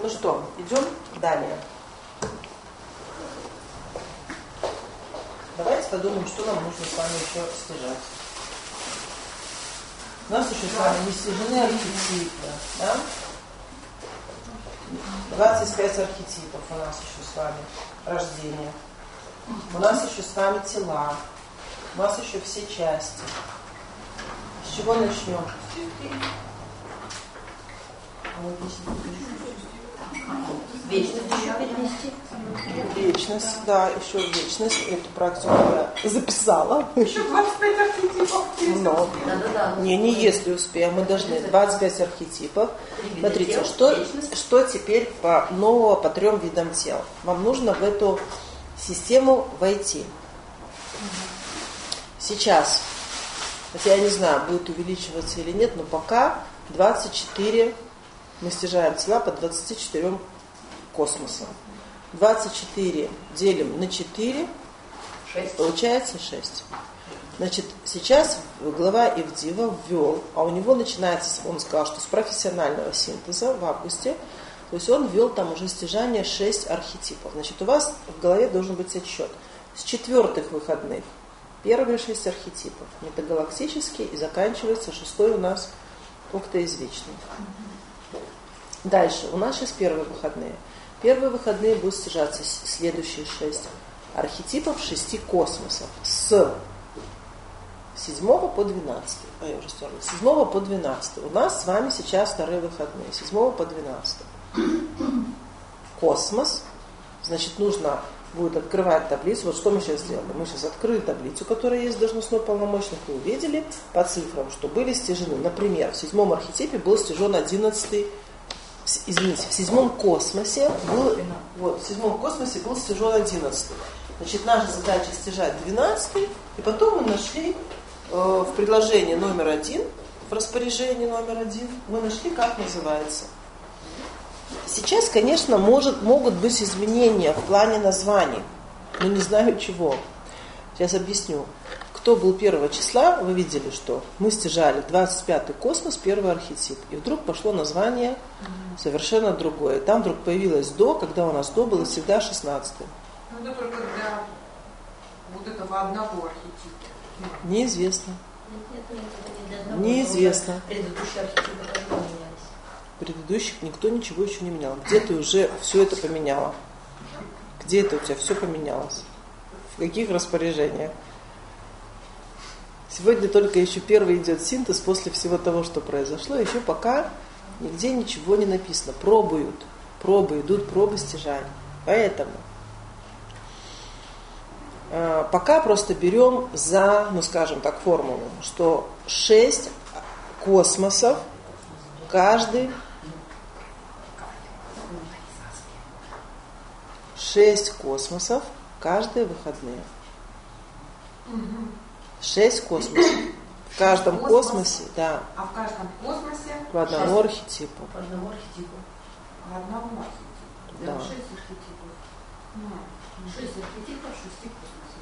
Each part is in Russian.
Ну что, идем далее. Давайте подумаем, что нам нужно с вами еще стяжать. У нас еще с вами не стяжены архетипы, да? 25 архетипов у нас еще с вами рождение. У нас еще с вами тела. У нас еще все части. С чего начнем? Вечность еще перенести. Вечность, да, еще вечность. Эту практику я записала. Еще 25 архетипов. Но. Да. Не если успеем. Мы должны 25 архетипов. Смотрите, что теперь по нового по 3 видам тел. Вам нужно в эту систему войти. Сейчас, хотя я не знаю, будет увеличиваться или нет, но пока 24 мы стяжаем тела по 24 космосам. 24 делим на 4, 6. Получается 6. Значит, сейчас глава Ивдива ввел, а у него начинается, он сказал, что с профессионального синтеза в августе, то есть он ввел там уже стяжание 6 архетипов. Значит, у вас в голове должен быть отсчет. С 4-х выходных первые 6 архетипов метагалактические, и заканчивается 6-й у нас октоизвечный. Дальше, у нас сейчас первые выходные. Первые выходные будут стяжаться следующие 6 архетипов 6 космосов с 7 по 12. Я уже стерла. С 7 по 12. У нас с вами сейчас вторые выходные. С 7 по 12. Космос. Значит, нужно будет открывать таблицу. Вот что мы сейчас сделали. Мы сейчас открыли таблицу, которая есть в должностной полномочных, и увидели по цифрам, что были стяжены. Например, в 7 архетипе был стяжен 11-й. Извините, в 7 космосе был, в 7 космосе был стяжен 11-й. Значит, наша задача стяжать 12-й, и потом мы нашли в предложении номер 1, в распоряжении номер 1, мы нашли, как называется. Сейчас, конечно, могут быть изменения в плане названий, но не знаю чего. Сейчас объясню. Кто был 1 числа, вы видели, что мы стяжали 25-й космос, 1 архетип. И вдруг пошло название совершенно другое. Там вдруг появилось до, когда у нас до было всегда 16-й. Ну, это только для вот этого одного архетипа. Неизвестно. Нет, Неизвестно. Предыдущие архетипы тоже поменялись. Предыдущих никто ничего еще не менял. Где ты уже все это поменяла? Где это у тебя все поменялось? В каких распоряжениях? Сегодня только еще первый идет синтез после всего того, что произошло. Еще пока нигде ничего не написано. Идут пробы стяжания. Поэтому пока просто берем за, скажем так, формулу, что 6 космосов каждый 6 космосов каждые выходные. 6 космосов. В каждом космосе, да. А в каждом космосе по одному архетипу. По одному архетипу. По одному архетипу. Да. 6 архетипов. 6 архетипов, 6 космосов.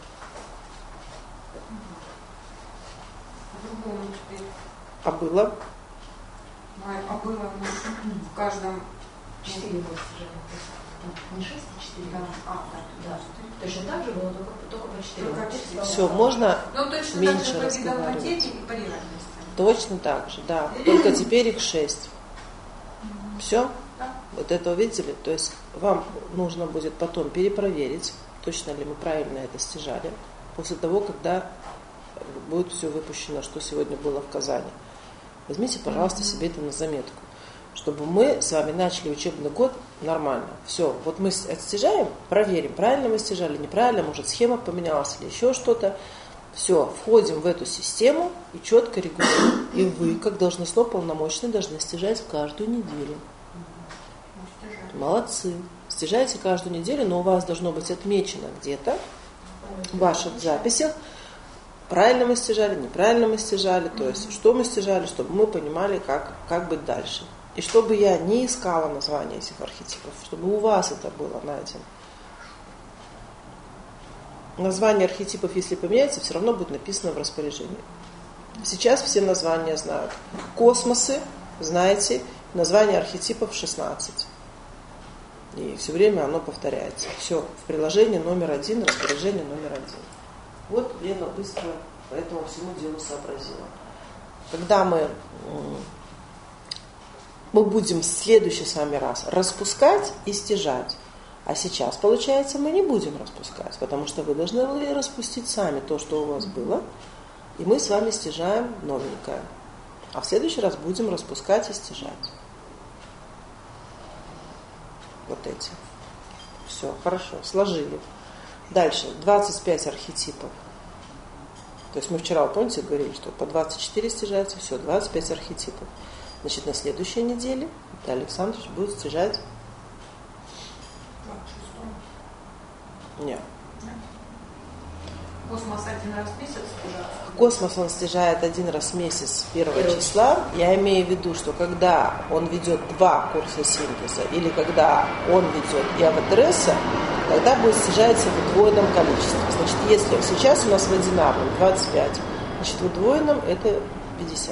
По-другому теперь. А было? А было в каждом 4 было стяжания. Не 6, а 4. Да. Да. Точно так же было, только по 4. Все, можно меньше так же разговаривать. материи и поверхности. Точно так же, да. Только теперь их 6. Все? Да. Вот это увидели? То есть вам нужно будет потом перепроверить, точно ли мы правильно это стяжали, после того, когда будет все выпущено, что сегодня было в Казани. Возьмите, пожалуйста, себе это на заметку, чтобы мы с вами начали учебный год нормально. Все, вот мы отстяжаем, проверим, правильно мы стяжали, неправильно, может схема поменялась или еще что-то. Все, входим в эту систему и четко регулируем. И вы, как должностно полномочные, должны стяжать каждую неделю. Молодцы. Стяжайте каждую неделю, но у вас должно быть отмечено где-то в ваших записях, правильно мы стяжали, неправильно мы стяжали, то есть что мы стяжали, чтобы мы понимали, как быть дальше. И чтобы я не искала названия этих архетипов, чтобы у вас это было найдено. Название архетипов, если поменяется, все равно будет написано в распоряжении. Сейчас все названия знают. Космосы, знаете, название архетипов 16. И все время оно повторяется. Все, в приложении номер 1, распоряжение номер 1. Вот Лена быстро по этому всему делу сообразила. Когда мы будем в следующий с вами раз распускать и стяжать. А сейчас, получается, мы не будем распускать, потому что вы должны были распустить сами то, что у вас было, и мы с вами стяжаем новенькое. А в следующий раз будем распускать и стяжать. Вот эти. Все, хорошо, сложили. Дальше, 25 архетипов. То есть мы вчера, вы помните, говорили, что по 24 стяжается, все, 25 архетипов. Значит, на следующей неделе Виталий Александрович будет стяжать. Нет. Космос один раз в месяц стяжается? Космос он стяжает один раз в месяц 1 числа. Я имею в виду, что когда он ведет 2 курса синтеза, или когда он ведет и аватреса, тогда будет стяжаться в удвоенном количестве. Значит, если сейчас у нас в одинарном 25, значит, в удвоенном это 50.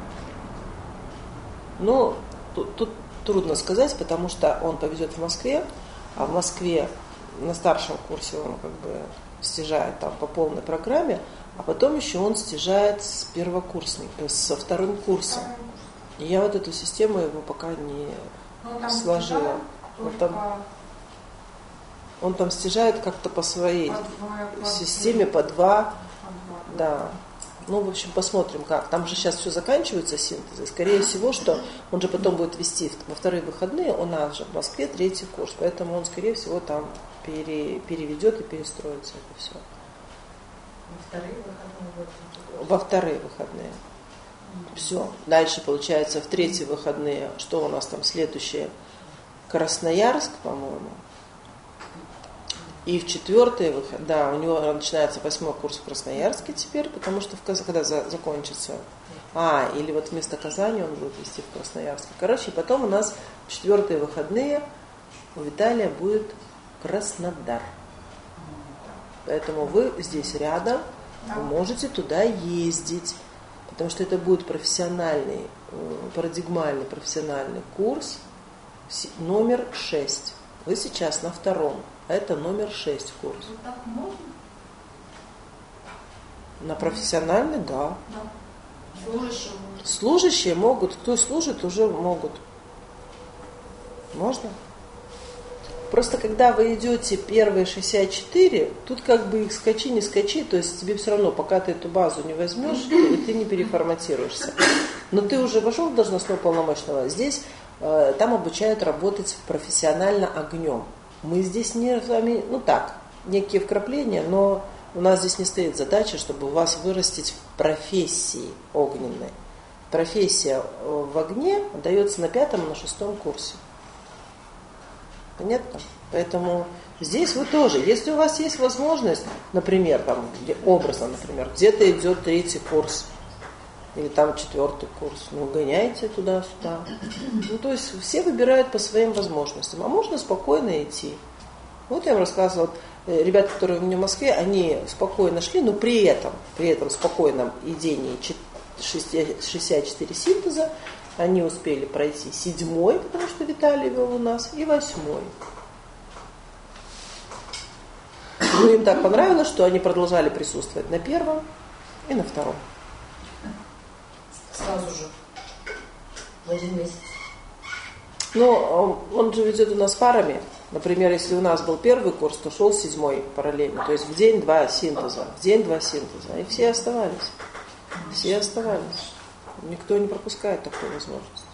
Ну, тут трудно сказать, потому что он повезет в Москве, а в Москве на старшем курсе он как бы стяжает там по полной программе, а потом еще он стяжает с первокурсником, со вторым курсом. И я вот эту систему его пока не сложила. Он там стяжает как-то по своей системе, по 2. Да. Ну, в общем, посмотрим как. Там же сейчас все заканчивается синтезы. Скорее всего, что он же потом будет вести во вторые выходные. У нас же в Москве 3-й курс. Поэтому он, скорее всего, там переведет и перестроится это все. Во вторые выходные. Все. Дальше, получается, в 3-е выходные, что у нас там следующее? Красноярск, по-моему. И в 4-е выходные, да, у него начинается 8-й курс в Красноярске теперь, потому что когда закончится, или вот вместо Казани он будет вести в Красноярске. Короче, потом у нас в 4-е выходные у Виталия будет Краснодар. Поэтому вы здесь рядом, вы можете туда ездить, потому что это будет профессиональный, парадигмальный профессиональный курс номер 6. Вы сейчас на 2-м, а это номер 6 курс. Так можно? На профессиональный, да. Служащие. Служащие могут, кто служит, уже могут. Можно? Просто когда вы идете первые 64, тут как бы их скачи, не скачи, то есть тебе все равно, пока ты эту базу не возьмешь, ты не переформатируешься. Но ты уже вошел в должностного полномочного, здесь там обучают работать профессионально огнем. Мы здесь не с вами, некие вкрапления, но у нас здесь не стоит задача, чтобы вас вырастить в профессии огненной. Профессия в огне дается на 5-м, на 6-м курсе. Понятно? Поэтому здесь вы тоже, если у вас есть возможность, например, там, образно, например, где-то идет 3-й курс, или там 4-й курс, гоняйте туда-сюда. То есть все выбирают по своим возможностям, а можно спокойно идти. Вот я вам рассказывала, ребята, которые у меня в Москве, они спокойно шли, но при этом спокойном идении 64 синтеза, они успели пройти 7-й, потому что Виталий вел у нас, и 8-й. Ну, им так понравилось, что они продолжали присутствовать на 1-м и на 2-м. Сразу же. В 1 месяц. Но он же ведет у нас парами. Например, если у нас был 1-й курс, то шел 7-й параллельно. То есть в день 2 синтеза. И все оставались. Никто не пропускает такую возможность.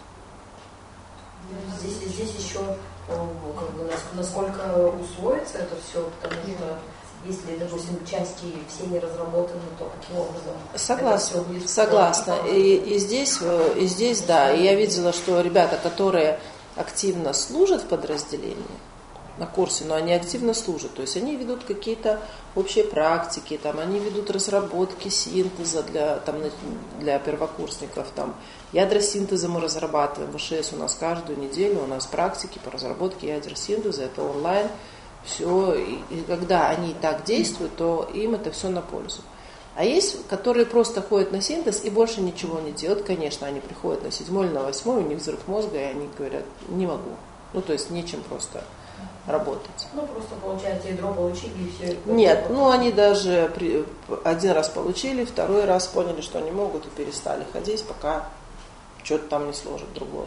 Здесь еще насколько усвоится это все, потому что если, допустим, части все не разработаны, то каким образом? Согласна. И здесь, да. И я видела, что ребята, которые активно служат в подразделении на курсе, но они активно служат. То есть они ведут какие-то общие практики, там, они ведут разработки синтеза для первокурсников. Там, ядра синтеза мы разрабатываем. В ВШС у нас каждую неделю у нас практики по разработке ядер синтеза. Это онлайн. Все, и когда они так действуют, то им это все на пользу. А есть, которые просто ходят на синтез и больше ничего не делают. Конечно, они приходят на 7-й или на 8-й, у них взрыв мозга, и они говорят, не могу. То есть нечем просто работать. Ну, просто, получается, ядро получили и все. Нет, они даже один раз получили, второй раз поняли, что они могут и перестали ходить, пока что-то там не сложит другого.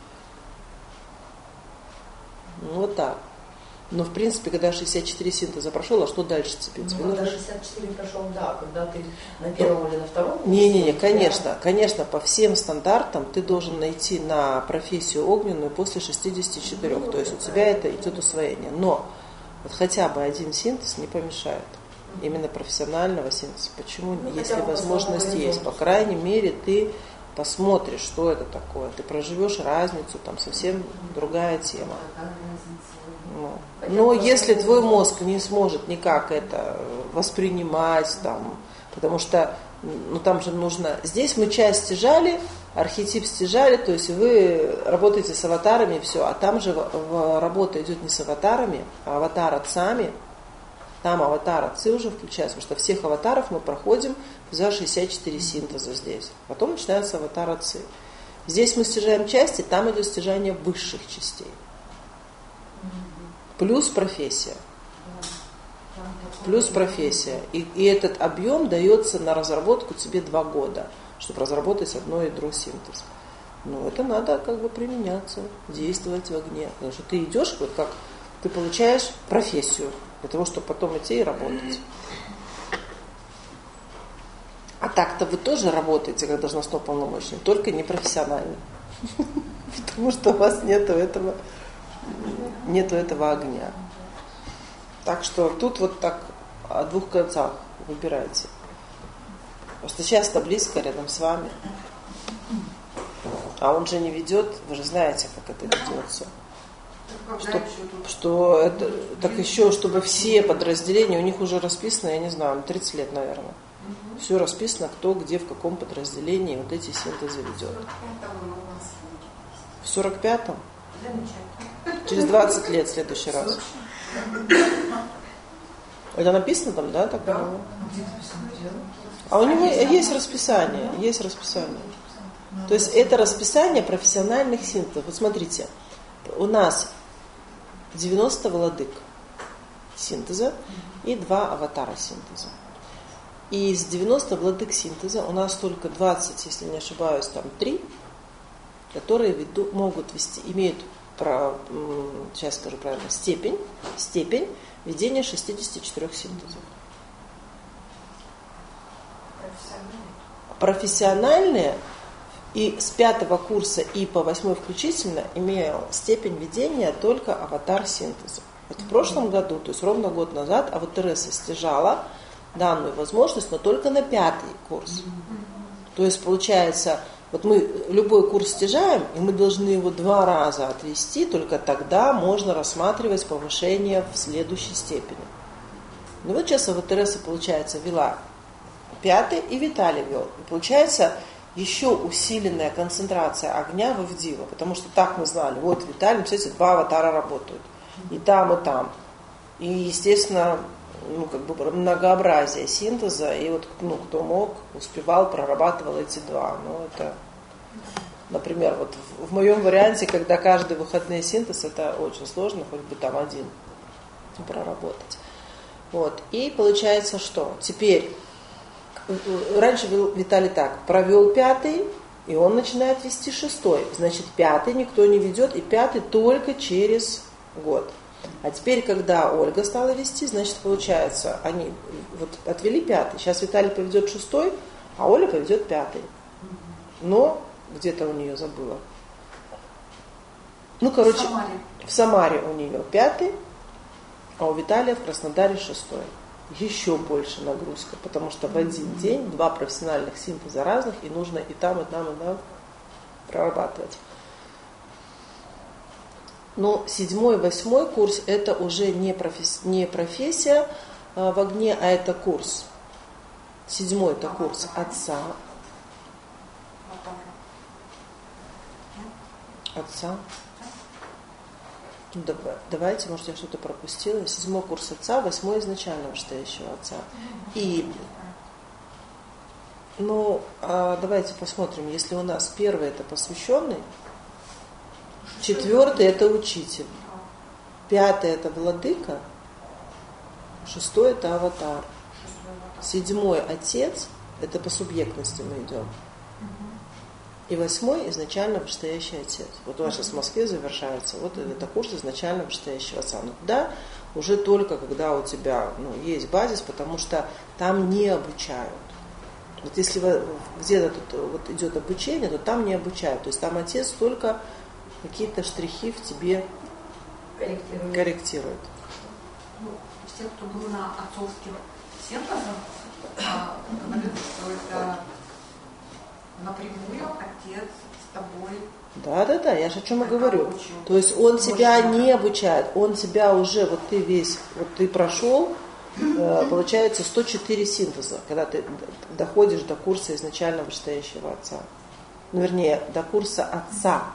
Вот так. Но, в принципе, когда 64 синтеза прошел, а что дальше цепить? Когда 64 прошел, да, когда ты на первом или на втором. Не, конечно, по всем стандартам ты должен найти на профессию огненную после 64, то есть у тебя это идет усвоение. Но вот хотя бы один синтез не помешает, именно профессионального синтеза. Почему? Если возможность есть, по крайней мере, ты посмотришь, что это такое, ты проживешь разницу, там совсем другая тема. Но если твой мозг не сможет никак это воспринимать, там, потому что там же нужно... Здесь мы часть стяжали, архетип стяжали, то есть вы работаете с аватарами, все, а там же работа идет не с аватарами, а аватар-отцами. Там аватар-отцы уже включаются, потому что всех аватаров мы проходим за 64 синтеза здесь. Потом начинаются аватар-отцы. Здесь мы стяжаем части, там идет стяжание высших частей. Плюс профессия. Плюс профессия. И этот объем дается на разработку тебе 2 года, чтобы разработать одно ядро синтез. Это надо применяться, действовать в огне. Потому что ты идешь, вот как ты получаешь профессию для того, чтобы потом идти и работать. А так-то вы тоже работаете как должностной полномочный, только не профессионально. Потому что у вас нету этого огня. Так что тут вот так о 2 концах выбирайте. Потому что часто близко рядом с вами. А он же не ведет, вы же знаете, как это ведется. Что это, так еще, чтобы все подразделения, у них уже расписано, я не знаю, 30 лет, наверное. Все расписано, кто где, в каком подразделении вот эти синтезы ведет. В 45-м? Через 20 лет в следующий раз. Это написано там, да? Так да. А у него есть расписание. То есть это расписание профессиональных синтезов. Вот смотрите, у нас 90 владык синтеза и 2 аватара синтеза. И из 90 владык синтеза у нас только 20, если не ошибаюсь, там 3, которые могут вести, имеют, сейчас скажу правильно, степень ведения 64 синтезов. Профессиональные и с 5 курса и по 8 включительно имел степень ведения только аватар синтеза. Вот в прошлом году, то есть ровно год назад, АВТРС стяжала данную возможность, но только на 5 курс. То есть получается, вот мы любой курс стяжаем, и мы должны его 2 раза отвести, только тогда можно рассматривать повышение в следующей степени. Ну вот сейчас АВТРС, получается, вела 5 и Виталий вел. И получается еще усиленная концентрация огня в Авдива, потому что так мы знали, вот Виталий, кстати, 2 аватара работают, и там, и там. И, естественно, многообразие синтеза, и вот кто мог, успевал, прорабатывал эти 2. Это, например, вот в моем варианте, когда каждый выходный синтез, это очень сложно, хоть бы там один проработать. Вот. И получается, что теперь раньше Виталий так, провел 5, и он начинает вести 6. Значит, 5 никто не ведет, и 5 только через год. А теперь, когда Ольга стала вести, значит, получается, они вот отвели 5. Сейчас Виталий поведет 6, а Оля поведет 5. Но где-то у нее забыла. В Самаре у нее 5, а у Виталия в Краснодаре 6. Еще больше нагрузка, потому что в один день 2 профессиональных синтеза разных, и нужно и там прорабатывать. Но 7, 8 курс это уже не профессия в огне, а это курс. 7 это курс отца. Давайте, может, я что-то пропустила. 7 курс отца, 8 изначально вышестоящего отца. И давайте посмотрим, если у нас 1 это посвященный, 4 это учитель. 5 это владыка, 6 это аватар, 7 отец, это по субъектности мы идем. И 8 изначально вышестоящий отец. Вот у нас сейчас в Москве завершается вот это курс изначально вышестоящего отца. Но да, уже только когда у тебя есть базис, потому что там не обучают. Вот если где-то тут вот идет обучение, то там не обучают. То есть там отец только какие-то штрихи в тебе корректирует. Ну, все, кто был на отцовских синтезах, говорят, что это напрямую отец с тобой. Да, я же о чем и говорю. То есть он тебя не обучает, он тебя уже, вот ты весь, вот ты прошел, получается 104 синтеза, когда ты доходишь до курса изначально вышестоящего отца. Ну, вернее, до курса отца.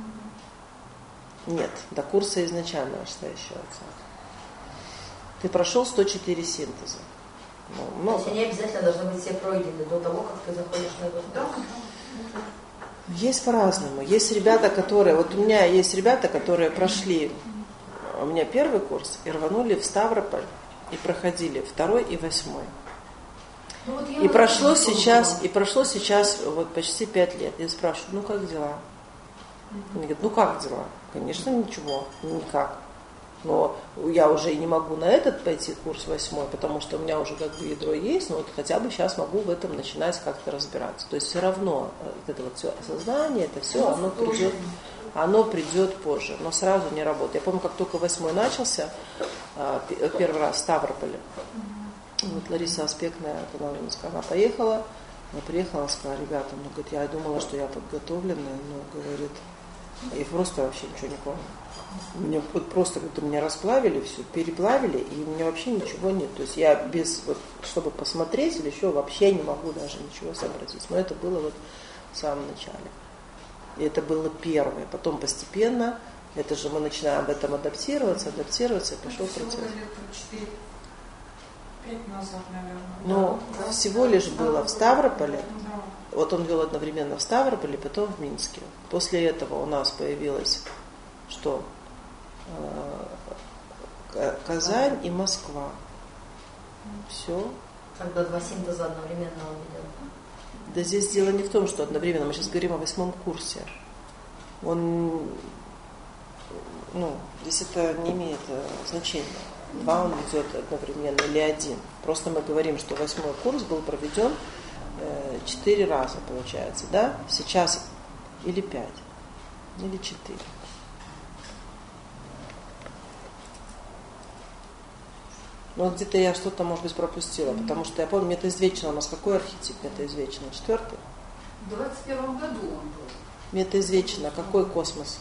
Нет, до курса изначально вышестоящего отца. Ты прошел 104 синтеза. То есть они обязательно должны быть все пройдены до того, как ты заходишь на этот курс. Есть по-разному. Есть ребята, которые... Вот у меня есть ребята, которые прошли у меня первый курс и рванули в Ставрополь и проходили 2 и 8. Ну, вот и прошло сейчас вот почти 5 лет. Я спрашиваю, как дела? Они говорят, как дела? Конечно, ничего, никак. Но я уже и не могу на этот пойти курс 8, потому что у меня уже как бы ядро есть, но вот хотя бы сейчас могу в этом начинать как-то разбираться. То есть все равно это вот все осознание, это все, оно придет позже, но сразу не работает. Я помню, как только 8 начался, первый раз в Ставрополе, вот Лариса Аспектная, она поехала, она приехала, сказала, ребята, говорит, я думала, что я подготовленная, но, говорит, и просто вообще ничего не помню. Меня вот просто меня расплавили, все переплавили, и у меня вообще ничего нет. То есть я без, чтобы посмотреть или еще вообще не могу даже ничего сообразить. Но это было вот в самом начале. И это было первое. Потом постепенно, это же мы начинаем об этом адаптироваться, и пошел процесс. 5 назад, наверное. Ну, всего лишь было в Ставрополе. Вот он вел одновременно в Ставрополе, потом в Минске. После этого у нас появилось что? Казань и Москва. Все. Когда 2 синтеза одновременно он ведет. Да здесь дело не в том, что одновременно. Мы сейчас говорим о 8 курсе. Он, здесь это не имеет значения. 2 он ведет одновременно или 1. Просто мы говорим, что 8 курс был проведен 4 раза, получается, да? Сейчас или 5, или 4. Ну, где-то я что-то, может быть, пропустила, потому что я помню, метаизвечный у нас какой архетип метаизвечный? 4? В 21 году он был. Метаизвечный, какой космос?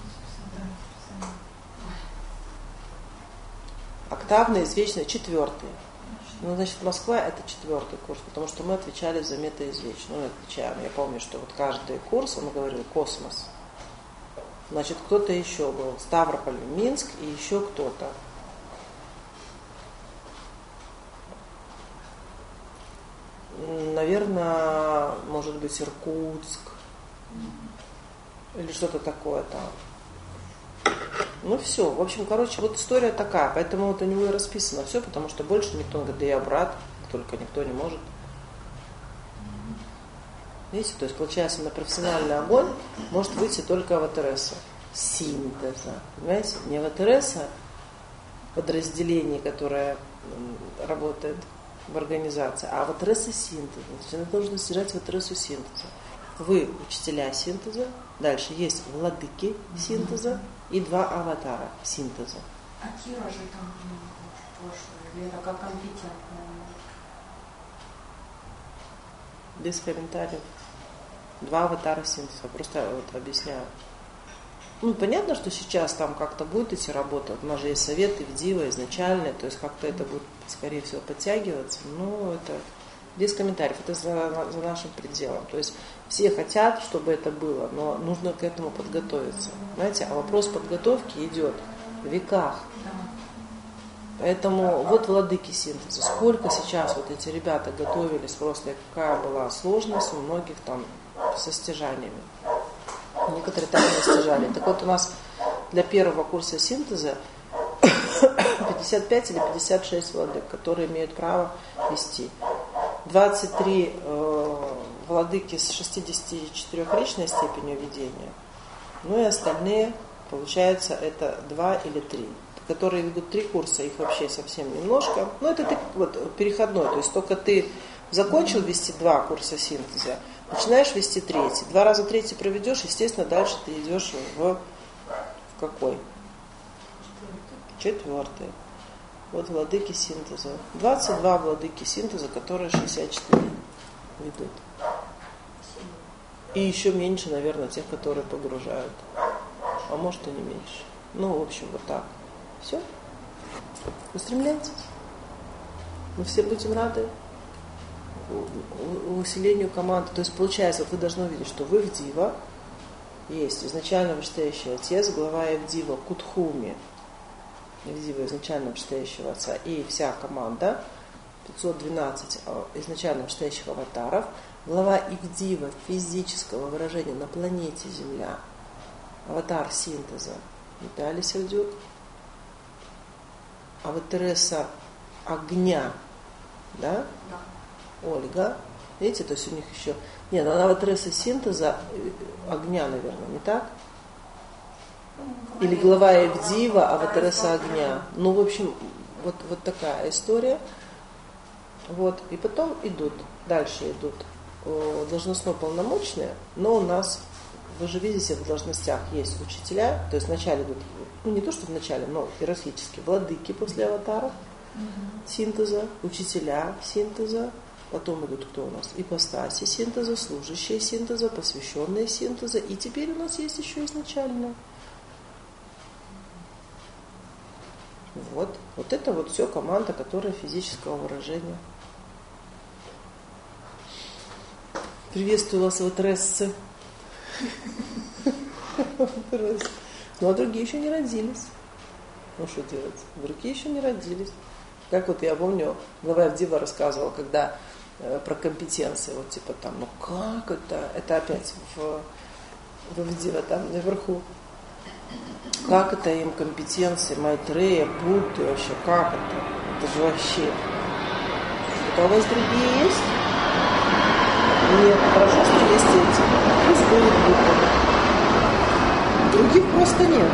Октавный, извечный, 4. Ну, значит, Москва это 4 курс, потому что мы отвечали за метаизвечный. Мы отвечаем. Я помню, что вот каждый курс, он говорил космос. Значит, кто-то еще был. Ставрополь, Минск и еще кто-то. Наверное, может быть, Иркутск. Или что-то такое там. Ну все, в общем, вот история такая, поэтому вот у него и расписано все, потому что больше никто говорит, да я брат, только никто не может. Видите, то есть получается на профессиональный огонь может выйти только аватареса синтеза, понимаете, не аватареса подразделение, которое работает в организации, а аватареса синтеза. Значит, она должна содержать аватаресу синтеза. Вы учителя синтеза, дальше есть владыки синтеза и 2 аватара синтеза. А Кира же там прошлое, или это как компетентная? Без комментариев. 2 аватара синтеза. Просто вот объясняю. Понятно, что сейчас там как-то будет идти работа. У нас же есть советы в ДИВа изначальные, то есть как-то это будет, скорее всего, подтягиваться. Но это без комментариев. Это за нашим пределом. То есть все хотят, чтобы это было, но нужно к этому подготовиться. Знаете, а вопрос подготовки идет в веках. Поэтому вот владыки синтеза. Сколько сейчас вот эти ребята готовились, просто какая была сложность у многих там со стяжаниями. Некоторые так и не стяжали. Так вот у нас для первого курса синтеза 55 или 56 владык, которые имеют право вести. 23 владыки с 64-речной степенью ведения. Ну и остальные, получается, это 2 или 3. Которые ведут 3 курса, их вообще совсем немножко. Но это ты, вот, переходной, то есть только ты закончил вести 2 курса синтеза, начинаешь вести 3. 2 раза 3 проведешь, естественно, дальше ты идешь в какой? 4. Вот владыки синтеза. 22 владыки синтеза, которые 64 ведут. И еще меньше, наверное, тех, которые погружают. А может и не меньше. Ну, в общем, вот так. Все. Устремляйтесь. Мы все будем рады усилению команды. То есть, получается, вот вы должны увидеть, что в Ивдива есть изначально вышестоящий отец, глава Ивдива Кутхуми, Ивдива изначально вышестоящего отца, и вся команда, 512 изначально вышестоящих аватаров, глава Ивдива физического выражения на планете Земля, аватар синтеза Виталий Сердюк, аватареса огня, да? Ольга, видите, то есть у них еще... Нет, она аватареса синтеза огня, наверное, не так? Или глава Евдива, аватареса огня. Ну, в общем, вот такая история. Вот, и потом дальше идут должностно полномочные, но у нас, вы же видите, в должностях есть учителя, то есть вначале идут, ну не то, что в начале, но иерархически, владыки после аватаров синтеза, учителя синтеза, потом идут кто у нас? Ипостаси синтеза, служащие синтеза, посвященные синтеза, и теперь у нас есть еще изначальные. Вот это вот все команда, которая физического выражения. Приветствую вас, аватарессы. Ну, а другие еще не родились. Ну, что делать? Другие еще не родились. Как вот я помню, глава Евдива рассказывала, когда про компетенции, вот типа там, ну как это опять в Евдива там наверху. Как это им компетенции Майтрея, Будды вообще, как это? Это же вообще. Это у вас другие есть? Нет, хорошо, что есть эти. Пусть будет Будда. Других просто нет.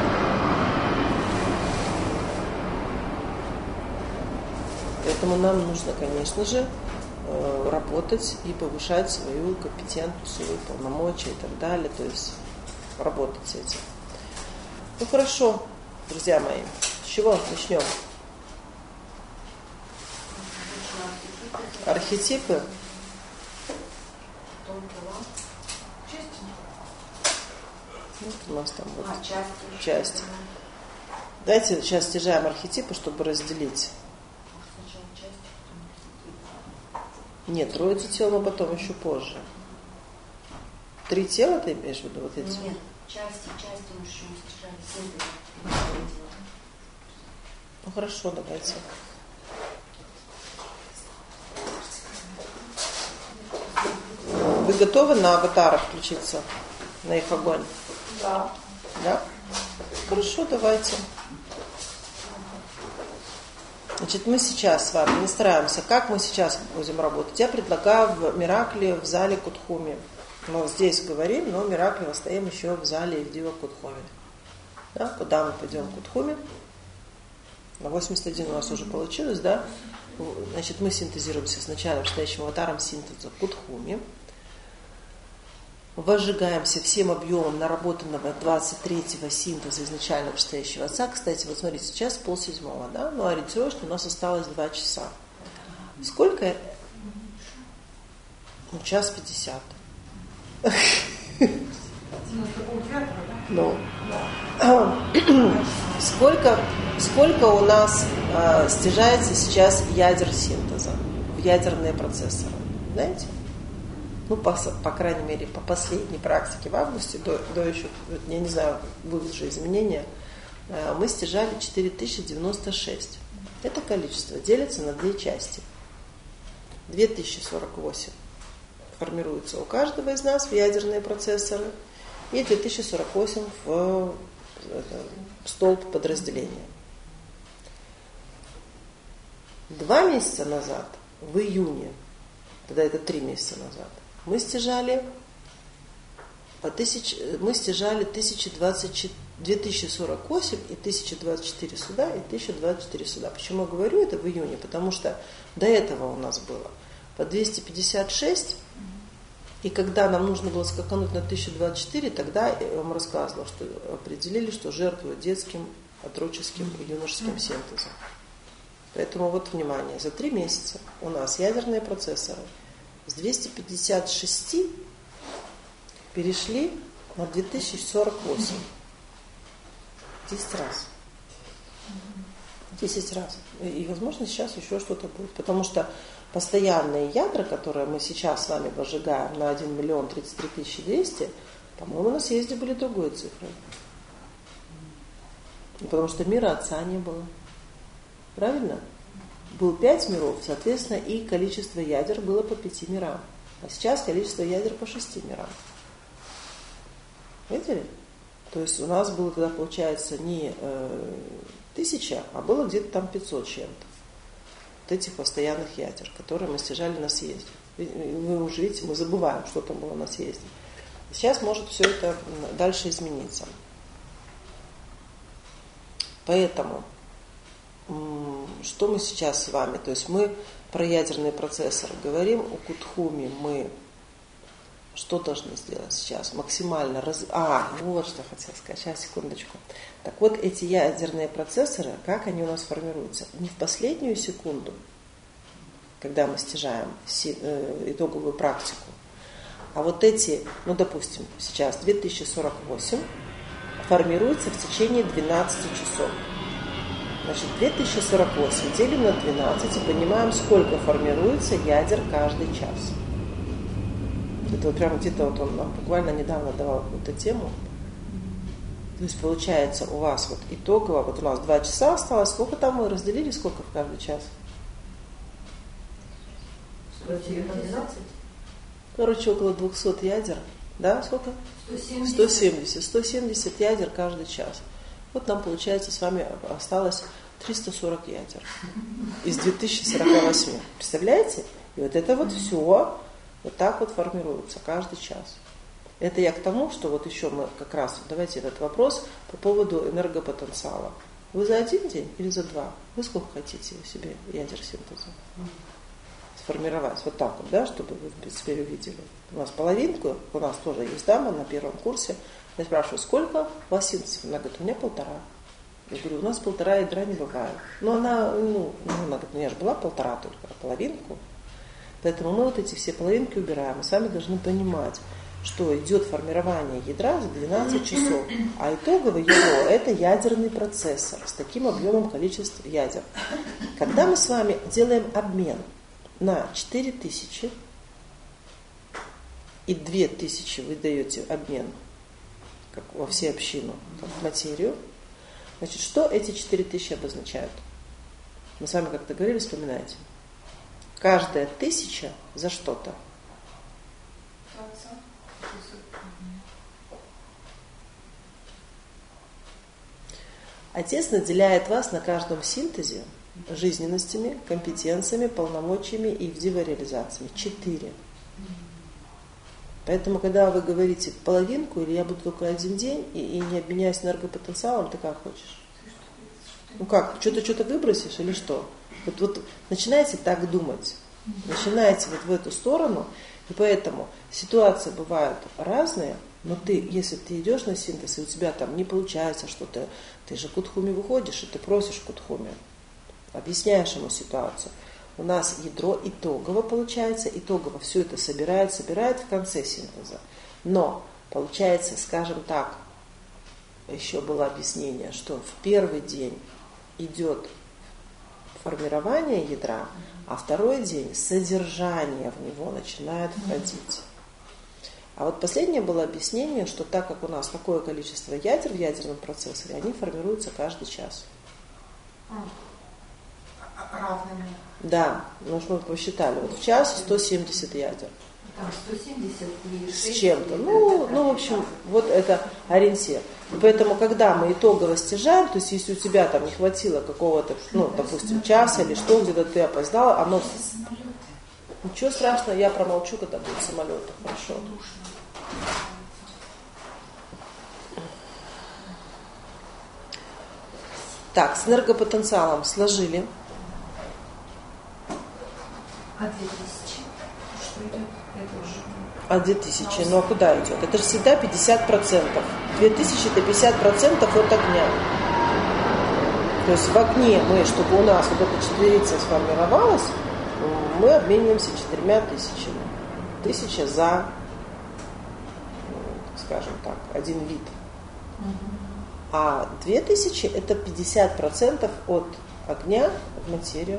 Поэтому нам нужно, конечно же, работать и повышать свою компетенцию, полномочия и так далее. То есть работать с этим. Ну хорошо, друзья мои. С чего начнем? Архетипы. Вот у нас там вот часть. Давайте сейчас стяжаем архетипы, чтобы разделить. Нет, троицу тела мы потом еще позже. 3 тела ты имеешь в виду? Вот эти? Нет, части мы еще не стяжали. Ну хорошо, давайте. Вы готовы на аватарах включиться? На их огонь? Да. Да? Хорошо, давайте. Значит, мы сейчас с вами настраиваемся. Как мы сейчас будем работать? Я предлагаю в Миракле в зале Кутхуми. Мы здесь говорим, но в Миракле мы стоим еще в зале Ивдива Кутхуми. Да? Куда мы пойдем в Кутхуми? На 81 у нас уже получилось, да? Значит, мы синтезируемся сначала вышестоящим аватаром синтеза Кутхуми. Возжигаемся всем объемом наработанного 23-го синтеза изначально вышестоящего отца. Кстати, вот смотрите, сейчас 6:30, да? Ну, ориентировочно у нас осталось 2 часа. Сколько? Ну, 1:50. Ну, сколько у нас стяжается сейчас ядер синтеза в ядерные процессоры? Знаете? Ну, по крайней мере, по последней практике в августе, до еще, я не знаю, будут же изменения, мы стяжали 4096. Это количество делится на 2 части. 2048 формируется у каждого из нас в ядерные процессоры, и 2048 в столб подразделения. 2 месяца назад, в июне, тогда это 3 месяца назад, мы стяжали 2048 и 1024 суда и 1024 суда. Почему я говорю это в июне? Потому что до этого у нас было по 256, и когда нам нужно было скакануть на 1024, тогда я вам рассказывала, что определили, что жертвуют детским, отроческим и юношеским синтезом. Поэтому вот внимание, за 3 месяца у нас ядерные процессоры с 256 перешли на 2048. 10 раз. 10 раз. И, возможно, сейчас еще что-то будет. Потому что постоянные ядра, которые мы сейчас с вами выжигаем на 1 миллион 33 200, по-моему, на съезде были другой цифры. Потому что мира Отца не было. Правильно? Был 5 миров, соответственно, и количество ядер было по 5 мирам. А сейчас количество ядер по 6 мирам. Видели? То есть у нас было тогда, получается, не 1000, а было где-то там 500 чем-то. Вот этих постоянных ядер, которые мы стяжали на съезде. Вы уже видите, мы забываем, что там было на съезде. Сейчас может все это дальше измениться. Поэтому, что мы сейчас с вами? То есть мы про ядерный процессор говорим, у Кутхуми мы что должны сделать сейчас? Максимально вот что хотела сказать. Сейчас, секундочку. Так вот, эти ядерные процессоры, как они у нас формируются? Не в последнюю секунду, когда мы стяжаем итоговую практику, а вот эти, допустим, сейчас 2048 формируется в течение 12 часов. Значит, 2048 делим на 12 и понимаем, сколько формируется ядер каждый час. Это вот прямо где-то вот он нам буквально недавно давал эту тему. То есть получается у вас вот итогово, вот у нас 2 часа осталось, сколько там мы разделили, сколько в каждый час? 12. Короче, около 200 ядер. Да, сколько? 170 ядер каждый час. Вот нам, получается, с вами осталось 340 ядер из 2048. Представляете? И вот это вот все вот так вот формируется каждый час. Это я к тому, что вот еще мы как раз, давайте этот вопрос по поводу энергопотенциала. Вы за 1 день или за 2? Вы сколько хотите себе ядер синтеза сформировать? Вот так вот, да, чтобы вы в принципе увидели. У нас половинку, у нас тоже есть дама на первом курсе. Я спрашиваю, сколько у вас синтезов? Она говорит, у меня 1,5. Я говорю, у нас 1,5 ядра не бывает. Но она говорит, у меня же была 1,5 только, а половинку. Поэтому мы вот эти все половинки убираем. Мы с вами должны понимать, что идет формирование ядра за 12 часов. А итоговое ядро – это ядерный процессор с таким объемом количества ядер. Когда мы с вами делаем обмен на 4000 и 2000 вы даете обмен как во всеобщину, как в материю, значит, что эти 4000 обозначают? Мы с вами как-то говорили, вспоминаете? Каждая 1000 за что-то. Отец наделяет вас на каждом синтезе жизненностями, компетенциями, полномочиями и дивореализациями. 4. Поэтому, когда вы говорите половинку, или я буду только 1 день и не обменяюсь энергопотенциалом, ты как хочешь? Как, что-то выбросишь или что? Вот начинайте так думать, начинайте вот в эту сторону, и поэтому ситуации бывают разные, но если ты идешь на синтез, и у тебя там не получается что-то, ты же Кутхуми выходишь, и ты просишь Кутхуми, объясняешь ему ситуацию. У нас ядро итогово получается, итогово все это собирает в конце синтеза. Но получается, скажем так, еще было объяснение, что в первый день идет формирование ядра, а второй день содержание в него начинает входить. А вот последнее было объяснение, что так как у нас такое количество ядер в ядерном процессоре, они формируются каждый час. равными. Да, ну что мы посчитали. Вот в час 170 ядер. Там 170 и 6. С чем-то. Ну, в общем, вот это ориентир. И поэтому, когда мы итогово стяжаем, то есть если у тебя там не хватило какого-то, ну, допустим, часа или что, где-то ты опоздала, оно... Ничего страшного, я промолчу, когда будет самолет. Хорошо. Так, с энергопотенциалом сложили. А 2000? Что идет? Это уже... А 2000, ну а куда идет? Это же всегда 50%. 2000 это 50% от огня. То есть в огне мы, чтобы у нас вот эта четверица сформировалась, мы обмениваемся 4000. 1000 за, скажем так, один вид. А 2000 это 50% от огня, от материи.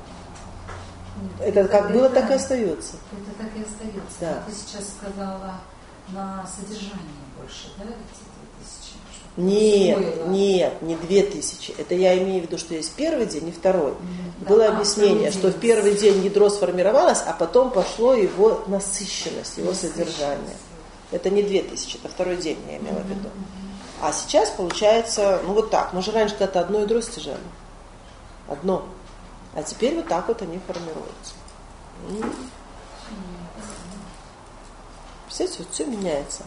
Это как было, так и остается. Это так и остается. Да. Ты сейчас сказала на содержание больше, да, эти 2000? Нет, не 2000. Это я имею в виду, что есть первый день и второй. Было объяснение, что в первый день ядро сформировалось, а потом пошло его насыщенность, его содержание. Это не 2000, это второй день, я имела в виду. А сейчас получается, ну вот так. Мы же раньше когда-то одно ядро стяжали. Одно. А теперь вот так вот они формируются. Представляете, вот все меняется.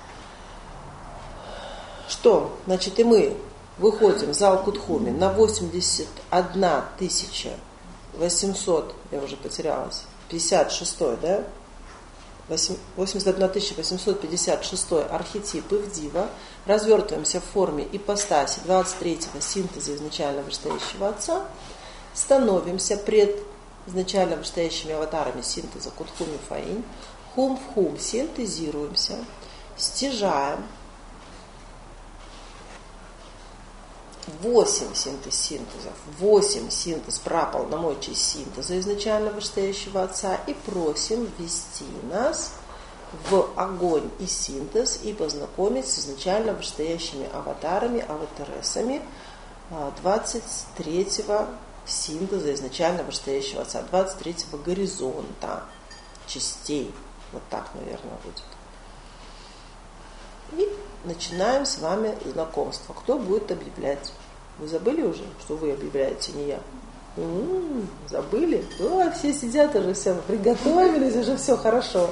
Что? Значит, и мы выходим в зал Кутхуми на 81 800, я уже потерялась, 56, да? 81 856 архетип Ивдива, развертываемся в форме ипостаси 23-го синтеза изначально вышестоящего Отца, становимся пред изначально вышестоящими аватарами синтеза Кутхуми Фаинь, хум в хум синтезируемся, стяжаем 8 синтезов, 8 синтез праполномочий синтеза изначально вышестоящего Отца и просим ввести нас в огонь и синтез и познакомить с изначально вышестоящими аватарами, аватаресами 23-го синтеза изначально вышестоящего Отца, 23-го горизонта частей. Вот так, наверное, будет. И начинаем с вами знакомство. Кто будет объявлять? Вы забыли уже, что вы объявляете, не я? Забыли? О, все сидят уже, все приготовились, уже все хорошо.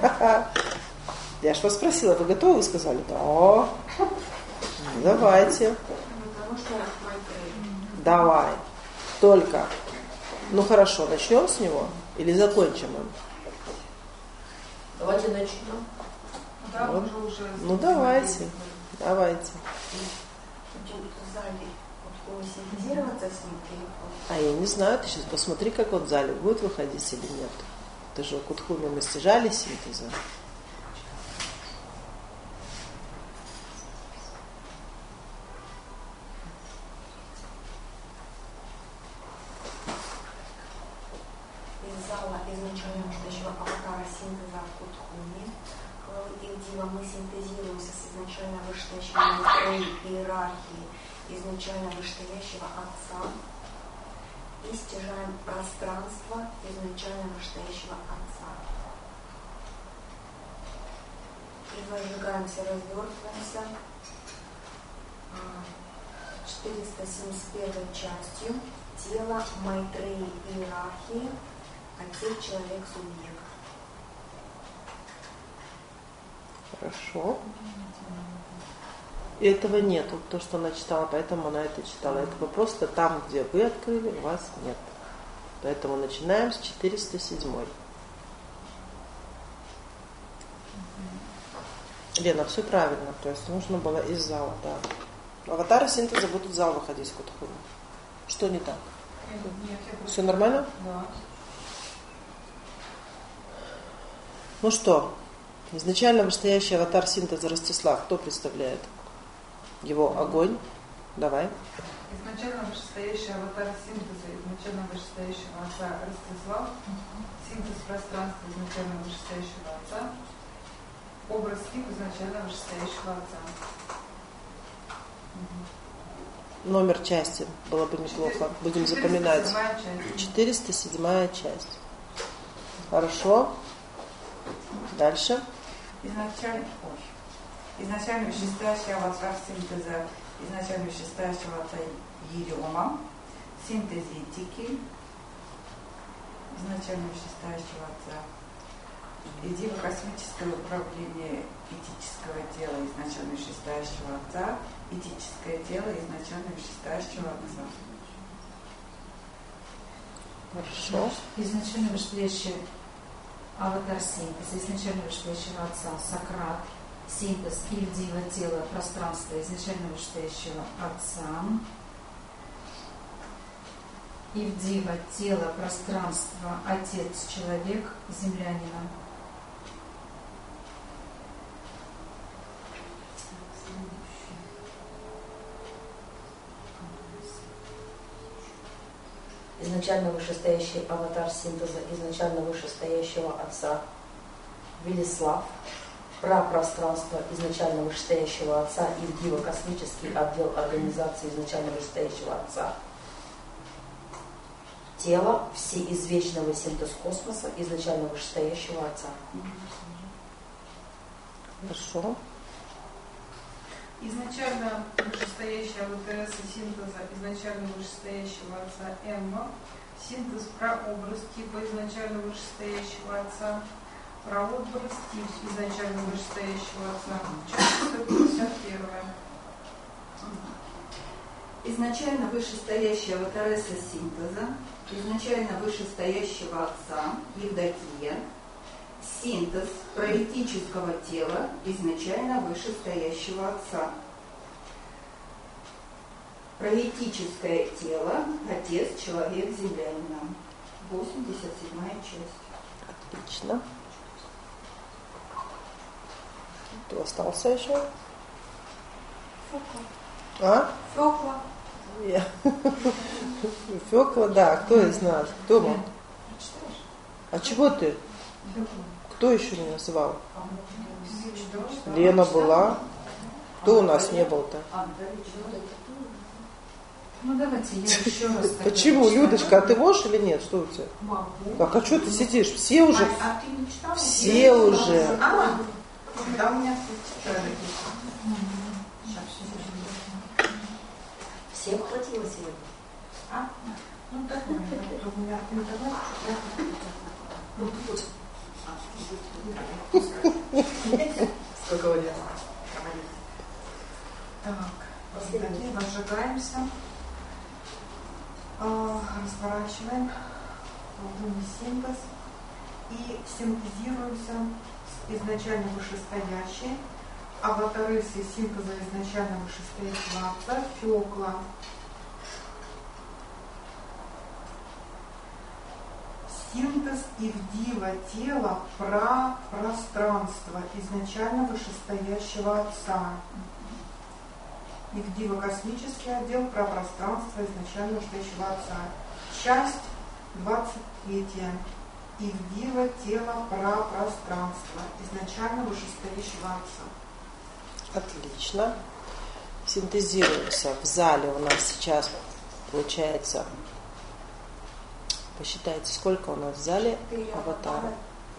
Я ж вас спросила, вы готовы? Вы сказали, да. Давайте. Давай. Только. Ну хорошо, начнем с него или закончим им? Давайте начнем. Да, вот. уже Ну давайте. Давайте. В зале синтезироваться с ним или... А я не знаю, ты сейчас посмотри, как он в зале будет выходить или нет. Ты же у Кутхуми мы стяжали синтеза. Из зала изначально вышестоящего аватара синтеза Кутхуми Ивдива мы синтезируемся с изначально вышестоящей иерархии изначально вышестоящего Отца и стяжаем пространство изначально вышестоящего Отца. И возжигаемся, развертываемся 471 частью тела Майтреи иерархии Отец, Человек, Субъект. Хорошо. И этого нет, вот то, что она читала, поэтому она это читала. Этого просто там, где вы открыли, у вас нет. Поэтому начинаем с 407. Лена, все правильно. То есть нужно было из зала, да. Аватары синтеза будут в зал выходить с Кутхуми. Что не так? Нет, Все нормально? Да. Ну что, изначально вышестоящий аватар синтеза Ростислав, кто представляет? Его огонь. Давай. Изначально вышестоящий аватар синтеза изначально вышестоящего Отца Ростислав, синтез пространства изначально вышестоящего Отца, образ тип изначально вышестоящего Отца. Номер части было бы неплохо. Будем запоминать. 407 часть. Хорошо. Дальше. Изначально вышестоящего аватар синтеза, изначально вышестоящего отца Ериома, синтезитики, изначально вышестоящего отца, идея космического управления этического тела, изначально вышестоящего отца, этическое тело, изначально вышестоящего отца. Хорошо. Изначально вышестоящий аватар синтеза, изначально вышестоящего отца Сократ, синтез Ильдива тела, пространства, изначально вышестоящего отца, Ильдива тело, пространство, отец, человек, землянина. Изначально вышестоящий аватар синтеза изначально вышестоящего отца Велислав, прапространство изначально вышестоящего отца Ильдива, космический отдел организации изначально вышестоящего отца, тело всеизвечного синтез космоса изначально вышестоящего отца. Хорошо. Изначально вышестоящего ВТС синтеза изначально вышестоящего отца Эмма, синтез прообраз типа изначально вышестоящего отца, прообраз тип изначально вышестоящего отца, 451. Изначально вышестоящего ВТС синтеза, изначально вышестоящего отца Евдокия, синтез проэтического тела изначально вышестоящего отца. Проэтическое тело, отец, человек, землянина. 87 часть. Отлично. Кто остался еще? А? Фёкла. Фёкла, да. Кто из нас? Кто мы? А чего ты? Кто еще не называл? Лена была. Кто у нас не был-то? Ну давайте я еще раз. Почему, Людочка, а ты можешь или нет? Что у тебя? Могу. Так, а что ты сидишь? Все уже. А ты не читала? Все уже. Да, у меня все. Всем хватило сегодня? А? Ну так, у меня интернет. Сколько времени? Так, разжигаемся, разворачиваем лунный синтез и синтезируемся изначально вышестоящие аватары синтеза изначально вышестоящего отца Фёкла. Синтез Ивдива тела пространства изначально вышестоящего отца. Ивдива космический отдел пространства изначально вышестоящего отца. Часть 23. Ивдива тела пространства изначально вышестоящего отца. Отлично. Синтезируемся. В зале у нас сейчас получается, посчитайте, сколько у нас в зале аватаров.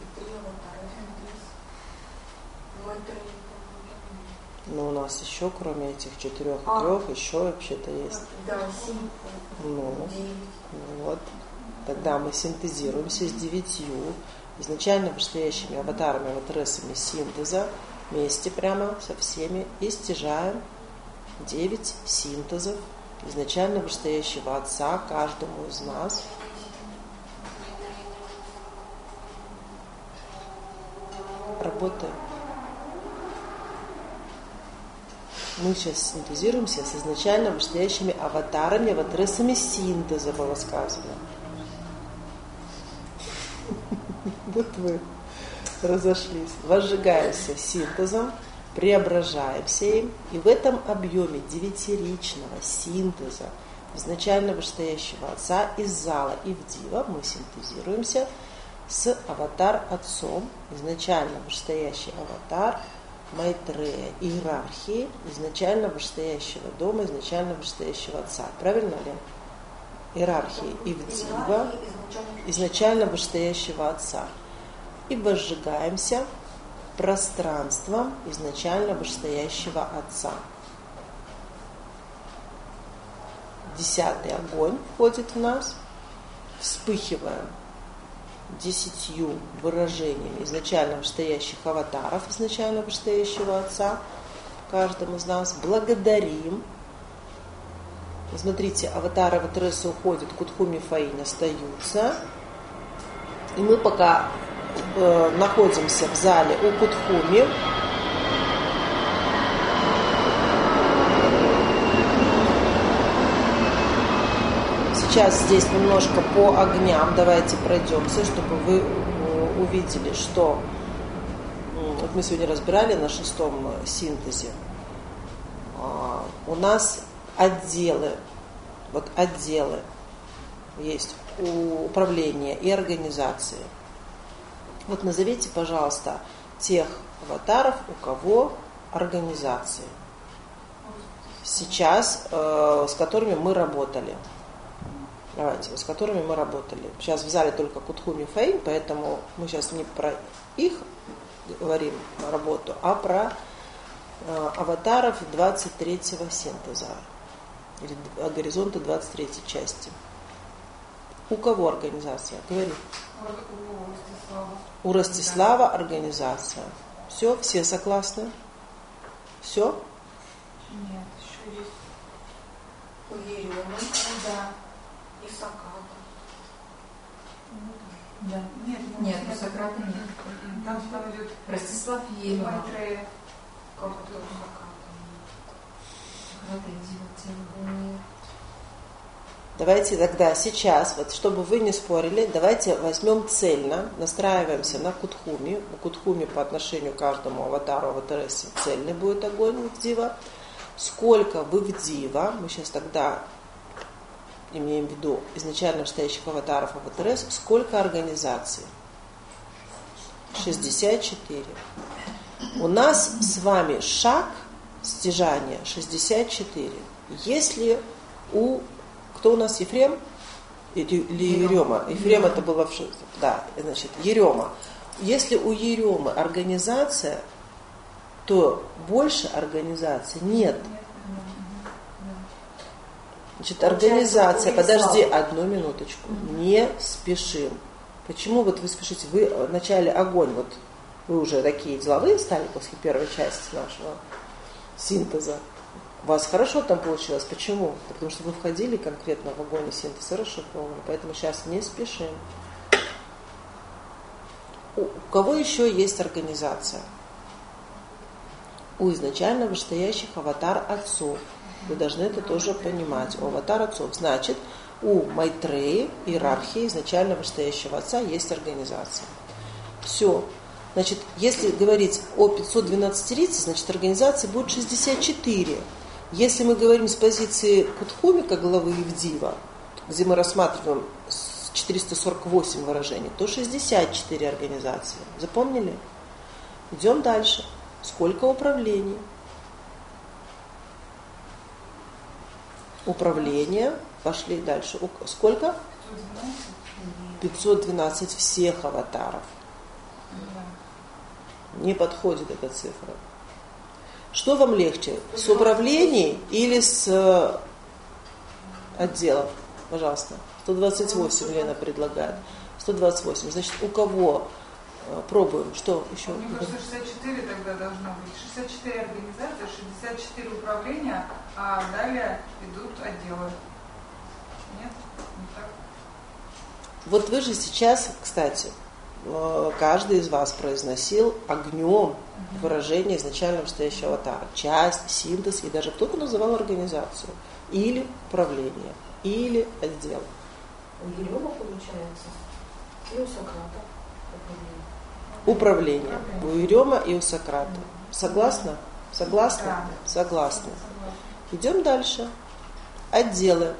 Ну, у нас еще, кроме этих 4 и 3, еще вообще-то есть. Да, 7. Ну, вот. Тогда мы синтезируемся с 9 изначально вышестоящими аватарами, аватаресами синтеза, вместе прямо со всеми и стяжаем 9 синтезов изначально вышестоящего отца каждому из нас. Работаем. Мы сейчас синтезируемся с изначально вышестоящими аватарами, аватаресами синтеза, было сказано. Вот вы разошлись. Возжигаемся синтезом, преображаемся им, и в этом объеме 9-ричного синтеза изначально вышестоящего отца из зала Ивдива мы синтезируемся с аватар отцом, изначально вышестоящий аватар Майтрея, иерархии изначально вышестоящего дома, изначально вышестоящего отца. Правильно ли? Иерархии Ивдива, изначально вышестоящего отца. И возжигаемся пространством изначально вышестоящего отца. 10-й огонь входит в нас, вспыхиваем 10 выражениями изначально вышестоящих аватаров, изначально вышестоящего отца, каждому из нас, благодарим. Смотрите, аватары Аватаресы уходят, Кутхуми, Фаинь остаются. И мы пока находимся в зале у Кутхуми, сейчас здесь немножко по огням давайте пройдемся, чтобы вы увидели, что вот мы сегодня разбирали на 6-м синтезе. У нас отделы есть у управления и организации. Вот назовите, пожалуйста, тех аватаров, у кого организации сейчас, с которыми мы работали. Давайте, с которыми мы работали. Сейчас в зале только Кутхуми, Фаинь, поэтому мы сейчас не про их говорим работу, а про аватаров 23-го синтеза или горизонта 23-й части. У кого организация? Говори. У Ростислава организация. Все согласны? Все? Нет, еще есть. У Еремы, да. И Сократа. Да. Нет, у Сократа нет. Там идет Ростислав Еремов. Майтрея. Как это у Сократа? Сократа нет. Давайте тогда сейчас, вот чтобы вы не спорили, давайте возьмем цельно, настраиваемся на Кутхуми. У Кутхуми по отношению к каждому аватару Аватаресе цельный будет огонь Ивдива. Сколько в Ивдива, мы сейчас тогда имеем в виду изначально вышестоящих аватаров Аватарес, сколько организаций? 64. У нас с вами шаг стяжания 64. Если кто у нас, Ефрем? Или Ерема? Ефрем это было Ерема. Если у Еремы организация, то больше организации нет. Значит, организация, подожди одну минуточку, не спешим. Почему вот вы спешите? Вы в начале огонь, вот вы уже такие деловые стали после первой части нашего синтеза. У вас хорошо там получилось. Почему? Потому что вы входили конкретно в огонь и синтез расшифрованы. Поэтому сейчас не спешим. У кого еще есть организация? У изначально вышестоящих аватар отцов. Вы должны это тоже понимать. У аватар отцов. Значит, у Майтреи, иерархии изначально вышестоящего отца есть организация. Все. Значит, если говорить о 512-рице, значит, организации будет 64. Если мы говорим с позиции Кутхуми, как главы Ивдива, где мы рассматриваем 448 выражений, то 64 организации. Запомнили? Идем дальше. Сколько управлений? Управления. Пошли дальше. Сколько? 512 всех аватаров. Не подходит эта цифра. Что вам легче? С управлений или с отделов? Пожалуйста. 128 Лена предлагает. 128. Значит, у кого? Пробуем. Что еще? Мне кажется, 64 тогда должно быть. 64 организации, 64 управления, а далее идут отделы. Нет? Не так? Вот вы же сейчас, кстати, каждый из вас произносил огнем выражение изначально вышестоящего аватара. Часть, синтез, и даже кто-то называл организацию. Или управление, или отдел. У Ерема получается, и у Сократа управление. У Ерема и у Сократа. Согласна? Согласна? Согласна. Идем дальше. Отделы.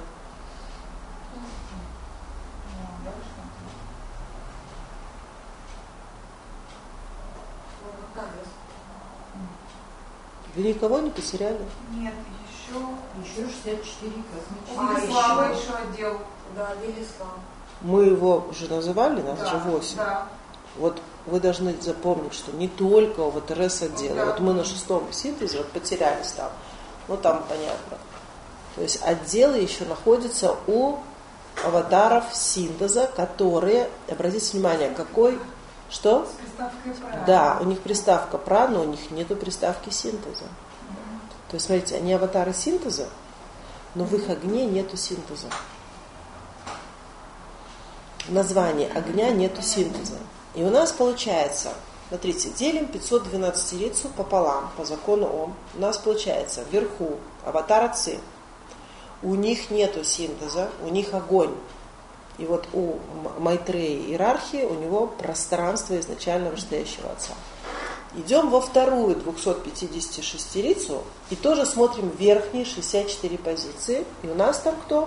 Вы никого не потеряли? Нет, Еще 64 Велислава еще отдел. Да, Велислав. Мы его уже называли, нас Да, же 8. Да. Вот вы должны запомнить, что не только ОВТРС отделы. Да. Вот мы на 6-м синтезе вот потерялись там. Ну там понятно. То есть отделы еще находятся у аватаров синтеза, которые, обратите внимание, какой, что? С приставкой «пра». Да, у них приставка «пра», но у них нету приставки синтеза. То есть, смотрите, они аватары синтеза, но в их огне нету синтеза. В названии огня нету синтеза. И у нас получается, смотрите, делим 512-рицу пополам по закону Ом. У нас получается вверху аватар отцы. У них нету синтеза, у них огонь. И вот у Майтреи иерархии у него пространство изначально вышестоящего отца. Идем во вторую 256-рицу и тоже смотрим верхние 64 позиции. И у нас там кто?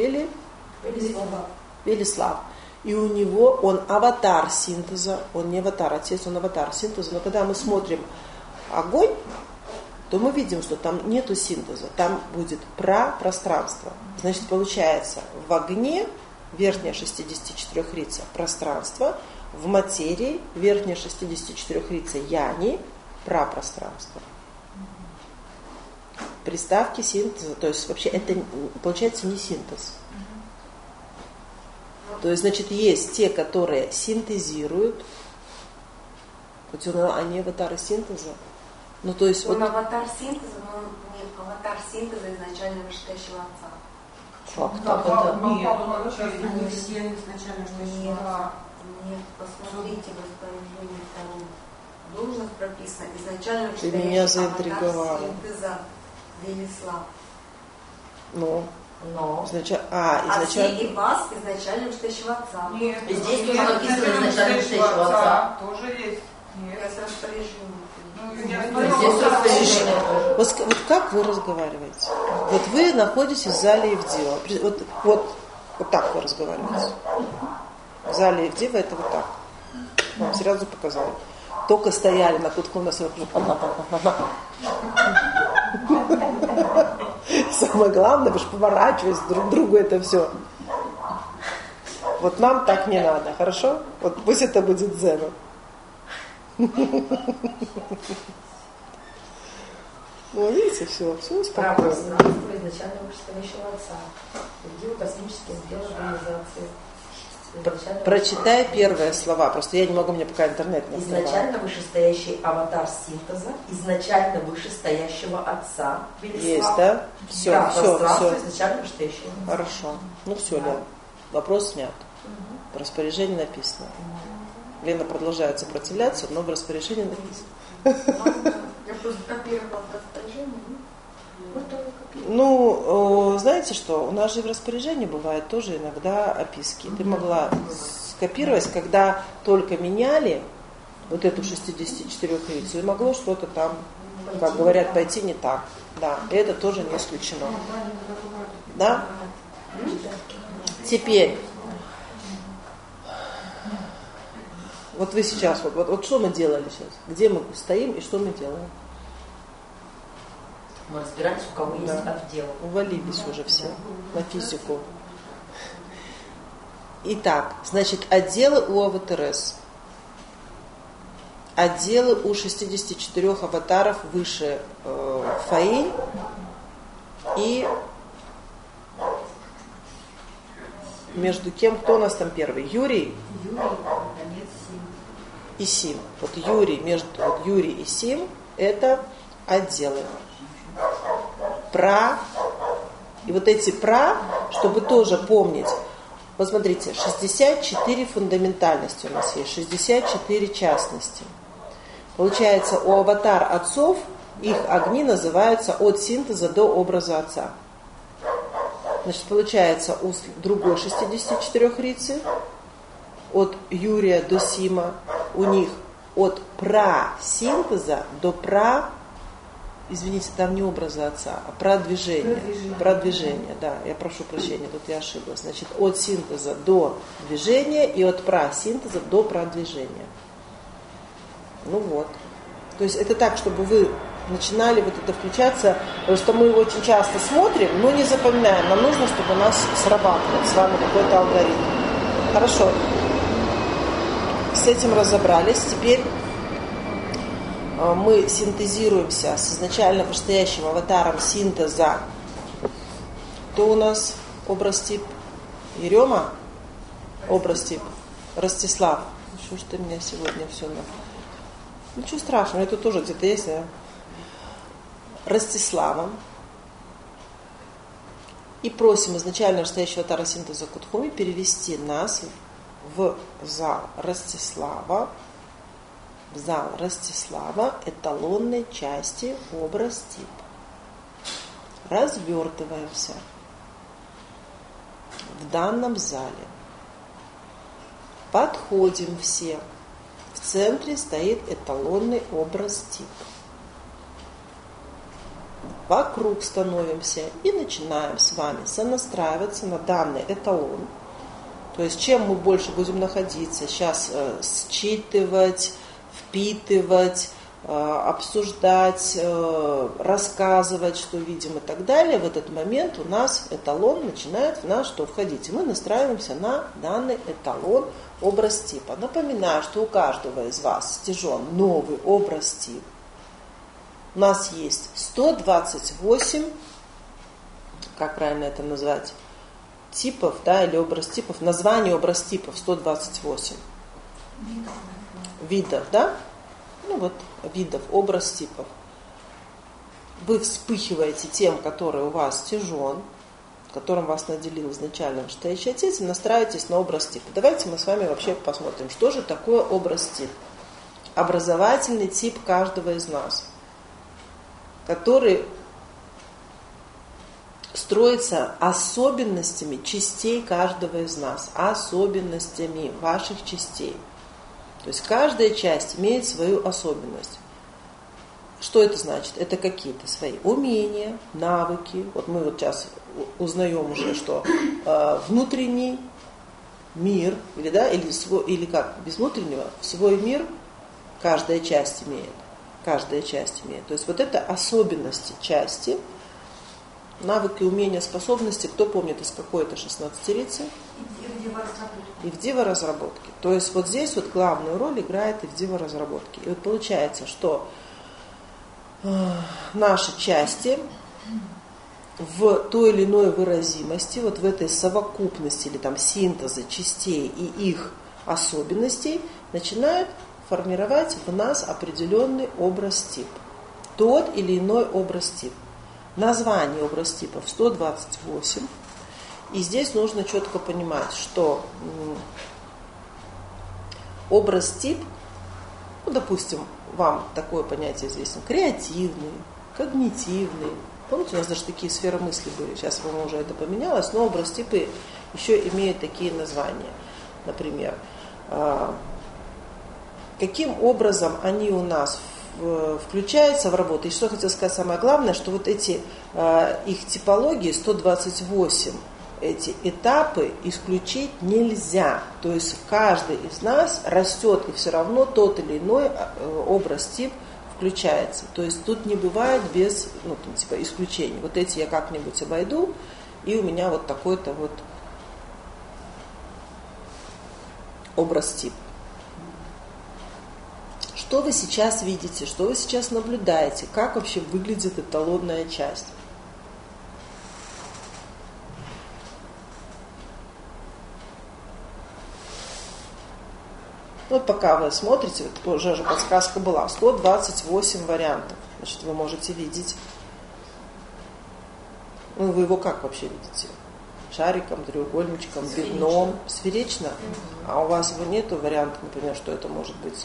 Велислав. И у него он аватар синтеза, он не аватар отец, он аватар синтеза. Но когда мы смотрим огонь, то мы видим, что там нету синтеза, там будет пространство. Значит, получается, в огне верхняя 64-рица пространство, в материи верхняя 64-рица яни пространство. Приставки синтеза, то есть вообще это получается не синтез. То есть, значит, есть те, которые синтезируют, хоть они аватары синтеза. Ну, то есть он вот... аватар синтеза, но он не аватар синтеза изначально вышестоящего отца. Факт. Они все изначально Нет, посмотрите в распоряжении втором. Должность прописана изначально Ты меня вышестоящий заинтриговала. аватар синтеза Велислав. Но изначально... Отцы и вас изначально вышестоящего отца. Нет, И здесь нет, тоже написано изначально вышестоящего вышестоящего отца. Тоже есть. Нет. Я с распоряжением. Вот как вы разговариваете? Вот вы находитесь в зале Ивдива. Вот так вы разговариваете. В зале Ивдива это вот так. Вам сразу показали. Только стояли на кутку у нас. Самое главное, вы же поворачиваетесь друг к другу это все. Вот нам так не надо, хорошо? Вот пусть это будет дзеном. Ну, видите, все спокойно. Пространство изначально вышестоящего отца. Другие космические сделы организации. Прочитай первые слова, просто я не могу, мне пока интернет не открывает. Изначально вышестоящий аватар синтеза, изначально вышестоящего отца. Есть, да? Все. Изначально вышестоящего отца. Хорошо. Ну все, Лена. Вопрос снят. В распоряжении написано. Лена продолжает сопротивляться, но в распоряжении написано. Я просто копировала распоряжение. Ну, знаете что, у нас же в распоряжении бывает тоже иногда описки. Ты могла скопировать, когда только меняли вот эту 64-рицу, и могло что-то там, как говорят, пойти не так. Да, и это тоже не исключено. Да? Теперь, вот вы сейчас, вот что мы делали сейчас? Где мы стоим и что мы делаем? Мы разбирались, у кого есть отдел. Увалились уже все на физику. Итак, значит, отделы у АВТРС. Отделы у 64 аватаров выше Фаи и между кем, кто у нас там первый? Юрий и Сим. Вот Юрий, между Юрий и Сим это отделы. И вот эти чтобы тоже помнить, вот смотрите, 64 фундаментальности у нас есть, 64 частности. Получается, у аватар отцов их огни называются от синтеза до образа отца. Значит, получается, у другой 64-рицы, от Юрия до Сима, у них от синтеза до извините, там не образа отца, а продвижение. Продвижение, да, я прошу прощения, тут я ошиблась. Значит, от синтеза до движения и от синтеза до продвижения. Ну вот. То есть это так, чтобы вы начинали вот это включаться, потому что мы его очень часто смотрим, но не запоминаем. Нам нужно, чтобы у нас срабатывал с вами какой-то алгоритм. Хорошо. С этим разобрались. Теперь мы синтезируемся с изначально вышестоящим аватаром синтеза. Кто у нас образ-тип? Ерема? Образ-тип. Ростислав. Что ж ты меня сегодня все на... Ничего страшного, это тоже где-то есть. Ростиславом. И просим изначально вышестоящего аватара синтеза Кудхуми перевести нас в зал Ростислава, эталонной части образ-тип. Развертываемся в данном зале. Подходим все. В центре стоит эталонный образ-тип. Вокруг становимся и начинаем с вами сонастраиваться на данный эталон. То есть чем мы больше будем находиться, сейчас считывать, впитывать, обсуждать, рассказывать, что видим и так далее, в этот момент у нас эталон начинает в нас что входить. И мы настраиваемся на данный эталон образ типа. Напоминаю, что у каждого из вас стяжен новый образ тип. У нас есть 128, как правильно это назвать, типов, да, или образ типов, название образ типов 128 видов, да? Ну вот, видов, образ типов. Вы вспыхиваете тем, который у вас стяжен, которым вас наделил изначально вышестоящий отец, и настраиваетесь на образ типа. Давайте мы с вами вообще посмотрим, что же такое образ тип. Образовательный тип каждого из нас, который строится особенностями частей каждого из нас, особенностями ваших частей. То есть каждая часть имеет свою особенность. Что это значит? Это какие-то свои умения, навыки. Вот мы вот сейчас узнаем уже, что внутренний мир, или, да, или как, без внутреннего, свой мир каждая часть имеет. Каждая часть имеет. То есть вот это особенности части, навыки, умения, способности. Кто помнит, из какой это 16-рицы? И в дева-разработке. То есть вот здесь вот главную роль играет и в дева-разработке. И вот получается, что наши части в той или иной выразимости, вот в этой совокупности или там синтезе частей и их особенностей начинают формировать в нас определенный образ-тип. Тот или иной образ-тип. Название образ-типов 128. И здесь нужно четко понимать, что образ-тип, ну, допустим, вам такое понятие известно, креативный, когнитивный. Помните, у нас даже такие сферы мысли были, сейчас, по-моему, уже это поменялось, но образ-типы еще имеют такие названия. Например, каким образом они у нас включаются в работу. И что хотел сказать самое главное, что вот эти их типологии 128, эти этапы исключить нельзя. То есть в каждый из нас растет и все равно тот или иной образ-тип включается. То есть тут не бывает без типа исключений. Вот эти я как-нибудь обойду, и у меня вот такой-то вот образ-тип. Что вы сейчас видите, что вы сейчас наблюдаете, как вообще выглядит эталонная часть? Вот пока вы смотрите, вот уже же подсказка была, 128 вариантов. Значит, вы можете видеть. Ну, вы его как вообще видите? Шариком, треугольничком, бегном, сферично? А у вас его нету варианта, например, что это может быть?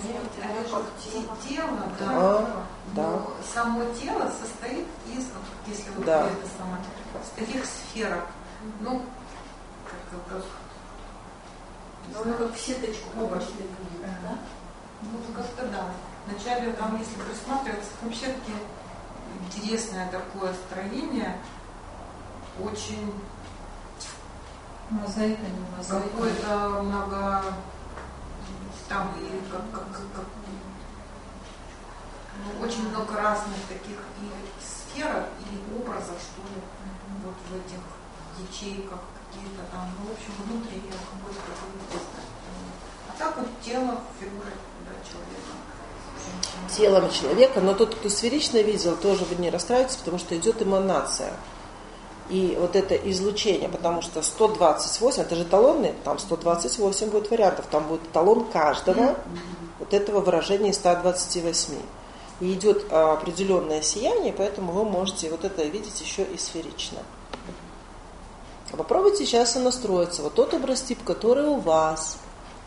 Тело, да. Но само тело состоит из, если вот да. это самое, из таких сферок. Ну, как как в сеточку вошли, да? Ну, как-то да. Вначале там, если присматриваться, вообще-таки интересное такое строение, очень мозаика, какое-то много там и как очень много разных таких и сфер, и образов, что ли, вот в этих ячейках какие-то там, в общем, внутри какой-то такой. А так вот тело, фигура, да, человека. Телом человека, но тот, кто сферично видел, тоже вы не расстраивайтесь, потому что идет эманация. И вот это излучение, потому что 128, это же эталонный, там 128 будет вариантов, там будет эталон каждого вот этого выражения из 128. И идет определенное сияние, поэтому вы можете вот это видеть еще и сферично. Попробуйте сейчас и настроиться. Вот тот образтип, который у вас,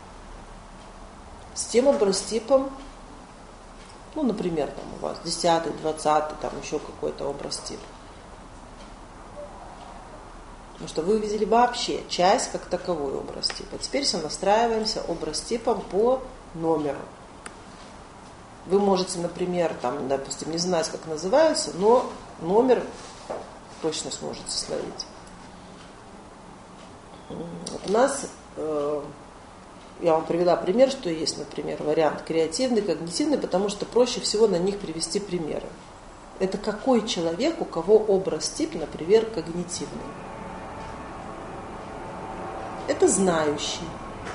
с тем образтипом, ну, например, там у вас 10-й, 20-й, там еще какой-то образтип. Потому что вы увидели вообще часть как таковой образтипа. Теперь сонастраиваемся образтипом по номеру. Вы можете, например, там, допустим, не знать, как называются, но номер точно сможете словить. Вот у нас, я вам привела пример, что есть, например, вариант креативный, когнитивный, потому что проще всего на них привести примеры. Это какой человек, у кого образ-тип, например, когнитивный? Это знающий.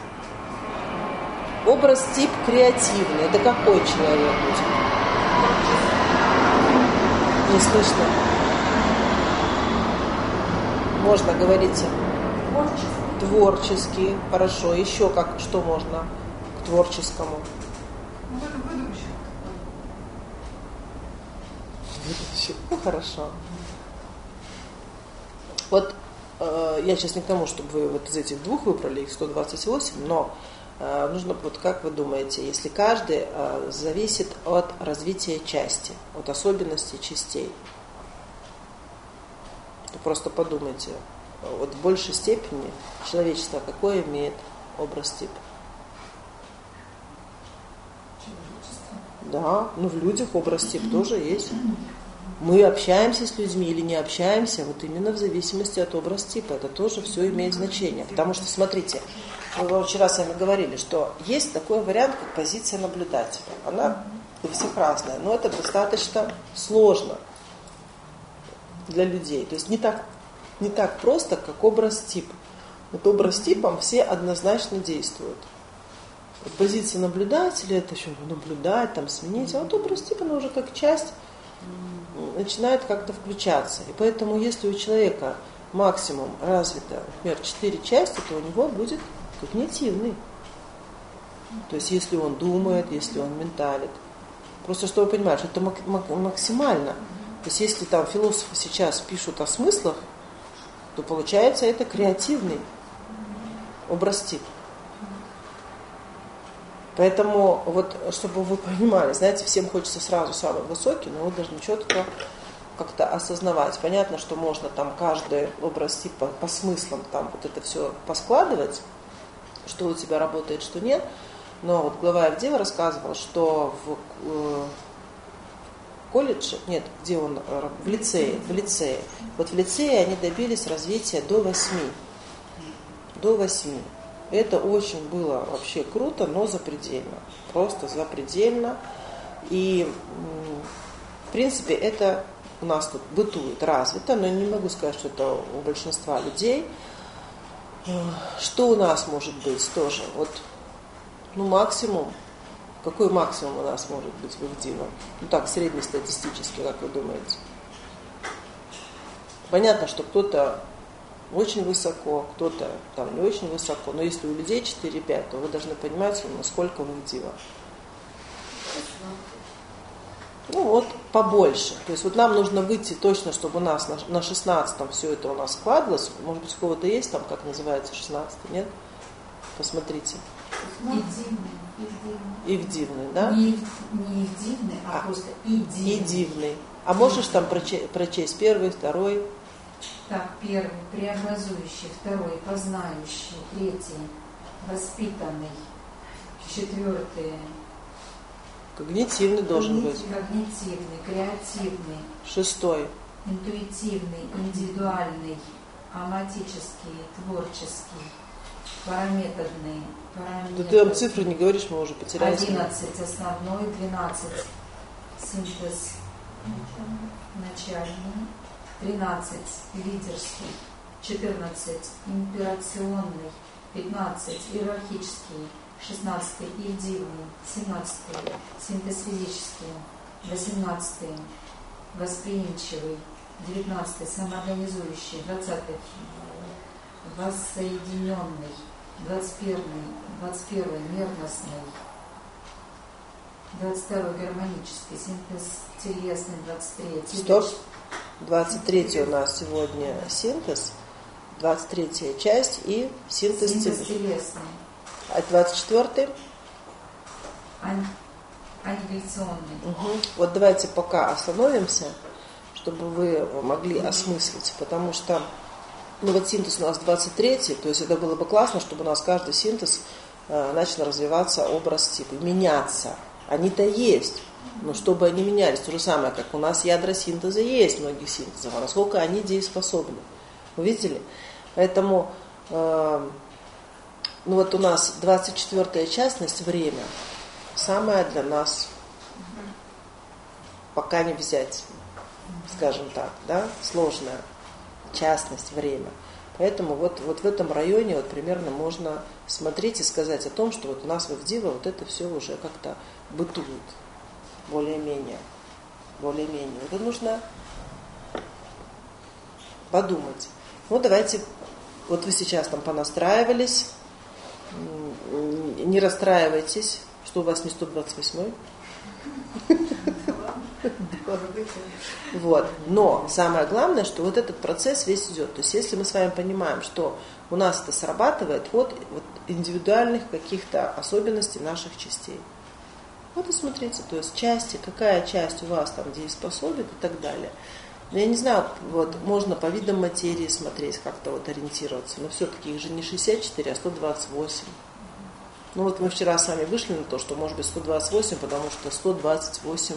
Образ-тип креативный. Это какой человек будет? Не слышно. Можно говорить. Творческий. Хорошо. Еще как, что можно к творческому? Ну, это выдумщик. Выдумщик. Ну, хорошо. Вот я сейчас не к тому, чтобы вы вот из этих двух выбрали, их 128, но нужно, вот как вы думаете, если каждый зависит от развития части, от особенностей частей, то просто подумайте, вот в большей степени человечество какой имеет образ-тип? Да, ну в людях образ-тип тоже есть. Мы общаемся с людьми или не общаемся, вот именно в зависимости от образ-типа. Это тоже все имеет значение. Потому что, смотрите, мы вчера с вами говорили, что есть такой вариант, как позиция наблюдателя. Она у всех разная, но это достаточно сложно для людей. То есть не так просто, как образ-тип. Вот образ-типом все однозначно действуют. Вот позиция наблюдателя, это еще наблюдать, там, сменить. А вот образ-тип, она уже как часть начинает как-то включаться. И поэтому, если у человека максимум развито, например, 4 части, то у него будет когнитивный. То есть, если он думает, если он менталит. Просто, чтобы вы понимали, что это максимально. То есть, если там философы сейчас пишут о смыслах, то получается это креативный образ-тип. Поэтому, вот, чтобы вы понимали, знаете, всем хочется сразу самый высокий, но вы должны четко как-то осознавать. Понятно, что можно там каждый образ типа по смыслам там вот это все поскладывать, что у тебя работает, что нет. Но вот глава Авдеева рассказывал, что в колледже, нет, где он, в лицее. Вот в лицее они добились развития до 8. До 8. Это очень было вообще круто, но запредельно. Просто запредельно. И, в принципе, это у нас тут бытует, развито, но не могу сказать, что это у большинства людей. Что у нас может быть тоже? Вот, ну, максимум. Какой максимум у нас может быть в Авдеевом? Ну так, среднестатистически, как вы думаете? Понятно, что кто-то очень высоко, кто-то там не очень высоко. Но если у людей 4-5, то вы должны понимать, насколько вы Авдеева. Ну вот, побольше. То есть вот нам нужно выйти точно, чтобы у нас на 16-м все это у нас складывалось. Может быть, у кого-то есть там, как называется 16-й, нет? Посмотрите. Ивдивный, да? Не Ивдивный, а просто Идивный. А можешь там прочесть первый, второй? Так, первый преобразующий, второй познающий, третий воспитанный, четвертый когнитивный должен быть. Когнитивный, креативный, шестой интуитивный, индивидуальный, аматический, творческий, параметодный. Да ты вам цифры не говоришь, мы уже потеряли. 11 основной, 12 синтез начальный, 13 лидерский, 14 имперационный, 15 иерархический, 16 идейный, 17 синтез физический, 18 восприимчивый, 19 самоорганизующий, 20 воссоединенный, 21 мерностный, 22 гармонический, синтез телесный, 23. Стоп. 23 у нас сегодня синтез, 23 часть и синтез телесный. А 24 аннигиляционный. Вот давайте пока остановимся, чтобы вы могли осмыслить, потому что вот синтез у нас 23, то есть это было бы классно, чтобы у нас каждый синтез начал развиваться образ типа, меняться. Они-то есть, но чтобы они менялись, то же самое, как у нас ядра синтеза есть, многих синтезов, а насколько они дееспособны. Вы видели? Поэтому вот у нас 24-я частность, время, самое для нас пока не взять, скажем так, да, сложная частность, время. Поэтому вот в этом районе вот примерно можно смотреть и сказать о том, что вот у нас в Авдива вот это все уже как-то бытует, более-менее. Вот это нужно подумать. Ну, давайте, вот вы сейчас там понастраивались, не расстраивайтесь, что у вас не 128-й. Вот. Но самое главное, что вот этот процесс весь идет. То есть если мы с вами понимаем, что у нас это срабатывает вот индивидуальных каких-то особенностей наших частей. Вот и смотрите, то есть части, какая часть у вас там дееспособит и так далее. Я не знаю, вот можно по видам материи смотреть, как-то вот ориентироваться, но все-таки их же не 64, а 128. Ну вот мы вчера с вами вышли на то, что может быть 128, потому что 128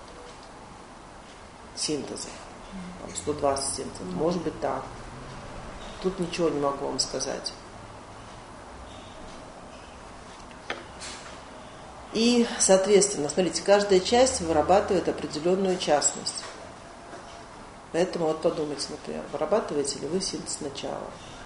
синтезов, 120 синтезов, может быть так. Тут ничего не могу вам сказать. И, соответственно, смотрите, каждая часть вырабатывает определенную частность. Поэтому вот подумайте, например, вырабатываете ли вы синтез начала?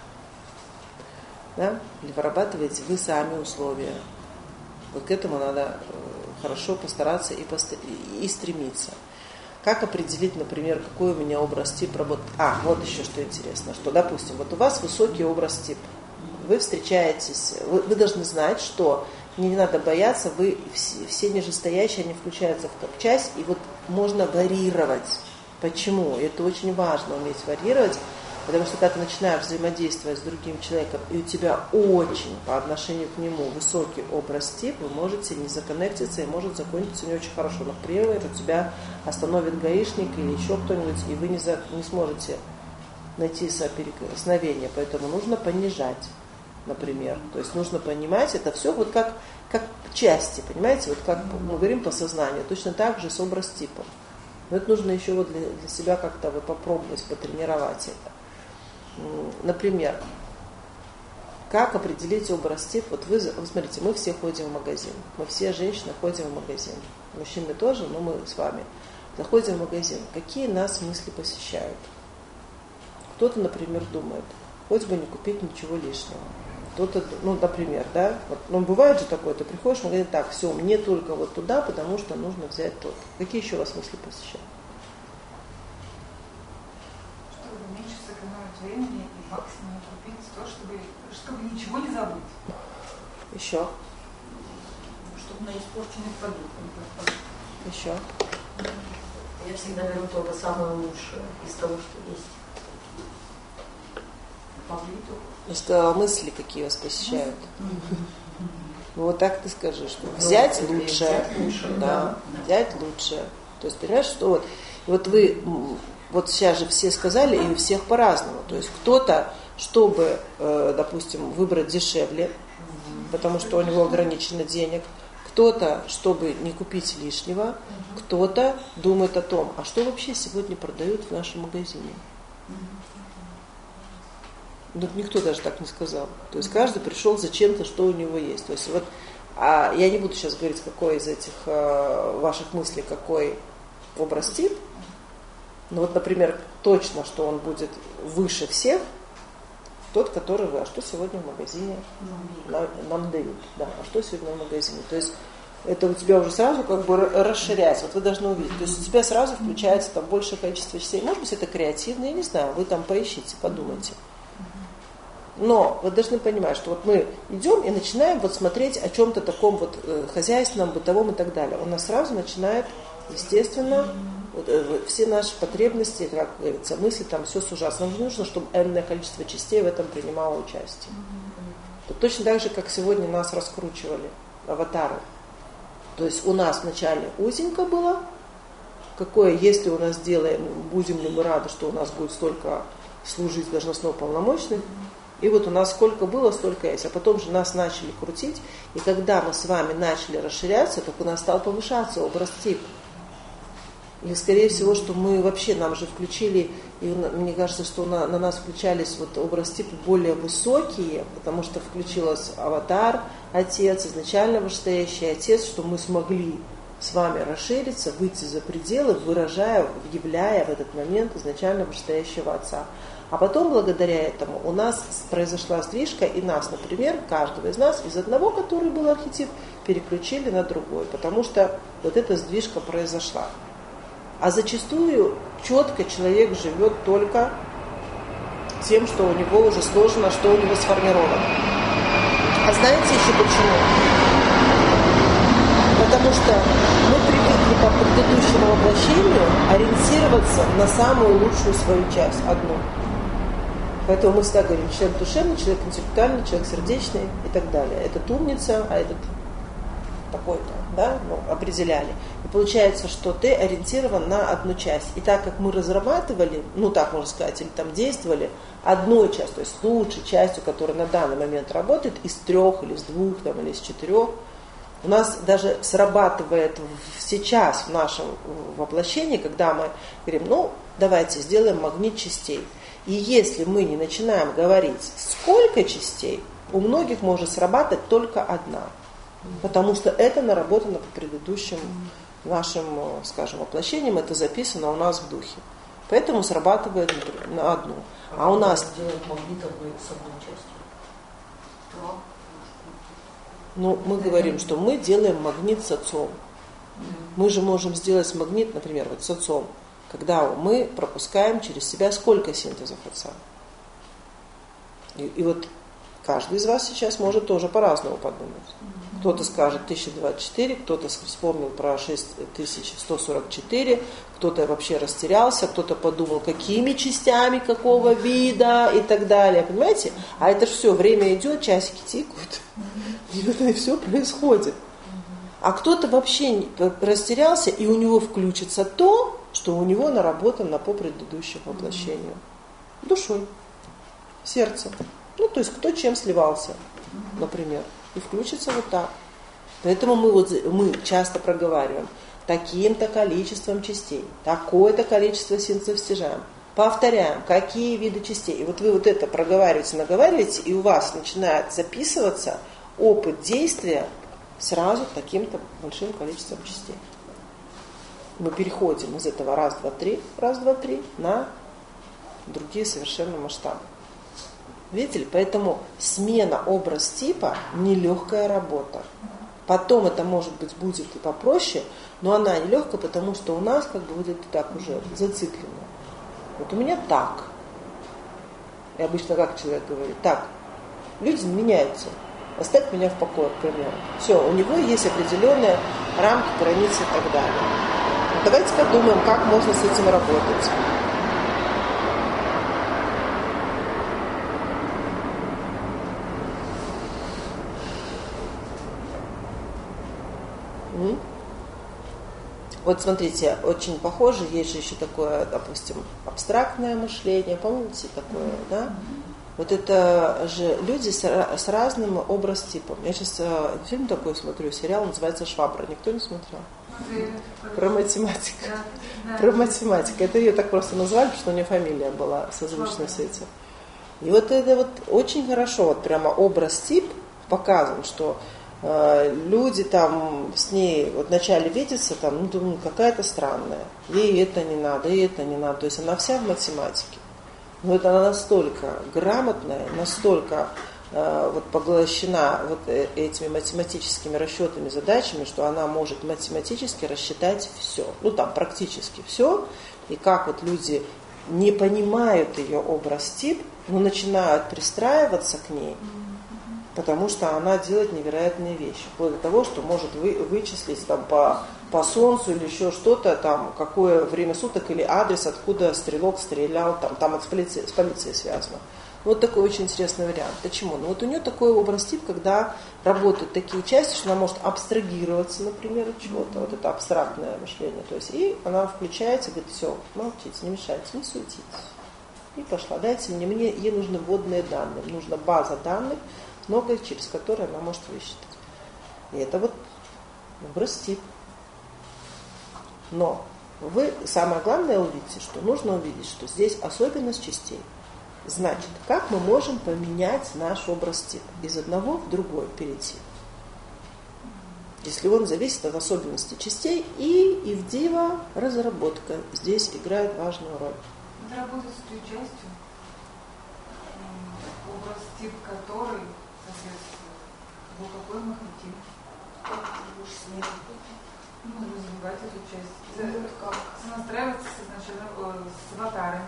Да? Или вырабатываете вы сами условия? Вот к этому надо хорошо постараться и стремиться. Как определить, например, какой у меня образ тип работы? Вот еще что интересно, что, допустим, вот у вас высокий образ тип. Вы встречаетесь, вы должны знать, что не надо бояться, вы все нижестоящие, они включаются в топ-часть, и вот можно варьировать. Почему? Это очень важно, уметь варьировать, потому что когда ты начинаешь взаимодействовать с другим человеком, и у тебя очень по отношению к нему высокий образ тип, вы можете не законнектиться, и может закончиться не очень хорошо. Например, у тебя остановит гаишник или еще кто-нибудь, и вы не сможете найти соприкосновение, поэтому нужно понижать, например. То есть нужно понимать, это все вот как части, понимаете, вот как мы говорим по сознанию, точно так же с образ типом. Но это нужно еще вот для себя как-то вот попробовать, потренировать это. Например, как определить образ тип? Вот вы смотрите, мы все ходим в магазин, мы все женщины ходим в магазин, мужчины тоже, но мы с вами заходим в магазин. Какие нас мысли посещают? Кто-то, например, думает, хоть бы не купить ничего лишнего. Кто-то, например, да, вот, бывает же такое, ты приходишь в магазин, так, все, мне только вот туда, потому что нужно взять тот. Какие еще вас мысли посещают? Чтобы меньше сэкономить времени и максимум купить то, чтобы ничего не забыть. Еще? Чтобы на испорченный продукт не попасть. Еще? Я всегда беру только самое лучшее из того, что есть. Я сказала, мысли какие вас посещают. Ну вот так ты скажи, что взять лучшее, да, взять лучшее. То есть понимаешь, что вот вы, вот сейчас же все сказали, и у всех по-разному. То есть кто-то, чтобы, допустим, выбрать дешевле, потому что у него ограничено денег, кто-то, чтобы не купить лишнего, кто-то думает о том, а что вообще сегодня продают в нашем магазине. Но никто даже так не сказал. То есть каждый пришел за чем-то, что у него есть. То есть вот, я не буду сейчас говорить, какой из этих ваших мыслей, какой образ-тип, ну вот, например, точно, что он будет выше всех, тот, который вы, а что сегодня в магазине нам дают, да, а что сегодня в магазине, то есть это у тебя уже сразу как бы расширяется, вот вы должны увидеть, то есть у тебя сразу включается там большее количество частей, может быть это креативно, я не знаю, вы там поищите, подумайте. Но вы должны понимать, что вот мы идем и начинаем вот смотреть о чем-то таком вот хозяйственном, бытовом и так далее. У нас сразу начинает, естественно, вот, все наши потребности, как говорится, мысли там все сужаться. Нам нужно, чтобы энное количество частей в этом принимало участие. То точно так же, как сегодня нас раскручивали аватары. То есть у нас вначале узенько было, какое, если у нас делаем, будем ли мы рады, что у нас будет столько служить должностно полномочных. И вот у нас сколько было, столько есть. А потом же нас начали крутить. И когда мы с вами начали расширяться, так у нас стал повышаться образ-тип. Или скорее всего, что мы вообще, нам же включили, и мне кажется, что на нас включались вот образ-типы более высокие, потому что включилась аватар, отец, изначально вышестоящий отец, что мы смогли с вами расшириться, выйти за пределы, выражая, являя в этот момент изначально вышестоящего отца. А потом, благодаря этому, у нас произошла сдвижка, и нас, например, каждого из нас, из одного, который был архетип, переключили на другой, потому что вот эта сдвижка произошла. А зачастую четко человек живет только тем, что у него уже сложно, что у него сформировано. А знаете еще почему? Потому что мы привыкли по предыдущему воплощению ориентироваться на самую лучшую свою часть, одну. Поэтому мы всегда говорим, человек душевный, человек интеллектуальный, человек сердечный и так далее. Этот умница, а этот такой-то, да, ну, определяли. И получается, что ты ориентирован на одну часть. И так как мы разрабатывали, ну так можно сказать, или там действовали одной частью, то есть лучшей частью, которая на данный момент работает, из 3 или из 2 там, или из 4, у нас даже срабатывает сейчас в нашем воплощении, когда мы говорим, ну давайте сделаем магнит частей. И если мы не начинаем говорить, сколько частей, у многих может срабатывать только одна. Потому что это наработано по предыдущим нашим, скажем, воплощениям, это записано у нас в духе. Поэтому срабатывает на одну. А у нас... делаем магнит с одной частью. Ну, мы говорим, что мы делаем магнит с отцом. Мы же можем сделать магнит, например, вот с отцом, когда мы пропускаем через себя сколько синтезов отца. И вот каждый из вас сейчас может тоже по-разному подумать. Кто-то скажет 1024, кто-то вспомнил про 6144, кто-то вообще растерялся, кто-то подумал, какими частями, какого вида и так далее. Понимаете? А это же все, время идет, часики тикают, и это все происходит. А кто-то вообще растерялся, и у него включится то, что у него наработано по предыдущему воплощению. Душой, сердцем. Ну, то есть кто чем сливался, например. И включится вот так. Поэтому мы часто проговариваем таким-то количеством частей, такое-то количество синтезов стяжаем. Повторяем, какие виды частей. И вот вы вот это проговариваете, наговариваете, и у вас начинает записываться опыт действия сразу таким-то большим количеством частей. Мы переходим из этого раз, два, три на другие совершенно масштабы. Видите ли? Поэтому смена образ-типа нелегкая работа. Потом это, может быть, будет и попроще, но она нелегкая, потому что у нас как бы вот это так уже зациклено. Вот у меня так. И обычно как человек говорит? Так. Люди меняются. Оставь меня в покое, к примеру. Все, у него есть определенные рамки, границы и так далее. Давайте подумаем, как можно с этим работать. Вот смотрите, очень похоже, есть же еще такое, допустим, абстрактное мышление, помните такое, да? Вот это же люди с разным образ-типом. Я сейчас фильм такой смотрю, сериал, называется «Швабра». Никто не смотрел? Про математику. Про математику. Это ее так просто назвали, потому что у нее фамилия была созвучна с этим. И вот это вот очень хорошо, вот прямо образ-тип показан, что Люди там с ней вот вначале видятся, там, ну, думаю, какая-то странная. Ей это не надо, ей это не надо. То есть она вся в математике. Но это она настолько грамотная, настолько вот поглощена вот этими математическими расчетами, задачами, что она может математически рассчитать все. Ну, там практически все. И как вот люди не понимают ее образ-тип, но начинают пристраиваться к ней, потому что она делает невероятные вещи. Вплоть до того, что может вычислить там, по солнцу или еще что-то, там, какое время суток или адрес, откуда стрелок стрелял, там с полицией связано. Вот такой очень интересный вариант. Почему? Ну вот у нее такой образ-тип, когда работают такие части, что она может абстрагироваться, например, от чего-то, вот это абстрактное мышление. То есть, и она включается и говорит, все, молчите, не мешайте, не суетитесь. И пошла, дайте мне, ей нужны вводные данные, нужна база данных, много через которые она может высчитать. И это вот образ-тип. Но вы, самое главное, увидите, что нужно увидеть, что здесь особенность частей. Значит, как мы можем поменять наш образ-тип из одного в другой перейти? Если он зависит от особенностей частей, и в Дива разработка здесь играет важную роль. Это работает с той частью, образ-тип которой соответствует того, какой мы хотим. Развивать эту часть. Сонастраиваться изначально с аватарами.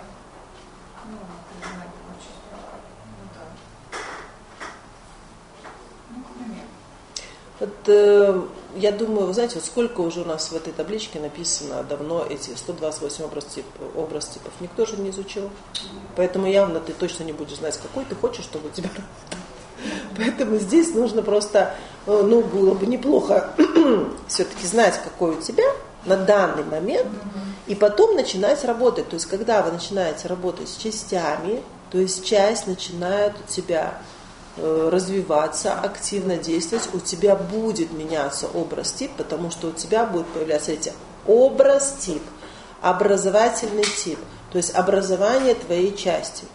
Вот, я думаю, вы знаете, вот сколько уже у нас в этой табличке написано давно эти 128 образ типов. Никто же не изучил. Поэтому явно ты точно не будешь знать, какой ты хочешь, чтобы у тебя работал. Поэтому здесь нужно просто, было бы неплохо все-таки знать, какой у тебя на данный момент, и потом начинать работать. То есть, когда вы начинаете работать с частями, то есть часть начинает у тебя развиваться, активно действовать, у тебя будет меняться образ-тип, потому что у тебя будет появляться эти образ-тип, образовательный тип, то есть образование твоей части.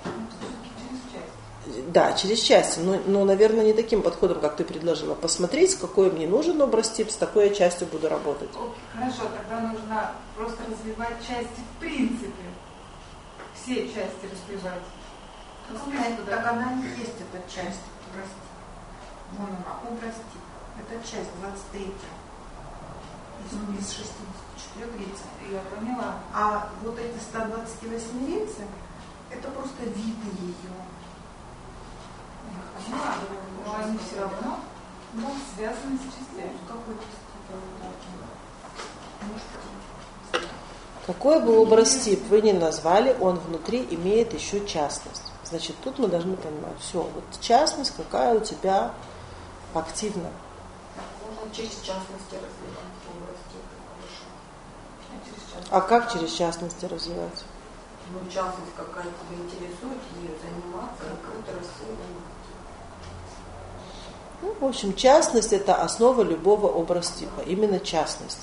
Да, через части, но, наверное, не таким подходом, как ты предложила. Посмотреть, какой мне нужен образ-тип, с такой я частью буду работать. Хорошо, тогда нужно просто развивать части в принципе. Все части развивать. Так она не есть эта часть, образ-тип. Вон она, образ-тип. Это часть 23 из 64 лица. Я поняла. А вот эти 128 лица, это просто виды ее. Но они все равно связаны с частями. Какой бы образ-тип вы ни назвали, он внутри имеет еще частность. Значит, тут мы должны понимать, все, вот частность какая у тебя активна. Можно через частности развивать образ-тип. А как через частности развивать? Частность какая тебя интересует, ее заниматься, как-то рассылать. В общем, частность – это основа любого образ-типа, именно частность.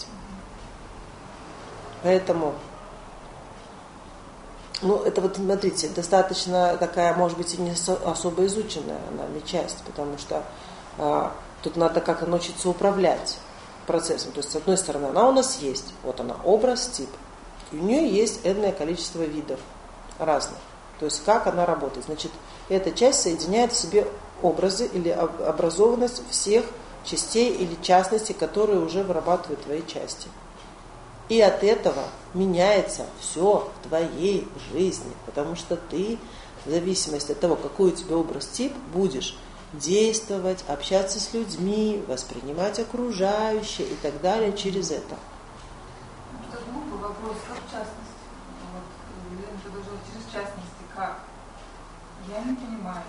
Поэтому, это вот, смотрите, достаточно такая, может быть, и не особо изученная нами часть, потому что тут надо как-то научиться управлять процессом. То есть, с одной стороны, она у нас есть, вот она, образ-тип, и у нее есть энное количество видов разных. То есть, как она работает. Значит, эта часть соединяет в себе образы или образованность всех частей или частностей, которые уже вырабатывают твои части. И от этого меняется все в твоей жизни, потому что ты, в зависимости от того, какой у тебя образ-тип, будешь действовать, общаться с людьми, воспринимать окружающее и так далее через это. Это глупый вопрос, как частность? Лена предложила через частности, как? Я не понимаю.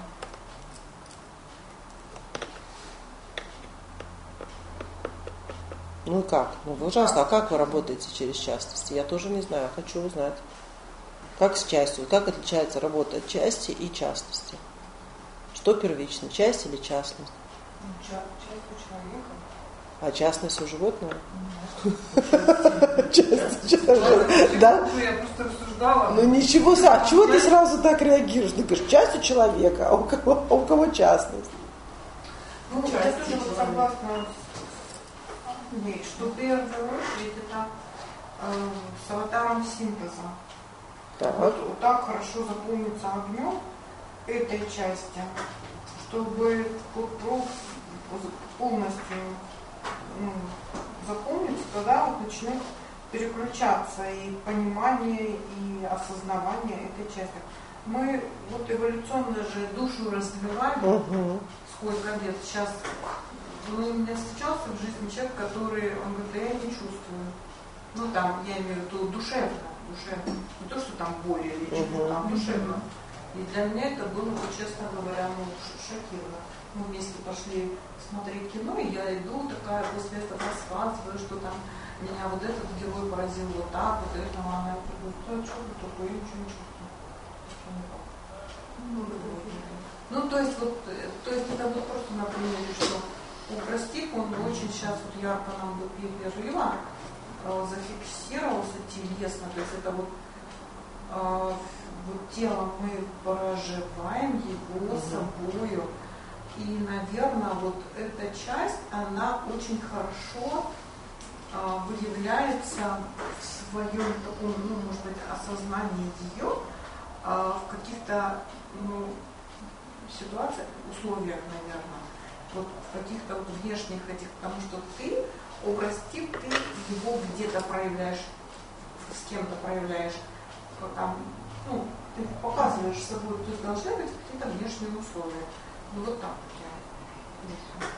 Ну и как? Пожалуйста, а как вы работаете через частности? Я тоже не знаю, хочу узнать. Как с частью? Как отличается работа от части и частности? Что первично, часть или частность? Часть у человека. А частность у животного? Да? Я просто рассуждала. Ну ничего, а чего ты сразу так реагируешь? Ты говоришь, часть у человека, а у кого частность? Ну, я тоже вот согласна с ней, что в первую очередь это с аватаром синтеза. Вот так хорошо запомнится огнем этой части, чтобы полностью запомнить, тогда вот начнет переключаться и понимание, и осознавание этой части. Мы вот эволюционно же душу развивали сколько лет. Сейчас у меня встречался в жизни человек, который, он говорит, да я не чувствую. Ну там, я имею в виду душевно. Не то, что там боли или что-то, там душевно. И для меня это было, честно говоря, шокировано. Мы вместе пошли смотреть кино, и я иду такая, после этого рассказываю, что там меня вот этот герой поразил вот так, вот это, она говорит, да что вы такое, я ничего не чувствую. Ну, то есть это вот просто на примере, что упростив, он очень сейчас вот ярко нам до перерыва зафиксировался телесно, то есть это вот тело мы проживаем его собою. И, наверное, вот эта часть, она очень хорошо выявляется в своем таком, может быть, осознании ее в каких-то ситуациях, условиях, наверное, вот в каких-то вот внешних этих, потому что ты, образ тип, ты его где-то проявляешь, с кем-то проявляешь, там, ты показываешь собой, то есть должны быть какие-то внешние условия. Ну вот так вот я вижу.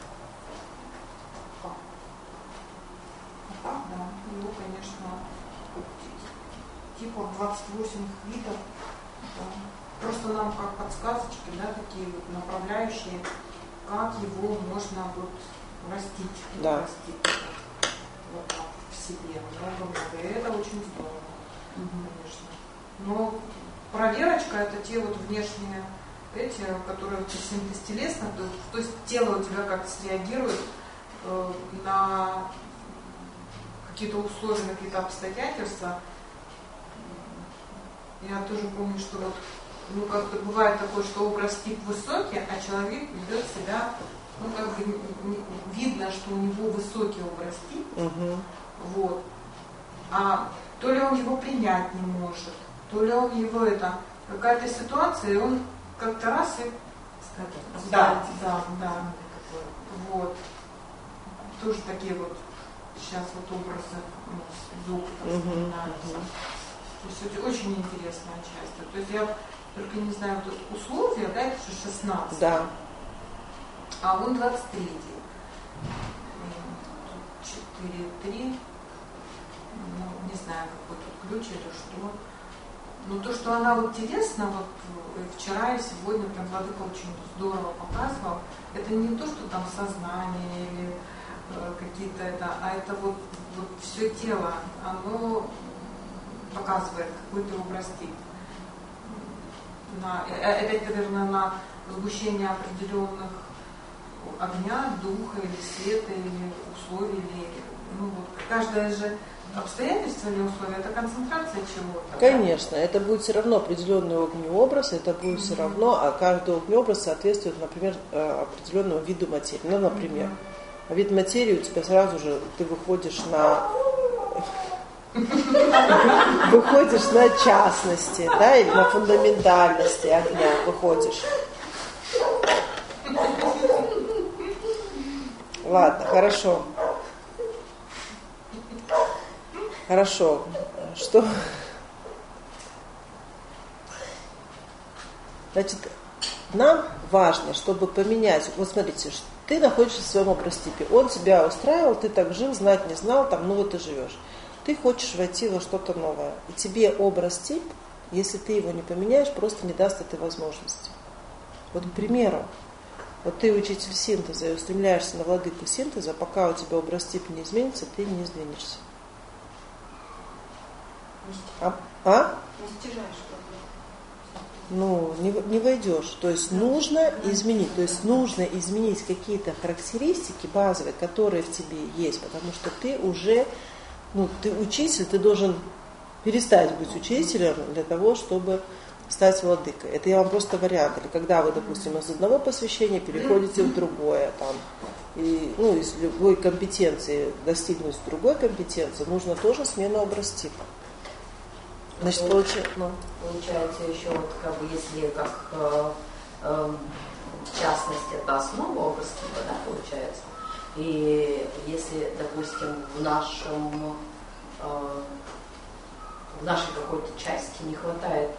А так, да, его, конечно, типа 28 видов. Да. Просто нам как подсказочки, да, такие вот направляющие, как его можно вот растить. Да. Растить вот так в себе. Много-много. И это очень здорово, конечно. Но проверочка — это те вот внешние эти, которые синтез телесно, то есть тело у тебя как-то среагирует на какие-то условия, на какие-то обстоятельства. Я тоже помню, что вот как-то бывает такое, что образ тип высокий, а человек ведет себя, как бы видно, что у него высокий образ тип, вот. А то ли он его принять не может, то ли он его какая-то ситуация, и он как-то раз и... Да. Вот. Тоже такие вот сейчас вот образы из опыта вспоминаются. То есть это очень интересная часть. То есть я только не знаю, тут условия, да, это же 16. Да. А он 23. 4-3. Не знаю, какой тут ключ или что. Но то, что она вот телесно, вот вчера и сегодня прям Владыка очень здорово показывал, это не то, что там сознание или какие-то а это вот все тело, оно показывает какой-то образ тип. Опять, наверное, на сгущение определенных огня, духа или света, или условий, или каждое же обстоятельства или условия, это концентрация чего-то. Конечно, да? Это будет все равно определенный огнеобраз, это будет все равно, а каждый огнеобраз соответствует, например, определенному виду материи. Ну, например, вид материи у тебя сразу же, ты выходишь на частности, да, или на фундаментальности огня выходишь. Ладно, хорошо. Хорошо. Что? Значит, нам важно, чтобы поменять. Вот смотрите, ты находишься в своем образтипе. Он тебя устраивал, ты так жил, знать не знал, там, вот ты живешь. Ты хочешь войти во что-то новое. И тебе образ-тип, если ты его не поменяешь, просто не даст этой возможности. Вот, к примеру, вот ты учитель синтеза и устремляешься на владыку синтеза, пока у тебя образ-тип не изменится, ты не сдвинешься. Не стяжаешь. Не войдешь. То есть нужно изменить. То есть нужно изменить какие-то характеристики базовые, которые в тебе есть, потому что ты уже, ты учитель, ты должен перестать быть учителем для того, чтобы стать владыкой. Это я вам просто вариант. Или когда вы, допустим, из одного посвящения переходите в другое, там, и, из любой компетенции достигнуть другой компетенции, нужно тоже смена образ типа. Значит, получается еще, если в частности, это основа образ типа, да, получается. И если, допустим, в нашей какой-то части не хватает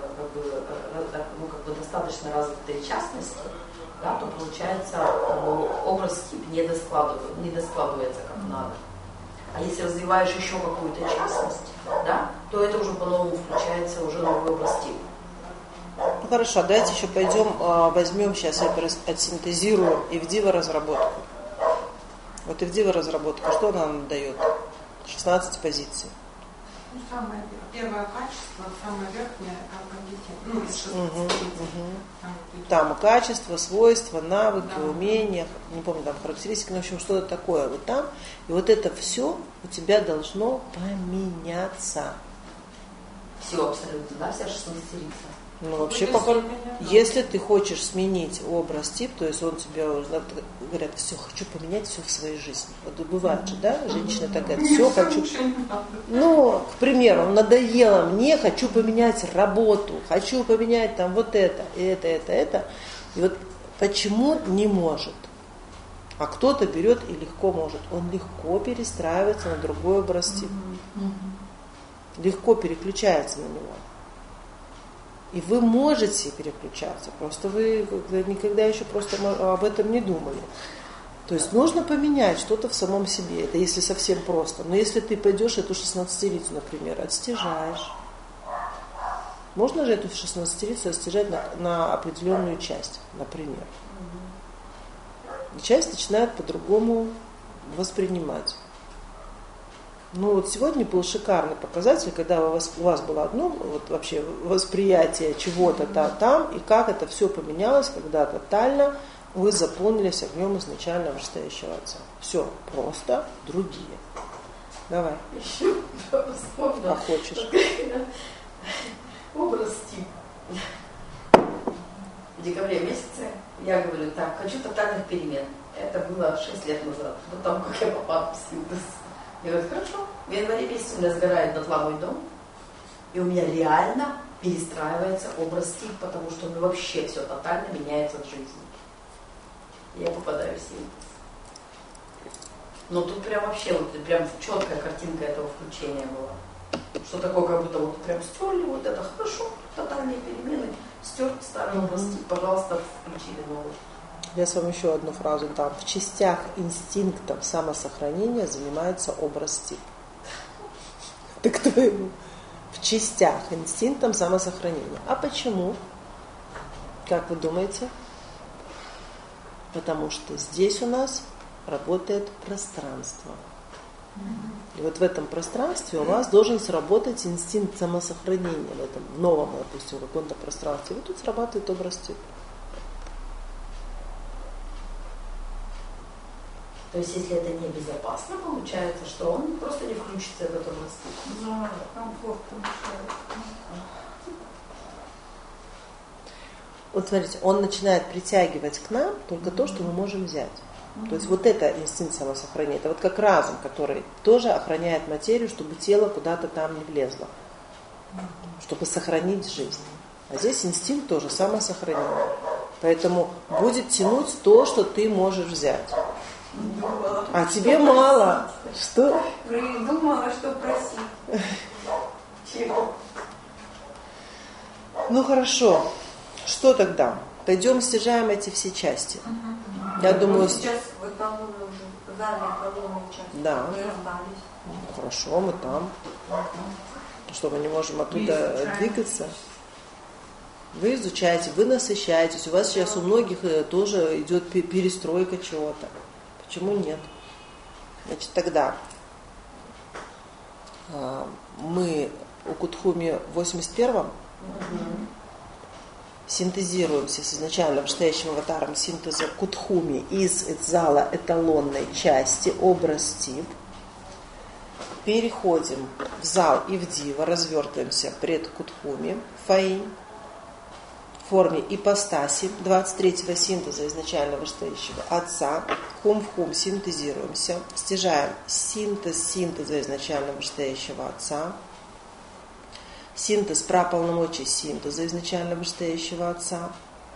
достаточно развитой частности, да, то получается образ тип не доскладывается как надо. А если развиваешь еще какую-то частность, да, то это уже по-новому включается уже новый образ тип. Ну хорошо, давайте еще пойдем, возьмем сейчас отсинтезируем Ивдива разработку. Вот Ивдива разработка, что она нам дает? 16 позиций. Самое первое качество, самое верхнее компетентность. Там качество, свойства, навыки, умения, не помню, там характеристики, в общем, что-то такое вот там. И вот это все у тебя должно поменяться. Все абсолютно, да, вся 16-рица. Ну, вообще, если ты хочешь сменить образ тип, то есть он тебе говорят, все, хочу поменять все в своей жизни. Вот бывает же, да, женщины так говорят, все хочу. Ну, к примеру, надоело мне, хочу поменять работу, хочу поменять там вот это, и это. И вот почему не может? А кто-то берет и легко может. Он легко перестраивается на другой образ тип. Легко переключается на него. И вы можете переключаться, просто вы никогда еще просто об этом не думали. То есть нужно поменять что-то в самом себе, это если совсем просто. Но если ты пойдешь эту 16-рицу, например, отстежаешь, можно же эту 16-рицу отстежать на определенную часть, например. И часть начинает по-другому воспринимать. Ну вот сегодня был шикарный показатель, когда у вас было одно вот вообще восприятие чего-то там, и как это все поменялось, когда тотально вы заполнились огнем изначально вышестоящего отца. Все, просто другие. Давай. Еще а хочешь. Образ тип. В декабре месяце я говорю, так, хочу тотальных перемен. Это было 6 лет назад, до того, как я попала в синтез. Я говорю, хорошо, в январе месяце у меня сгорает дотла мой дом, и у меня реально перестраивается образ тип, потому что у меня вообще все тотально меняется в жизни. Я попадаю в синтез. Но тут прям вообще вот прям четкая картинка этого включения была. Что такое, как будто вот прям стерли, вот это хорошо, тотальные перемены, стер старый образ тип, пожалуйста, включили новый. Я с вами еще одну фразу там. В частях инстинктов самосохранения занимается образ тип. Так кто его? В частях инстинктом самосохранения. А почему? Как вы думаете? Потому что здесь у нас работает пространство. И вот в этом пространстве у вас должен сработать инстинкт самосохранения в этом новом, допустим, каком-то пространстве. И вот тут срабатывает образ тип. То есть, если это небезопасно, получается, что он просто не включится в эту область. Да, комфорт помешает. Вот смотрите, он начинает притягивать к нам только то, что мы можем взять. То есть вот это инстинкт самосохранения. Это вот как разум, который тоже охраняет материю, чтобы тело куда-то там не влезло. Чтобы сохранить жизнь. А здесь инстинкт тоже самосохранения. Поэтому будет тянуть то, что ты можешь взять. Думала, а тебе мало. Что? Думала, что просить. Чего? Ну хорошо. Что тогда? Пойдем стяжаем эти все части. Я думаю... Сейчас в экономную уже, сказали экономную часть. Да. Мы раздались. Хорошо, мы там. Что, мы не можем оттуда двигаться? Вы изучаете, вы насыщаетесь. У вас сейчас у многих тоже идет перестройка чего-то. Почему нет? Значит, тогда мы у Кутхуми в 81-м синтезируемся с изначально вышестоящим аватаром синтеза Кутхуми из зала эталонной части, образ тип. Переходим в зал Ивдива, развертываемся пред Кутхуми, Фаинь. форме ипостаси 23-го синтеза изначально вышестоящего Отца. Хум в хум синтезируемся, стяжаем синтез синтеза изначально вышестоящего Отца, синтез праполномочий синтеза изначально вышестоящего Отца.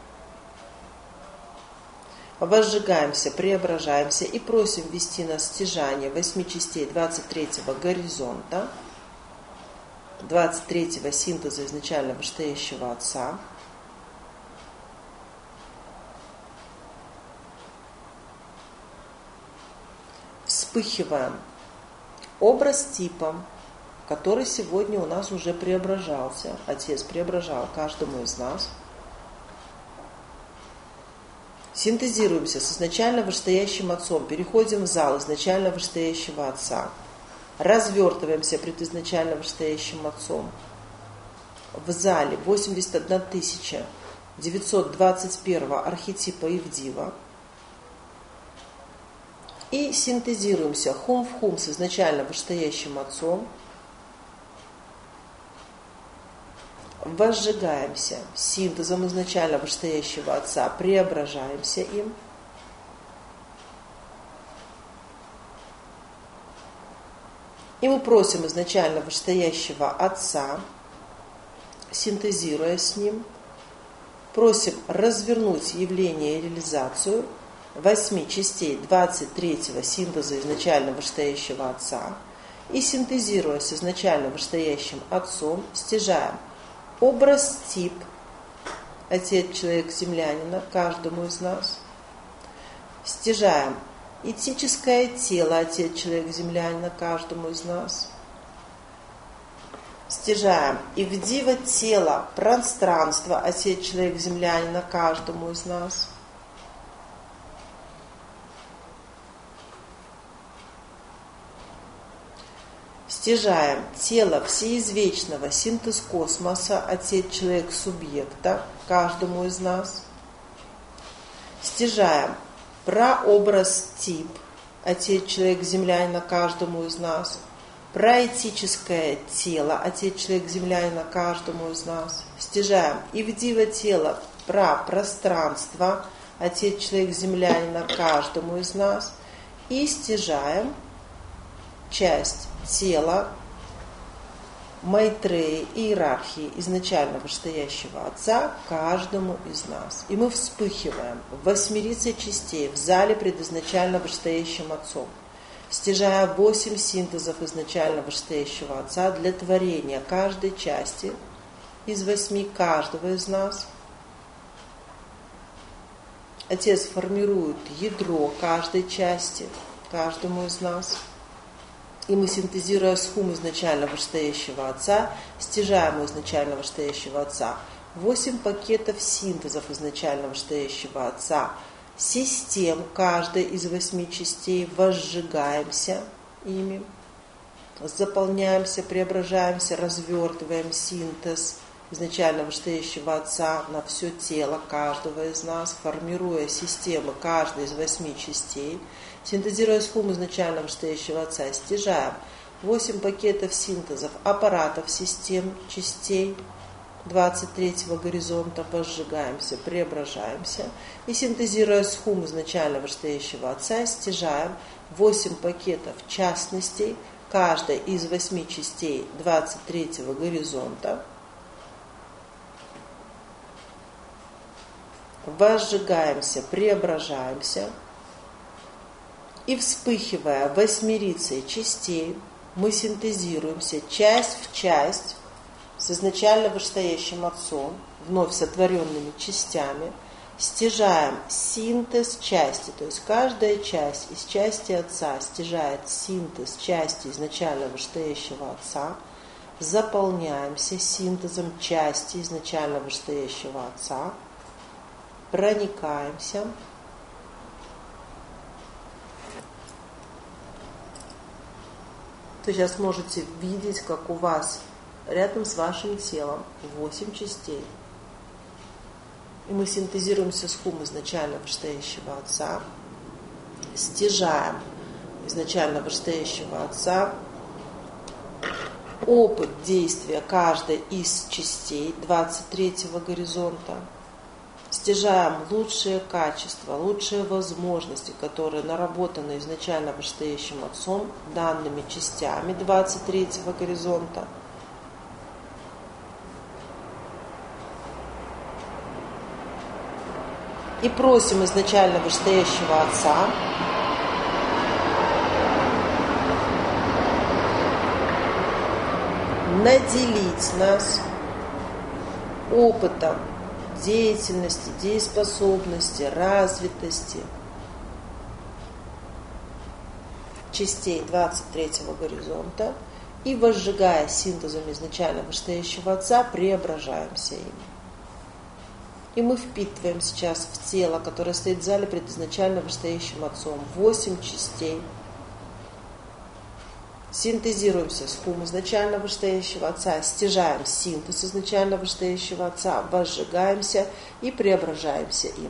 Возжигаемся, преображаемся и просим ввести нас в стяжание 8 частей 23-го горизонта, 23-го синтеза изначально вышестоящего Отца. Вспыхиваем образ типа, который сегодня у нас уже преображался. Отец преображал каждому из нас. Синтезируемся с изначально вышестоящим Отцом, переходим в зал изначально вышестоящего Отца, развертываемся пред изначально вышестоящим Отцом. В зале 81 921 архетипа Ивдива. И синтезируемся хум в хум с изначально вышестоящим Отцом. Возжигаемся синтезом изначально вышестоящего Отца, преображаемся им. И мы просим изначально вышестоящего Отца, синтезируя с ним, просим развернуть явление и реализацию 8 частей 23-го синтеза изначально вышестоящего Отца и, синтезируя с изначально вышестоящим Отцом, стяжаем образ-тип Отец, человек, землянина каждому из нас, стяжаем этическое тело Отец, человек, землянина каждому из нас, стяжаем Ивдива тело, пространство Отец, человек, землянина каждому из нас, стяжаем тело всеизвечного синтез космоса Отец, человек, субъекта каждому из нас, стяжаем прообраз тип Отец, человек, землянина каждому из нас, проэтическое тело Отец, человек, землянина каждому из нас, стяжаем Ивдива тело, пространство Отец, человек, землянина каждому из нас и стяжаем часть тела Майтреи, иерархии изначально вышестоящего Отца каждому из нас. И мы вспыхиваем в 8 частей в зале пред изначально вышестоящим Отцом, стяжая 8 синтезов изначально вышестоящего Отца для творения каждой части из 8 каждого из нас. Отец формирует ядро каждой части каждому из нас. И мы, синтезируя с хум изначально вышестоящего Отца, стяжаем у изначально вышестоящего Отца 8 пакетов синтезов изначально вышестоящего Отца, систем каждой из 8 частей, возжигаемся ими, заполняемся, преображаемся, развертываем синтез изначально вышестоящего Отца на все тело каждого из нас, формируя системы каждой из 8 частей. Синтезируя с хум изначально вышестоящего Отца, стяжаем 8 пакетов синтезов, аппаратов, систем, частей 23-го горизонта, возжигаемся, преображаемся. И синтезируя с хум изначально вышестоящего Отца, стяжаем 8 пакетов частностей, каждой из 8 частей 23-го горизонта, возжигаемся, преображаемся. И вспыхивая 8 частей, мы синтезируемся часть в часть с изначально вышестоящим Отцом, вновь сотворенными частями, стяжаем синтез части, то есть каждая часть из части Отца стяжает синтез части изначально вышестоящего Отца, заполняемся синтезом части изначально вышестоящего Отца, проникаемся. То сейчас можете видеть, как у вас рядом с вашим телом 8 частей. И мы синтезируемся с хум изначально вышестоящего Отца, стяжаем изначально вышестоящего Отца опыт действия каждой из частей 23-го горизонта, стяжаем лучшие качества, лучшие возможности, которые наработаны изначально вышестоящим Отцом, данными частями 23-го горизонта. И просим изначально вышестоящего Отца наделить нас опытом деятельности, дееспособности, развитости частей 23-го горизонта и, возжигая синтезом изначально вышестоящего Отца, преображаемся им. И мы впитываем сейчас в тело, которое стоит в зале пред изначально вышестоящим Отцом, 8 частей. Синтезируемся с хум изначально вышестоящего Отца, стяжаем синтез изначально вышестоящего Отца, возжигаемся и преображаемся им.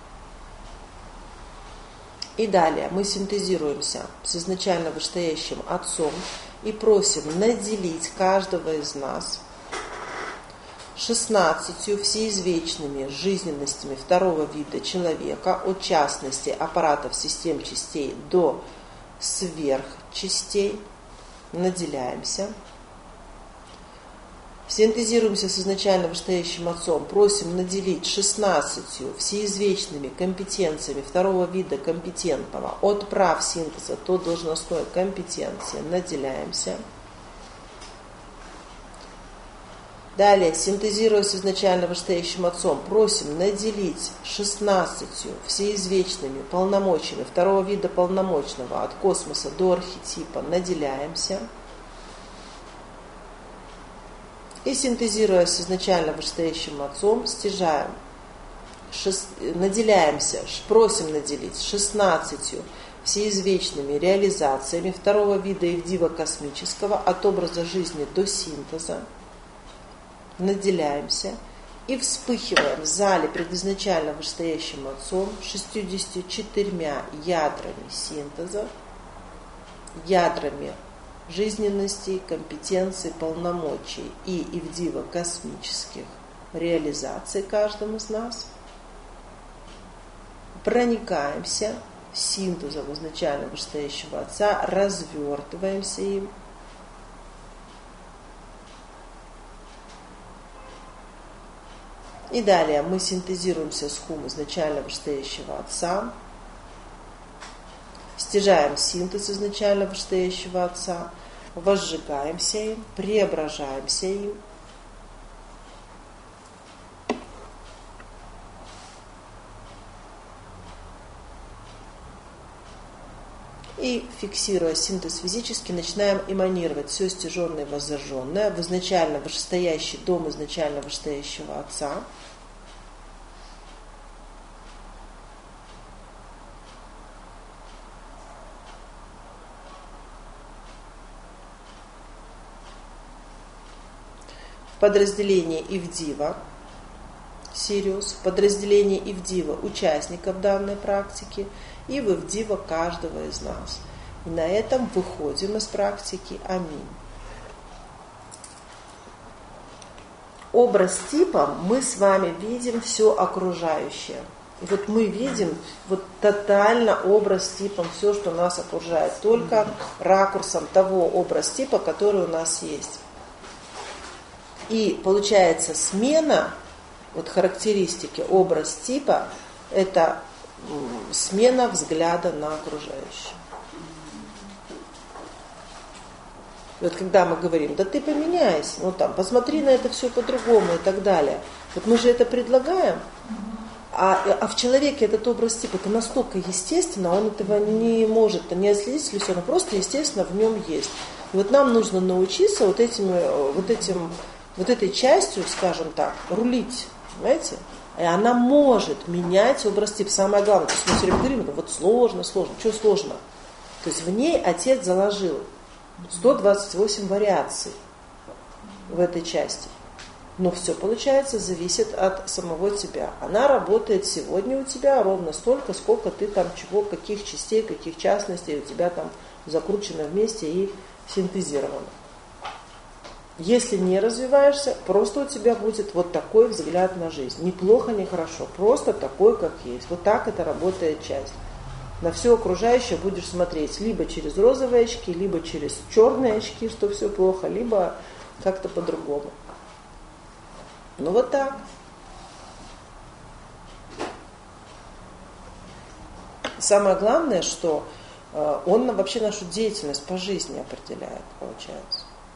И далее мы синтезируемся с изначально вышестоящим Отцом и просим наделить каждого из нас 16 всеизвечными жизненностями второго вида человека, от частности аппаратов систем частей до сверхчастей. Наделяемся. Синтезируемся с изначально вышестоящим Отцом, просим наделить 16 всеизвечными компетенциями второго вида компетентного, от прав синтеза до должностной компетенции. Наделяемся. Далее, синтезируя с изначально вышестоящим Отцом, просим наделить 16 всеизвечными полномочиями второго вида полномочного, от космоса до архетипа. Наделяемся. И синтезируя с изначально вышестоящим Отцом, стяжаем, наделяемся, просим наделить 16 всеизвечными реализациями второго вида Ивдива космического, от образа жизни до синтеза. Наделяемся и вспыхиваем в зале пред изначально вышестоящим Отцом 64 ядрами синтеза, ядрами жизненностей, компетенций, полномочий и Ивдива космических реализаций каждому из нас. Проникаемся синтезом изначально вышестоящего Отца, развертываемся им. И далее мы синтезируемся с хум изначально вышестоящего Отца, стяжаем синтез изначально вышестоящего Отца, возжигаемся им, преображаемся им. И, фиксируя синтез физически, начинаем эманировать все стяженное и воззажженное в изначально вышестоящий дом изначально вышестоящего Отца. В подразделении Ивдива Сириус, в подразделении Ивдива участников данной практики и в Ивдива каждого из нас. И на этом выходим из практики. Аминь. Образ типа мы с вами видим все окружающее. И вот мы видим вот тотально образ типом все, что нас окружает, только ракурсом того образ типа, который у нас есть. И получается смена вот характеристики образ типа – это смена взгляда на окружающее. И вот когда мы говорим, да ты поменяйся, ну там, посмотри на это все по-другому и так далее. Вот мы же это предлагаем, а в человеке этот образ типа, это настолько естественно, он этого не может, не отследить, все, но просто естественно в нем есть. И вот нам нужно научиться вот этой частью, скажем так, рулить, понимаете? И она может менять образ типа. Самое главное, то есть мы все время говорим, вот сложно, что сложно? То есть в ней Отец заложил 128 вариаций в этой части. Но все, получается, зависит от самого тебя. Она работает сегодня у тебя ровно столько, сколько ты там чего, каких частей, каких частностей у тебя там закручено вместе и синтезировано. Если не развиваешься, просто у тебя будет вот такой взгляд на жизнь. Ни плохо, ни хорошо, просто такой, как есть. Вот так это работает часть. На все окружающее будешь смотреть либо через розовые очки, либо через черные очки, что все плохо, либо как-то по-другому. Ну вот так. Самое главное, что он вообще нашу деятельность по жизни определяет, получается.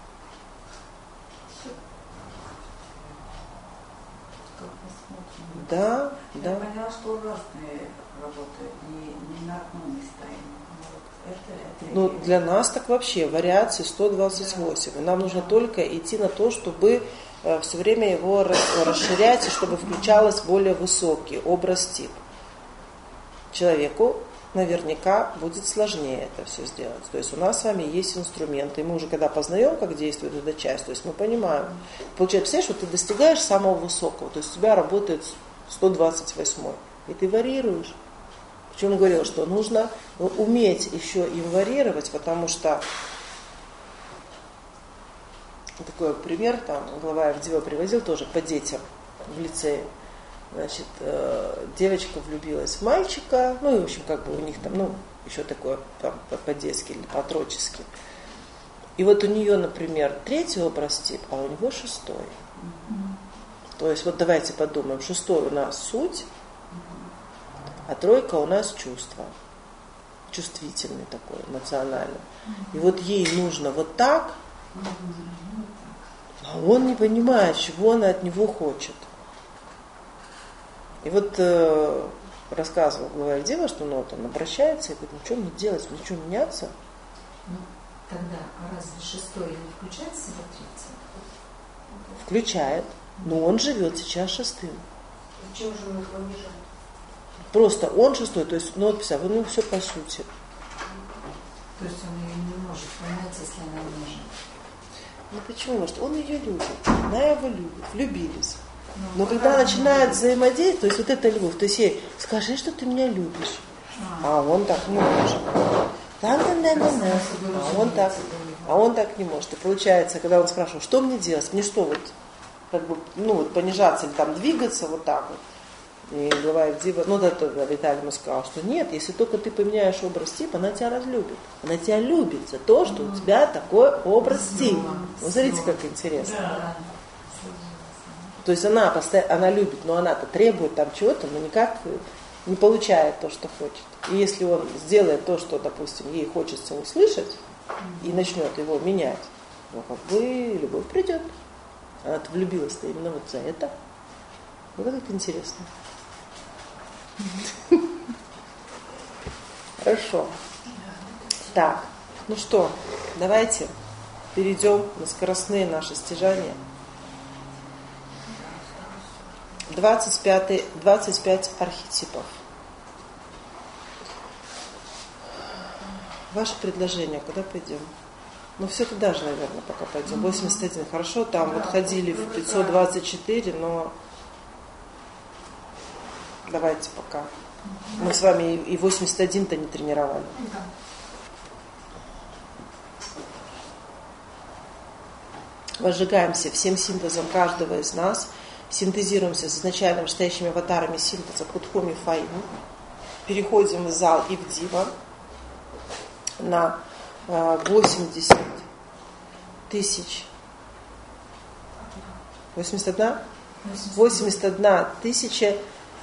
Да, да. Я поняла, что разные работают, не на одном месте. Ну, для нас так вообще вариации 128. И нам нужно только идти на то, чтобы все время его расширять, и чтобы включалось более высокий образ-тип. Человеку наверняка будет сложнее это все сделать. То есть у нас с вами есть инструменты, и мы уже когда познаем, как действует эта часть, то есть мы понимаем. Получается, представляешь, вот ты достигаешь самого высокого, то есть у тебя работает 128, и ты варьируешь. Причем он говорил, что нужно уметь еще им варьировать, потому что такой пример, там глава Авдеева привозил тоже по детям в лицее. Значит, девочка влюбилась в мальчика, ну и в общем как бы у них там, ну еще такое там по-детски или по-отрочески. И вот у нее, например, 3-й образ тип, а у него 6-й. То есть вот давайте подумаем, 6-й у нас суть, а 3-ка у нас чувство. Чувствительный такой, эмоциональный. И вот ей нужно вот так, а он не понимает, чего она от него хочет. И вот рассказывал глава Авдеева, что вот он обращается и говорит, ну что мне делать, мне что, меняться? Ну, тогда, а разве 6-й не включает в себя 3-й? Включает, но он живет сейчас 6-м. Почему же мы его не живем? Просто он 6-й, то есть, ну вот представь, у него все по сути. То есть он ее не может понять, если она нужна. Ну почему? Может, он ее любит, она его любит, влюбились. Но когда начинает взаимодействовать, то есть вот эта любовь, то есть ей скажи, что ты меня любишь, а он так не может. А он так не может. И получается, когда он спрашивал, что мне делать, мне что вот, как бы, ну вот понижаться или там двигаться вот так вот. И глава Авдеева, ну да, Виталий ему сказал, что нет, если только ты поменяешь образ типа, она тебя разлюбит. Она тебя любит за то, что у тебя такой образ типа. Вот смотрите, как интересно. То есть она любит, но она-то требует там чего-то, но никак не получает то, что хочет. И если он сделает то, что, допустим, ей хочется услышать, и начнет его менять, ну как бы любовь придет. Она-то влюбилась-то именно вот за это. Вот это интересно. Хорошо. Так, ну что, давайте перейдем на скоростные наши стяжания. 25 архетипов. Ваше предложение, куда пойдем? Ну, все туда же, наверное, пока пойдем. 81, хорошо, там вот ходили в 524, но давайте пока. Мы с вами и 81-то не тренировали. Возжигаемся всем синтезом каждого из нас. Синтезируемся с изначально вышестоящими аватарами синтеза Кутхуми Фаин. Переходим в зал Ивдива на 80 тысяч. 81 тысяча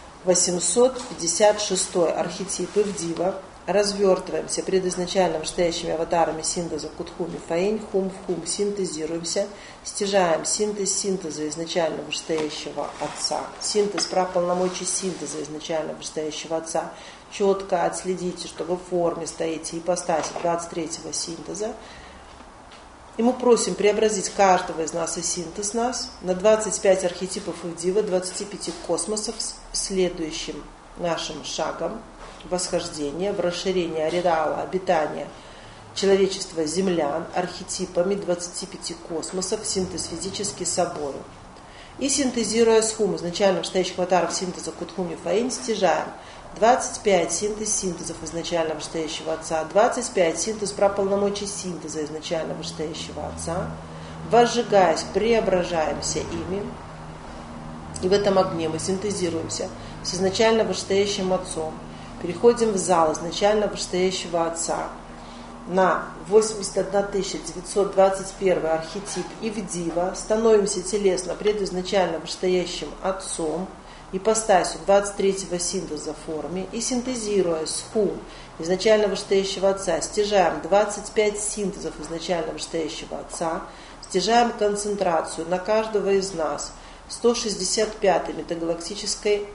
856 архетип Ивдива. Развертываемся перед изначально вышестоящими аватарами синтеза Кутхуми Фаин, Хум в Хум, синтезируемся, стяжаем синтез синтеза изначально вышестоящего Отца, синтез прав полномочий синтеза изначально вышестоящего Отца. Четко отследите, что вы в форме стоите ипостаси 23-го синтеза. И мы просим преобразить каждого из нас и синтез нас на 25 архетипов Ивдива, 25 космосов с следующим нашим шагом восхождения, в расширение ареала обитания человечества землян архетипами 25 космосов, синтез физический собою. И синтезируя с Хум, изначально вышестоящих аватаров синтеза Кутхуми Фаин, стяжаем 25 синтез синтезов изначально вышестоящего Отца, 25 синтез прав полномочий синтеза изначально вышестоящего Отца, возжигаясь, преображаемся ими. И в этом огне мы синтезируемся с изначально вышестоящим Отцом, переходим в зал изначально вышестоящего Отца на 81 921 архетип Ивдива, становимся телесно пред изначально вышестоящим Отцом, ипостасью 23-го синтеза в форме, и синтезируя схум изначально вышестоящего Отца, стяжаем 25 синтезов изначально вышестоящего Отца, стяжаем концентрацию на каждого из нас 165-й метагалактической,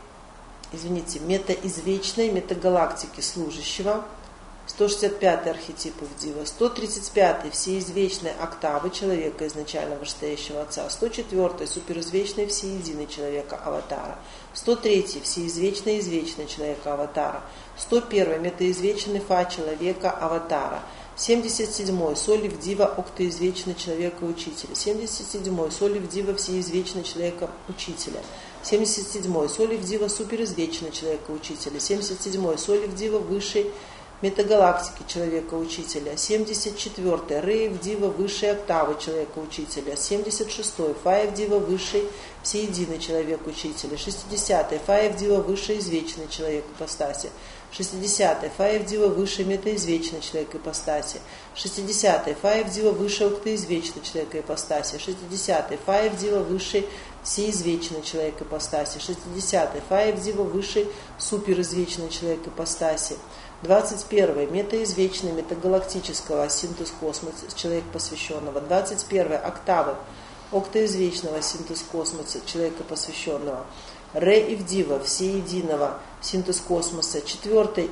метаизвечной метагалактики служащего, 165-й архетип Ивдива, 135-й всеизвечной октавы человека изначально вышестоящего Отца, 104-й суперизвечной всеединой человека Аватара, 103-й всеизвечной извечной человека Аватара, 101-й метаизвечный Фа человека Аватара, 77-й соль Ивдива октоизвечный человека Учителя, 77-й соль Ивдива всеизвечный человека Учителя, 77-й соль Ивдива суперизвечный человека Учителя, 77-й соль Ивдива высшей метагалактики человека-учителя, 74-й Рей Ивдива высшей октавы человека-учителя, 76-й Фа Ивдива высшей всеединый человек-учителя, 60-й Фа Ивдива высшей извечный человек ипостаси, 60-й Фа Ивдива высшей метаизвечный человек ипостаси, 60-й Фа Ивдива высшей октоизвечный человек ипостаси, 60-й Фа Ивдива высшей всеизвечный человек ипостаси, 60-й Фа Ивдива высшей суперизвечный человек ипостаси, 21-й метаизвечный метагалактического синтез космоса человека посвященного, 21-й октавы октоизвечного синтез космоса человека посвященного, Ре Ивдива всеединого синтез космоса, 4-й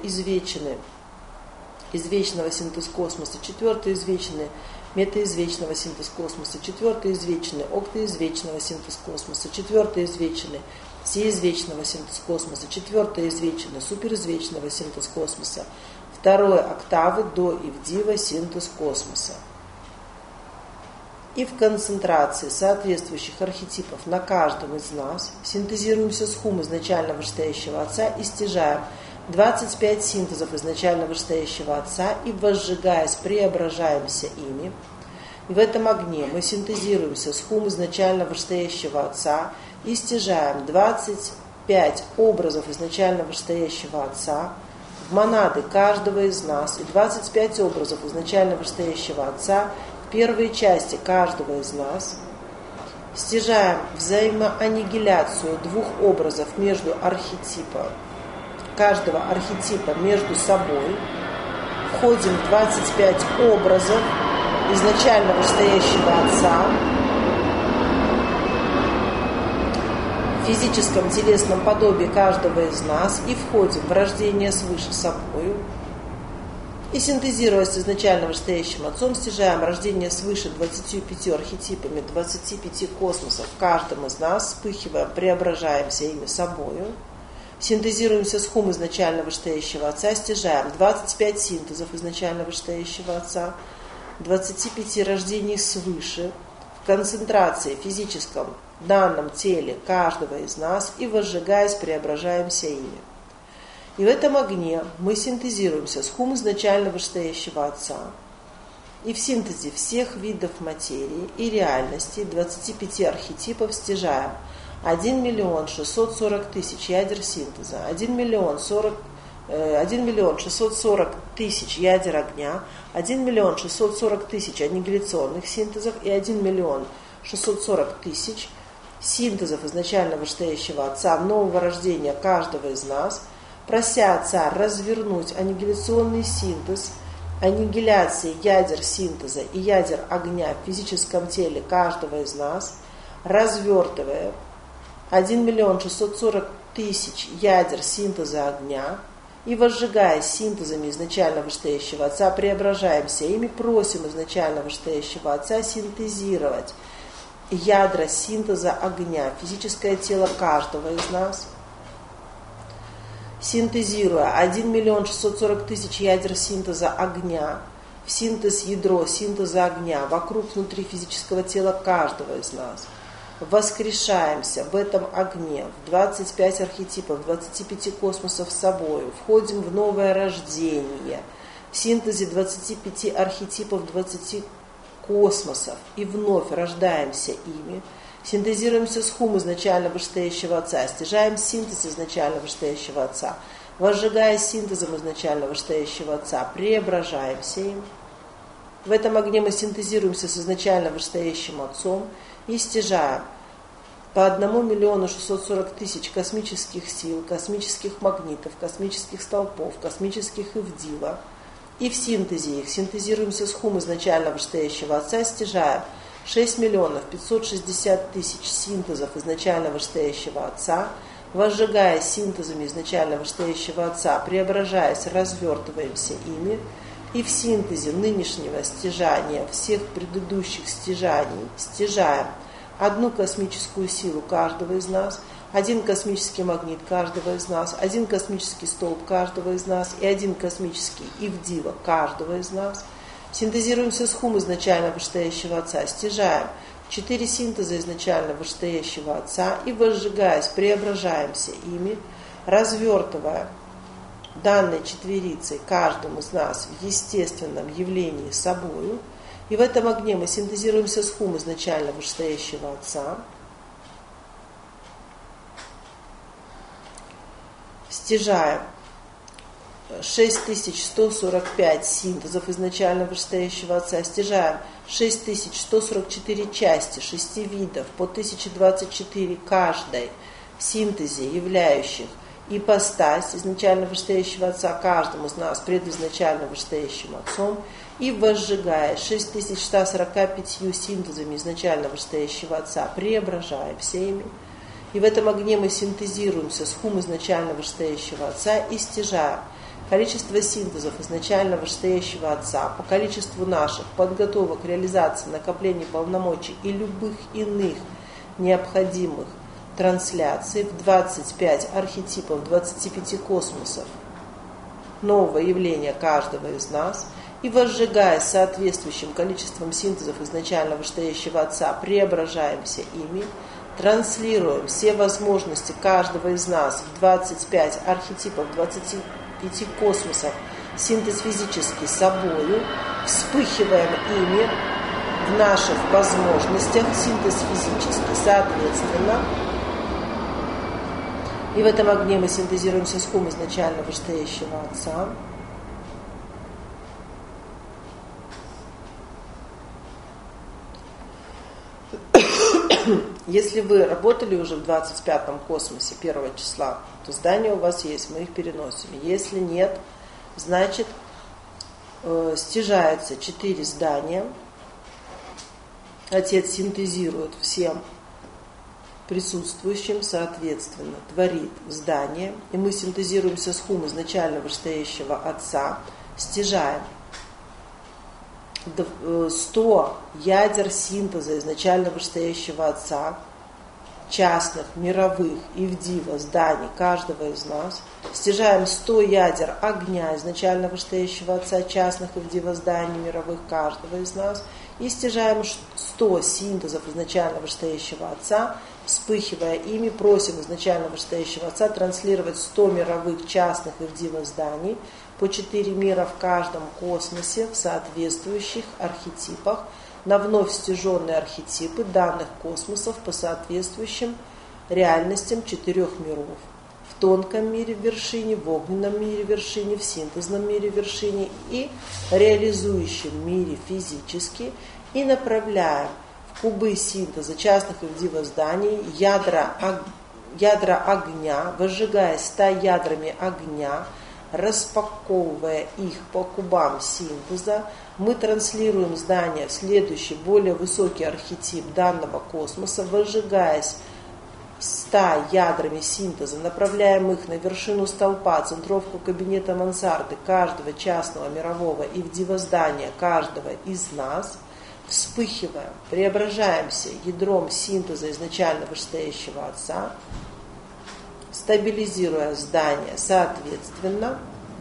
извечного синтез космоса, 4-й извечный метаизвечного синтез космоса, 4-й извечный октоизвечного синтез космоса, 4-й извечный всеизвечного синтез космоса, 4-й извечный суперизвечного синтез космоса, 2-й октавы до Ивдива синтез космоса. И в концентрации соответствующих архетипов на каждом из нас синтезируемся с хум изначально вышестоящего Отца и стяжаем 25 синтезов изначально вышестоящего Отца и, возжигаясь, преображаемся ими. И в этом огне мы синтезируемся с хум изначально вышестоящего Отца и стяжаем 25 образов изначально вышестоящего Отца в монады каждого из нас и 25 образов изначально вышестоящего Отца в первые части каждого из нас. Стяжаем взаимоаннигиляцию двух образов между архетипом, каждого архетипа между собой. Входим в 25 образов изначально вышестоящего Отца в физическом телесном подобии каждого из нас и входим в рождение свыше собою. И синтезируясь с изначально вышестоящим Отцом, стяжаем рождение свыше 25 архетипами, 25 космосов в каждом из нас, вспыхиваем, преображаемся ими собою. Синтезируемся с хум изначально вышестоящего Отца, стяжаем 25 синтезов изначально вышестоящего Отца, 25 рождений свыше, в концентрации физическом данном теле каждого из нас и, возжигаясь, преображаемся ими. И в этом огне мы синтезируемся с хум изначально вышестоящего Отца. И в синтезе всех видов материи и реальности 25 архетипов стяжаем 1 640 000 ядер синтеза, 1 640 000 ядер огня, 1 640 000 аннигиляционных синтезов и 1 640 000 синтезов изначально вышестоящего Отца нового рождения каждого из нас, прося Отца развернуть аннигиляционный синтез, аннигиляции ядер синтеза и ядер огня в физическом теле каждого из нас, развертывая 1 640 000 ядер синтеза огня и, возжигая синтезами изначально вышестоящего Отца, преображаемся ими, просим изначально вышестоящего Отца синтезировать ядра синтеза огня, физическое тело каждого из нас, синтезируя 1 640 000 ядер синтеза огня в синтез ядро синтеза огня вокруг внутри физического тела каждого из нас. Воскрешаемся в этом огне, в 25 архетипов, 25 космосов с собой, входим в новое рождение, в синтезе 25 архетипов, 20 космосов и вновь рождаемся ими, синтезируемся с хум изначально вышестоящего Отца, стяжаем синтез изначально вышестоящего Отца, возжигая синтезом изначально вышестоящего Отца, преображаемся им. В этом огне мы синтезируемся с изначально вышестоящим Отцом и стяжаем по 1 640 000 космических сил, космических магнитов, космических столпов, космических ивдила. И в синтезе их синтезируемся с хум изначально вышестоящего Отца, стяжаем 6 560 000 синтезов изначально вышестоящего Отца, возжигая синтезами изначально вышестоящего Отца, преображаясь, развертываемся ими, и в синтезе нынешнего стяжания всех предыдущих стяжаний стяжаем 1 космическую силу каждого из нас, 1 космический магнит каждого из нас, 1 космический столб каждого из нас и 1 космический ивдила каждого из нас. Синтезируемся с хум изначально вышестоящего Отца, стяжаем 4 синтеза изначально вышестоящего Отца и, возжигаясь, преображаемся ими, развертывая данной четверицей каждому из нас в естественном явлении собою. И в этом огне мы синтезируемся с хум изначально вышестоящего Отца, стяжаем 6145 синтезов изначально вышестоящего Отца, стяжаем 6144 части 6 видов по 1024 каждой в синтезе являющих ипостась изначально вышестоящего Отца каждому из нас предизначально вышестоящим Отцом, и возжигая 6145 синтезами изначально вышестоящего Отца, преображаемся ими. И в этом огне мы синтезируемся с хум изначально вышестоящего Отца и стяжаем количество синтезов изначально вышестоящего Отца по количеству наших подготовок, реализации, накоплений полномочий и любых иных необходимых трансляций в 25 архетипов, 25 космосов нового явления каждого из нас, и возжигая соответствующим количеством синтезов изначально вышестоящего Отца, преображаемся ими, транслируем все возможности каждого из нас в 25 архетипов, 25 космосов, синтез физический собою, вспыхиваем ими в наших возможностях, синтез физический, соответственно. И в этом огне мы синтезируемся с хум изначально вышестоящего Отца. Если вы работали уже в 25-м космосе 1 числа, то здания у вас есть, мы их переносим. Если нет, значит стяжается 4 здания. Отец синтезирует всем присутствующим, соответственно, творит здание. И мы синтезируемся с хум изначально вышестоящего Отца, стяжаем 100 ядер синтеза изначально вышестоящего Отца, частных, мировых, ивдива, зданий каждого из нас. Стяжаем 100 ядер огня изначально вышестоящего Отца, частных, ивдива, зданий мировых каждого из нас. И стяжаем 100 синтезов изначально вышестоящего Отца, вспыхивая ими, просим изначально вышестоящего Отца транслировать 100 мировых, частных, ивдива, зданий по 4 мира в каждом космосе в соответствующих архетипах на вновь стяженные архетипы данных космосов по соответствующим реальностям 4 миров. В тонком мире в вершине, в огненном мире в вершине, в синтезном мире в вершине и реализующем мире физически, и направляем в кубы синтеза частных ивдива зданий ядра огня, возжигая 100 ядрами огня, распаковывая их по кубам синтеза, мы транслируем здания в следующий, более высокий архетип данного космоса, возжигаясь 100 ядрами синтеза, направляем их на вершину столпа, центровку кабинета мансарды каждого частного мирового ивдива здания каждого из нас, вспыхиваем, преображаемся ядром синтеза изначально вышестоящего Отца, стабилизируя здание соответственно,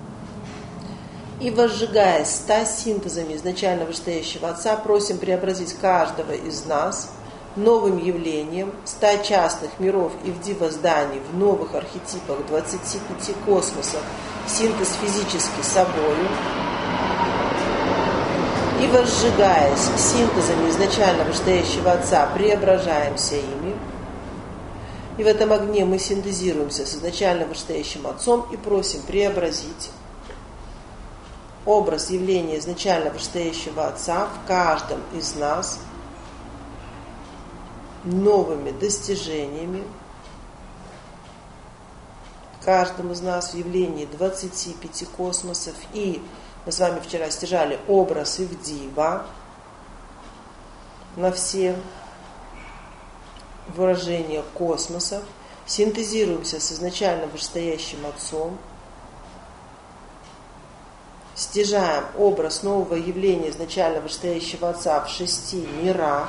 и возжигая 100 синтезами изначально вышестоящего Отца, просим преобразить каждого из нас новым явлением 100 частных миров и ивдива зданий в новых архетипах 25 космосов, синтез физический собою, И возжигаясь синтезами изначально вышестоящего Отца, преображаемся ими. И в этом огне мы синтезируемся с изначально вышестоящим Отцом и просим преобразить образ явления изначально вышестоящего Отца в каждом из нас новыми достижениями, в каждом из нас в явлении 25 космосов. И мы с вами вчера стяжали образ Ивдива на все выражения космосов, синтезируемся с изначально вышестоящим Отцом, стяжаем образ нового явления изначально вышестоящего Отца в 6 мирах,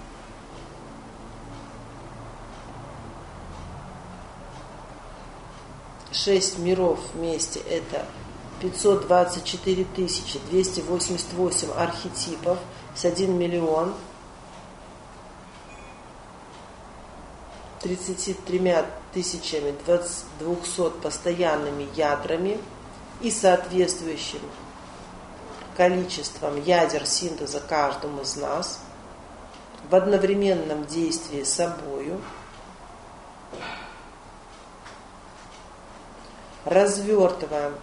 шесть миров вместе это 524 288 архетипов с 1 миллион 33 200 постоянными ядрами и соответствующим количеством ядер синтеза каждому из нас в одновременном действии с собою, развертываем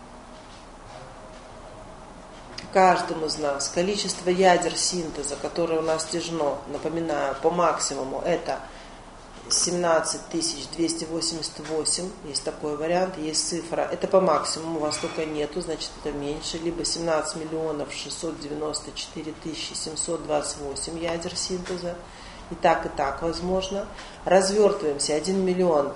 каждому из нас количество ядер синтеза, которое у нас стяжено, напоминаю, по максимуму это 17 288, есть такой вариант, есть цифра, это по максимуму, у вас только нету, значит это меньше, либо 17 694 728 ядер синтеза, и так возможно. Развертываемся 1 миллион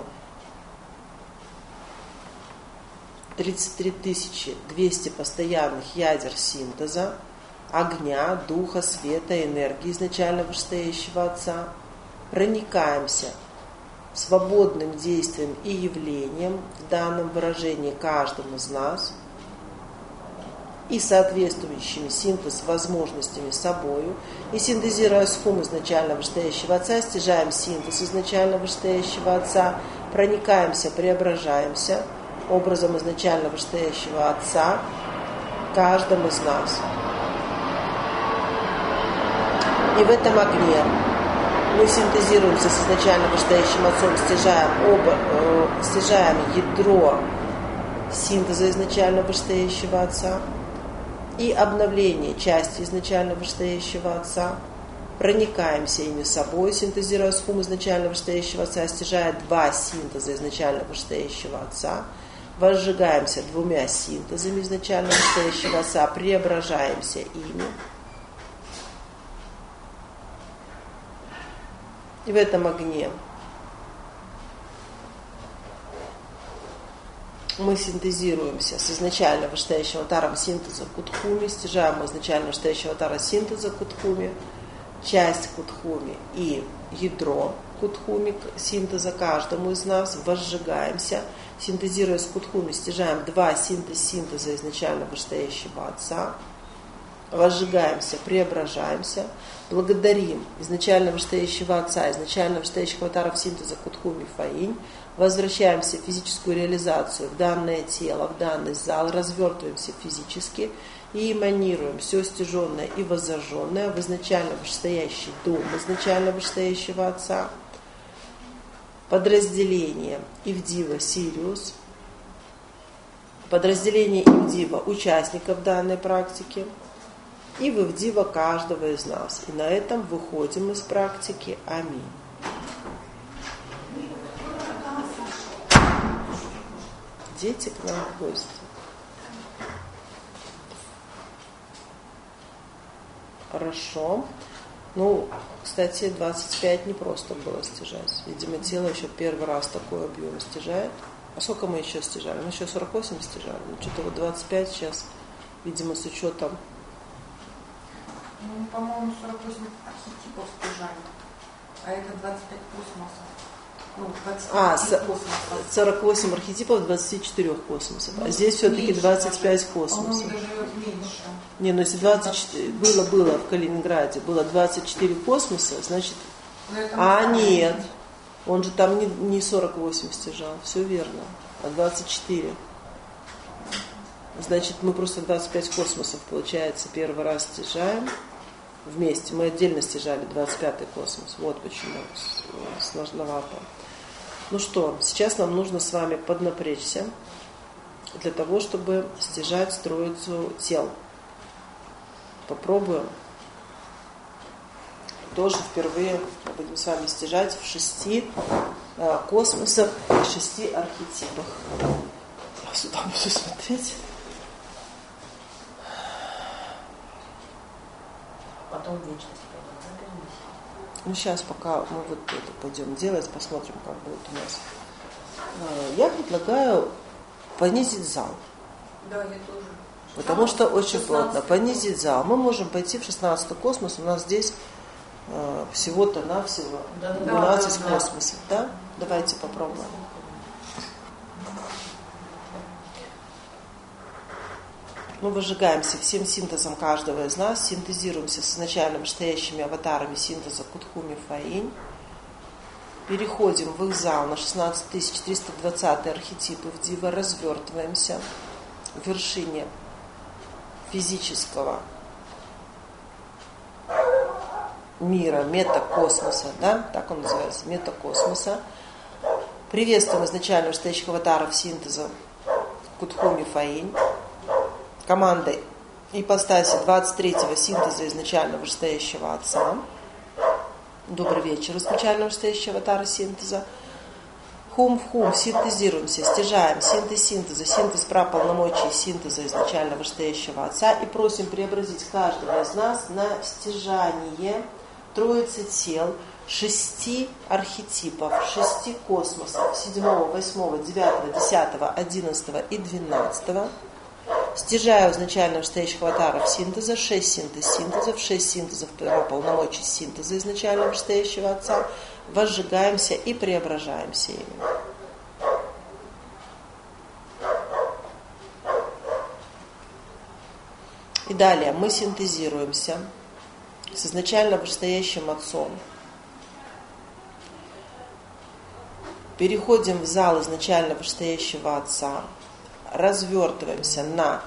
33 200 постоянных ядер синтеза, огня, духа, света, энергии изначально вышестоящего Отца. Проникаемся свободным действием и явлением в данном выражении каждому из нас и соответствующими синтез возможностями собою, и синтезируя схум изначально вышестоящего Отца, стяжаем синтез изначально вышестоящего Отца, проникаемся, преображаемся образом изначально вышестоящего Отца каждому из нас. И в этом огне мы синтезируемся с изначально вышестоящим Отцом, стяжаем ядро синтеза изначально вышестоящего Отца и обновление части изначально вышестоящего Отца. Проникаемся ими собой, синтезируя схум изначально вышестоящего Отца, стяжая 2 синтеза изначально вышестоящего Отца. Возжигаемся 2 синтезами изначально вышестоящего Отца, преображаемся ими. И в этом огне мы синтезируемся с изначально вышестоящим аватаром синтеза Кутхуми, стяжаем изначально вышестоящего аватара синтеза Кутхуми, часть Кутхуми и ядро Кутхуми синтеза каждому из нас, возжигаемся, синтезируя с Кутхуми, стяжаем 2 синтеза изначально вышестоящего Отца, возжигаемся, преображаемся, благодарим изначально вышестоящего Отца, изначально вышестоящих аватаров синтеза Кутхуми Фаинь, возвращаемся в физическую реализацию, в данное тело, в данный зал, развертываемся физически и эманируем все стяженное и воззажженное в изначально вышестоящий дом изначально вышестоящего Отца, подразделение Ивдива Сириус, подразделение Ивдива участников данной практики, и в Ивдива каждого из нас. И на этом выходим из практики. Аминь. Дети к нам в гости. Хорошо. Ну, кстати, 25 не просто было стяжать. Видимо, тело еще первый раз такой объем стяжает. А сколько мы еще стяжали? Мы еще 48 стяжали. Ну, что-то вот 25 сейчас, видимо, с учетом. Ну, по-моему, 48 архетипов стяжали. А это 25 космосов. Ну, 25 космосов. 48 архетипов, 24 космосов. Ну, а здесь все-таки 25 космосов. По-моему, даже меньше. Не, ну если 24, было в Калининграде, было 24 космоса, значит... нет, он же там не 48 стяжал, все верно, а 24. Значит, мы просто 25 космосов, получается, первый раз стяжаем вместе. Мы отдельно стяжали 25-й космос. Вот почему сложновато. Ну что, сейчас нам нужно с вами поднапрячься для того, чтобы стяжать троицу тел. Попробуем. Тоже впервые мы будем с вами стяжать в 6 космосах и 6 архетипах. Я сюда буду смотреть. Потом вечность пойдем. Ну, сейчас, пока мы вот это пойдем делать, посмотрим, как будет у нас. Я предлагаю понизить зал. Да, я тоже. Потому что очень плотно. Понизить зал. Мы можем пойти в 16-й космос. У нас здесь всего-то навсего 12 космосов. Да? Давайте попробуем. Мы выжигаемся всем синтезом каждого из нас, синтезируемся с изначально вышестоящими аватарами синтеза Кутхуми Фаинь, переходим в их зал на 16320 архетипы в Дива, развертываемся в вершине физического мира, метакосмоса, да, так он называется, метакосмоса. Приветствуем изначально вышестоящих аватаров синтеза Кутхуми Фаинь, командой ипостаси 23-го синтеза изначально вышестоящего Отца. Добрый вечер, изначально вышестоящего аватара синтеза. Хум в хум, синтезируемся, стяжаем синтез синтеза, синтез праполномочий синтеза изначально вышестоящего Отца и просим преобразить каждого из нас на стяжание троицы тел 6 архетипов, 6 космосов, 7, 8, 9, 10, 11 и 12. Стяжаю изначально вышестоящих аватаров синтеза, 6 синтезов, 6 синтезов полномочий синтеза изначально вышестоящего Отца, возжигаемся и преображаемся ими. И далее мы синтезируемся с изначально вышестоящим Отцом. Переходим в зал изначально вышестоящего Отца. Развертываемся на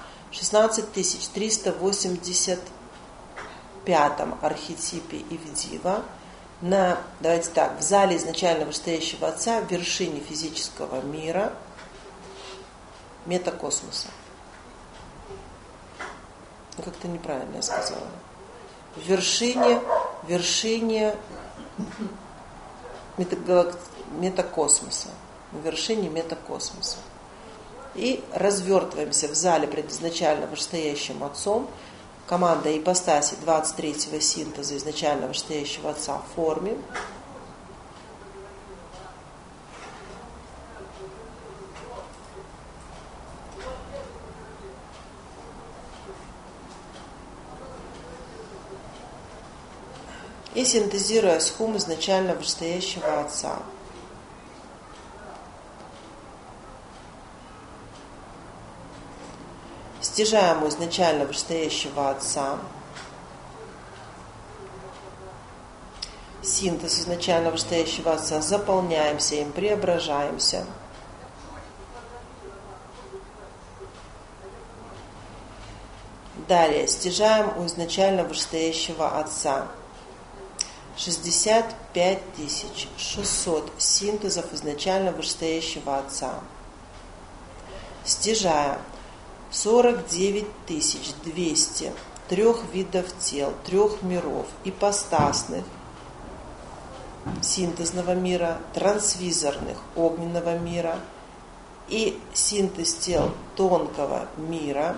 16385 архетипе Ивдива, на, давайте так, в зале изначально вышестоящего Отца, в вершине физического мира, метакосмоса. Как-то неправильно я сказала. В вершине метакосмоса. В вершине метакосмоса. И развертываемся в зале предизначально вышестоящим Отцом, команда ипостаси 23-го синтеза изначально вышестоящего Отца в форме. И синтезируя схум изначально вышестоящего Отца. Стяжаем у изначально вышестоящего Отца синтез изначально вышестоящего Отца, заполняемся им, преображаемся. Далее стяжаем у изначально вышестоящего Отца 65 600 синтезов изначально вышестоящего Отца. Стяжая 49 200 трех видов тел, 3 миров, ипостасных, синтезного мира, трансвизорных, огненного мира и синтез тел тонкого мира,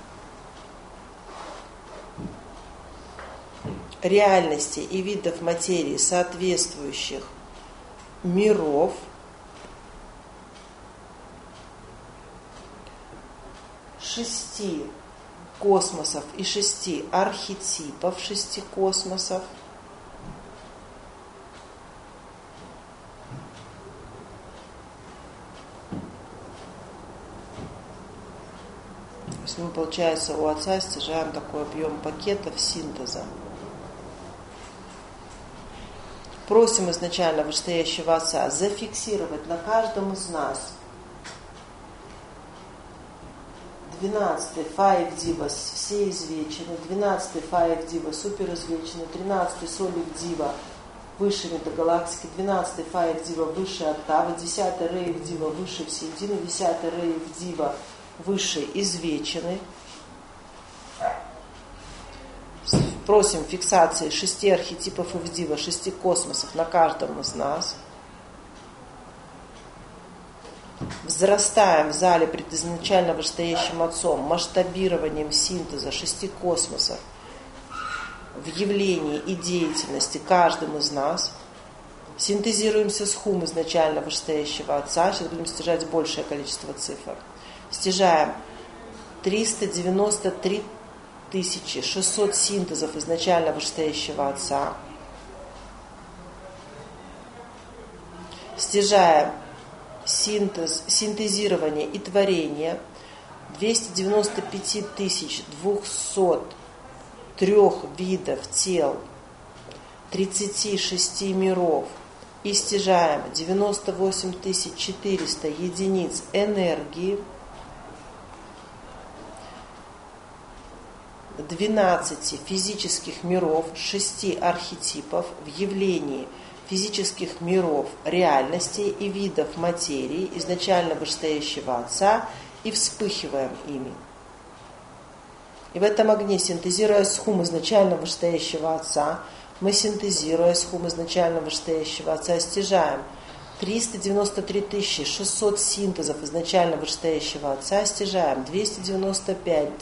реальности и видов материи соответствующих миров, шести космосов и 6 архетипов 6 космосов, то есть мы, получается, у Отца стяжаем такой объем пакетов синтеза. Просим изначально вышестоящего Отца зафиксировать на каждом из нас 12 12-й Фаев Дива все извечены, 12-й Фаев Дива супер извечены, 13-й Солик Дива выше метагалактики, 12-й Фаев Дива выше октавы, 10-й Рейв Дива выше в середину, 10-й Рейв Дива выше извечены. Просим фиксации 6 архетипов Ивдива, 6 космосов на каждом из нас. Взрастаем в зале пред изначально вышестоящим Отцом масштабированием синтеза 6 космосов в явлении и деятельности каждым из нас. Синтезируемся с хум изначально вышестоящего Отца. Сейчас будем стяжать большее количество цифр. Стяжаем 393 600 синтезов изначально вышестоящего Отца. Стяжаем синтезирование и творение 295 203 видов тел 36 миров и стяжаем 98 400 единиц энергии 12 физических миров, 6 архетипов в явлении физических миров, реальностей и видов материи изначально вышестоящего Отца и вспыхиваем ими. И в этом огне, синтезируя с хум изначально вышестоящего Отца, мы, синтезируя с хум изначально вышестоящего Отца, стяжаем 393 600 синтезов изначально вышестоящего Отца, стяжаем 295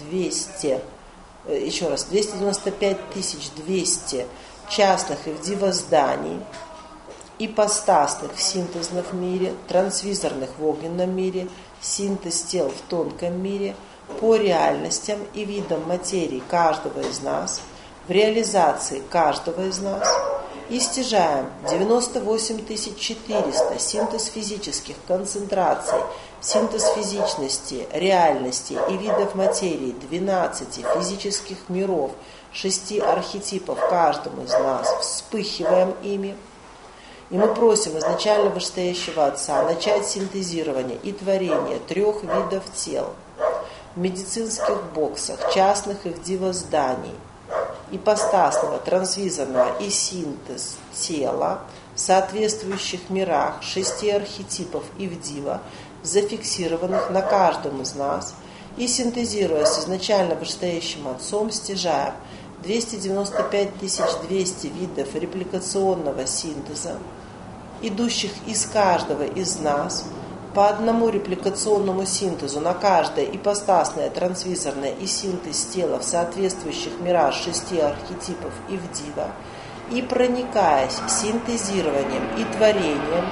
200 частных ивдива зданий, ипостасных в синтезном мире, трансвизорных в огненном мире, синтез тел в тонком мире, по реальностям и видам материи каждого из нас, в реализации каждого из нас, и стяжаем 98 400 синтез физических концентраций, синтез физичности, реальности и видов материи 12 физических миров, 6 архетипов каждому из нас, вспыхиваем ими. И мы просим изначально вышестоящего Отца начать синтезирование и творение 3 видов тел в медицинских боксах, частных ивдива зданий, ипостасного, трансвизорного и синтез тела в соответствующих мирах 6 архетипов ивдива, зафиксированных на каждом из нас, и синтезируя с изначально вышестоящим Отцом, стяжаем 295 200 видов репликационного синтеза, идущих из каждого из нас по одному репликационному синтезу на каждое ипостасное, трансвизорное и синтез тела в соответствующих мирах 6 архетипов ивдива, и проникаясь синтезированием и творением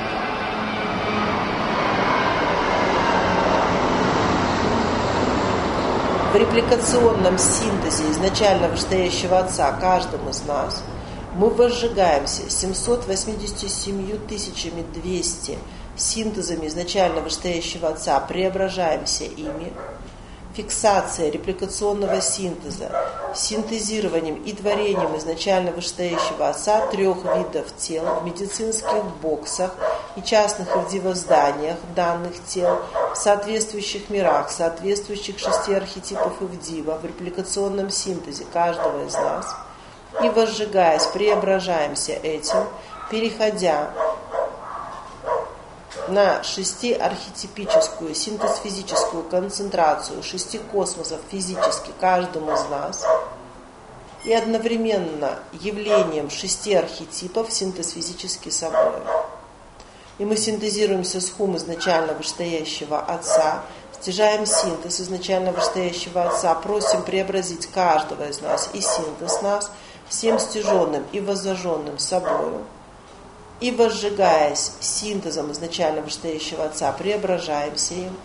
в репликационном синтезе изначально вышестоящего Отца каждому из нас, мы возжигаемся 787 200 синтезами изначально вышестоящего Отца, преображаемся ими. Фиксация репликационного синтеза, синтезированием и творением изначально вышестоящего Отца 3 видов тел в медицинских боксах и частных ивдивозданиях данных тел в соответствующих мирах, соответствующих 6 архетипов ивдива в репликационном синтезе каждого из нас. И возжигаясь, преображаемся этим, переходя на 6-архетипическую синтез-физическую концентрацию 6 космосов физически каждому из нас и одновременно явлением 6 архетипов синтез-физически собой. И мы синтезируемся с хум изначально вышестоящего Отца, стяжаем синтез изначально вышестоящего Отца, просим преобразить каждого из нас и синтез нас всем стяженным и воззаженным собою. И возжигаясь синтезом изначально вышестоящего Отца, преображаемся им.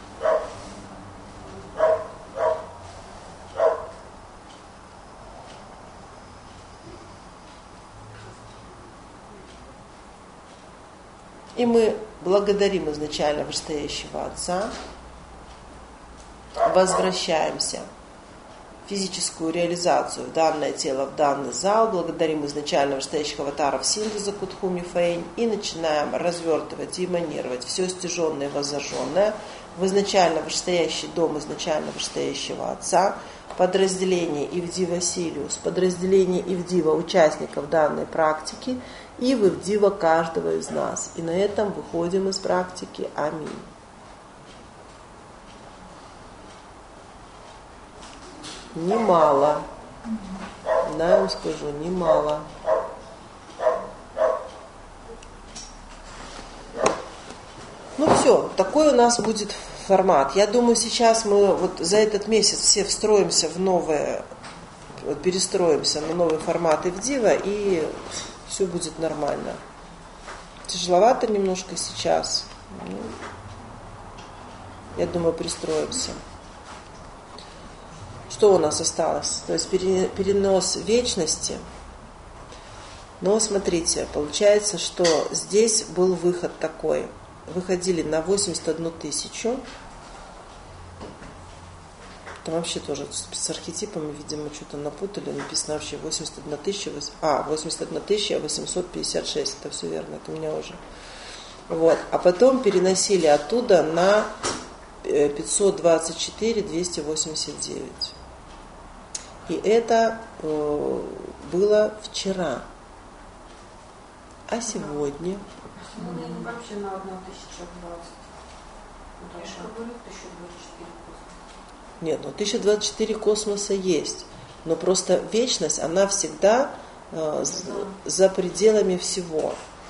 И мы благодарим изначально вышестоящего Отца, возвращаемся в физическую реализацию в данное тело, в данный зал, благодарим изначально вышестоящих аватаров синтеза Кутхуми Фейн и начинаем развертывать и эманировать все стяженное и воззаженное в изначально вышестоящий дом изначально вышестоящего Отца, подразделение Ивдива Сириус, подразделение Ивдива участников данной практики и в Ивдива каждого из нас. И на этом выходим из практики. Аминь. Немало. Да, я вам скажу, немало. Ну все, такой у нас будет формат. Я думаю, сейчас мы вот за этот месяц все встроимся в новое, перестроимся на новый формат Ивдива, и все будет нормально. Тяжеловато немножко сейчас. Я думаю, перестроимся. Что у нас осталось? То есть перенос вечности. Но смотрите, получается, что здесь был выход такой. Выходили на 81 тысячу. Там вообще тоже с архетипами, видимо, что-то напутали. Написано вообще 81 тысяча, 81 856. Это все верно, это у меня уже. Вот. А потом переносили оттуда на 524 289. И это было вчера. А сегодня? Сегодня вообще на 1020. Я же говорю, 1024 космоса. Нет, 1024 космоса есть. Но просто вечность, она всегда за пределами всего.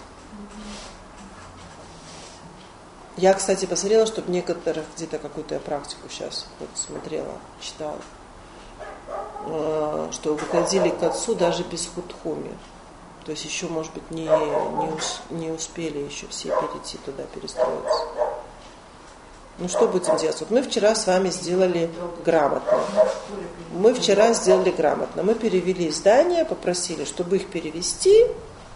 Я, кстати, посмотрела, чтобы некоторых, где-то какую-то я практику сейчас вот смотрела, читала, что выходили к Отцу даже без худхуми. То есть еще, может быть, не успели еще все перейти туда, перестроиться. Ну что будем делать? Вот мы вчера с вами сделали грамотно. Мы перевели издания, попросили, чтобы их перевести,